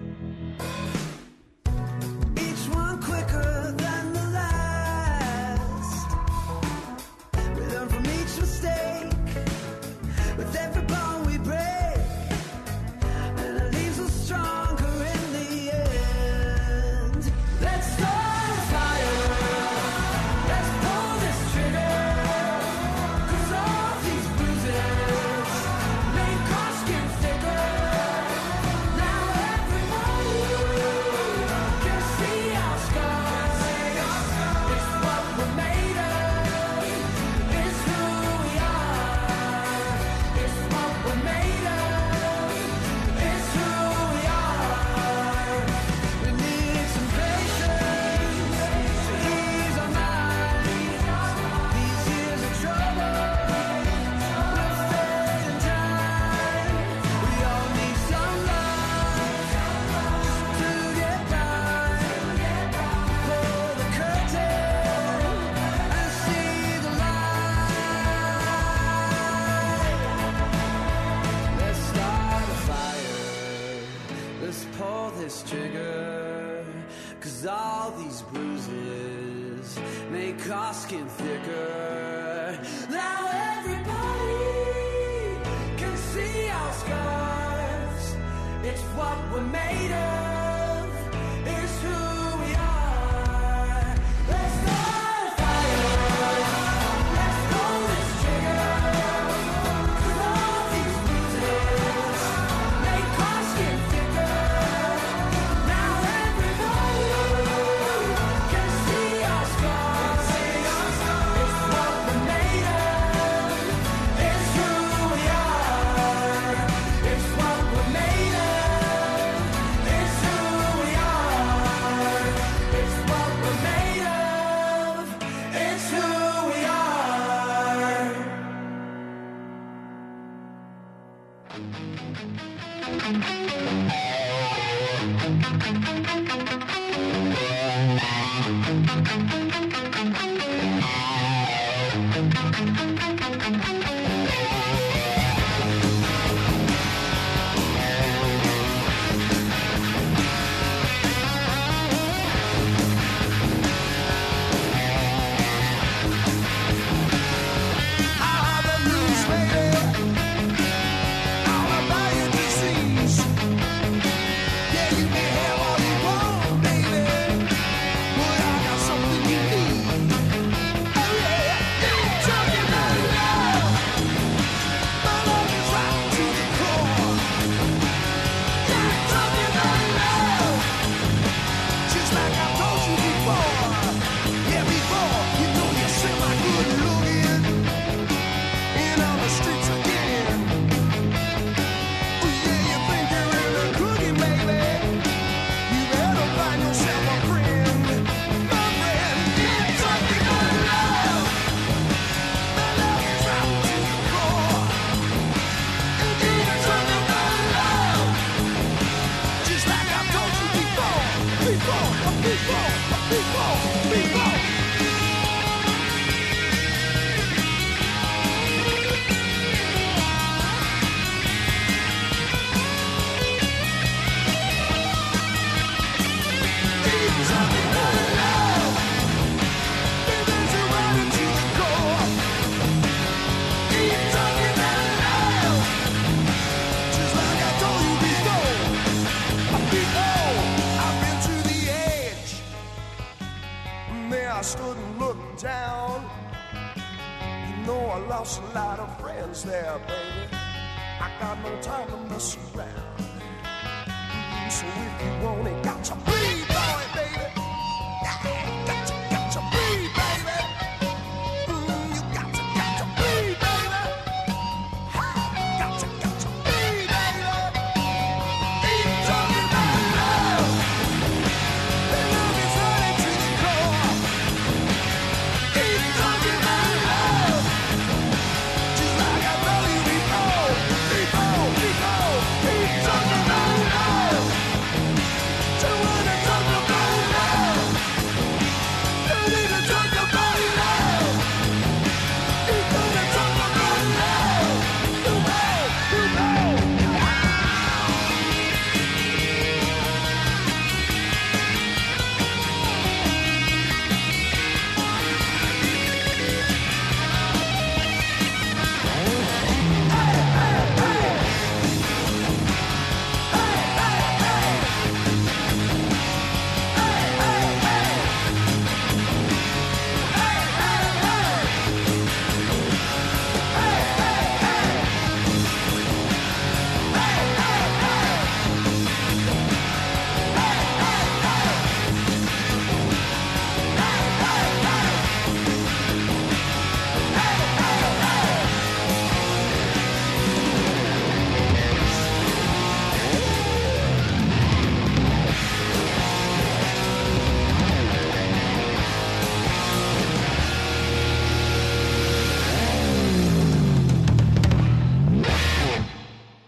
Speaker 11: each one quicker than the last. We learn from each mistake, with every bone we break, and it leaves us stronger in the end. Let's start a fire. Let's pull this trigger. 'Cause all these bruises make our skin thicker. Now everybody can see our scars. It's what we're made of. It's who we are. It's what we're made of. It's who we are. We need some patience to ease our minds. These years of trouble will fade in time. We all need some love to get by. Pull the curtain and see the light. Let's start a fire. Let's pull this trigger. 'Cause all these bruises make our skin thicker. Now everybody can see our scars. It's what we're made of. It's who we are. Let's start a fire. Let's pull this trigger. 'Cause all these bruises make our skin thicker. Now everybody can see our scars. It's what we're made of. It's who we are. It's what we're made of. It's who we are. It's what we're made of. It's who we are. I'll have a blues, baby. I'll buy you disease. Yeah, you can have all you want, baby. But I got something you Sitting there, I stood and looked down. You know I lost a lot of friends there, baby. I got no time to mess around. So if you want it, got to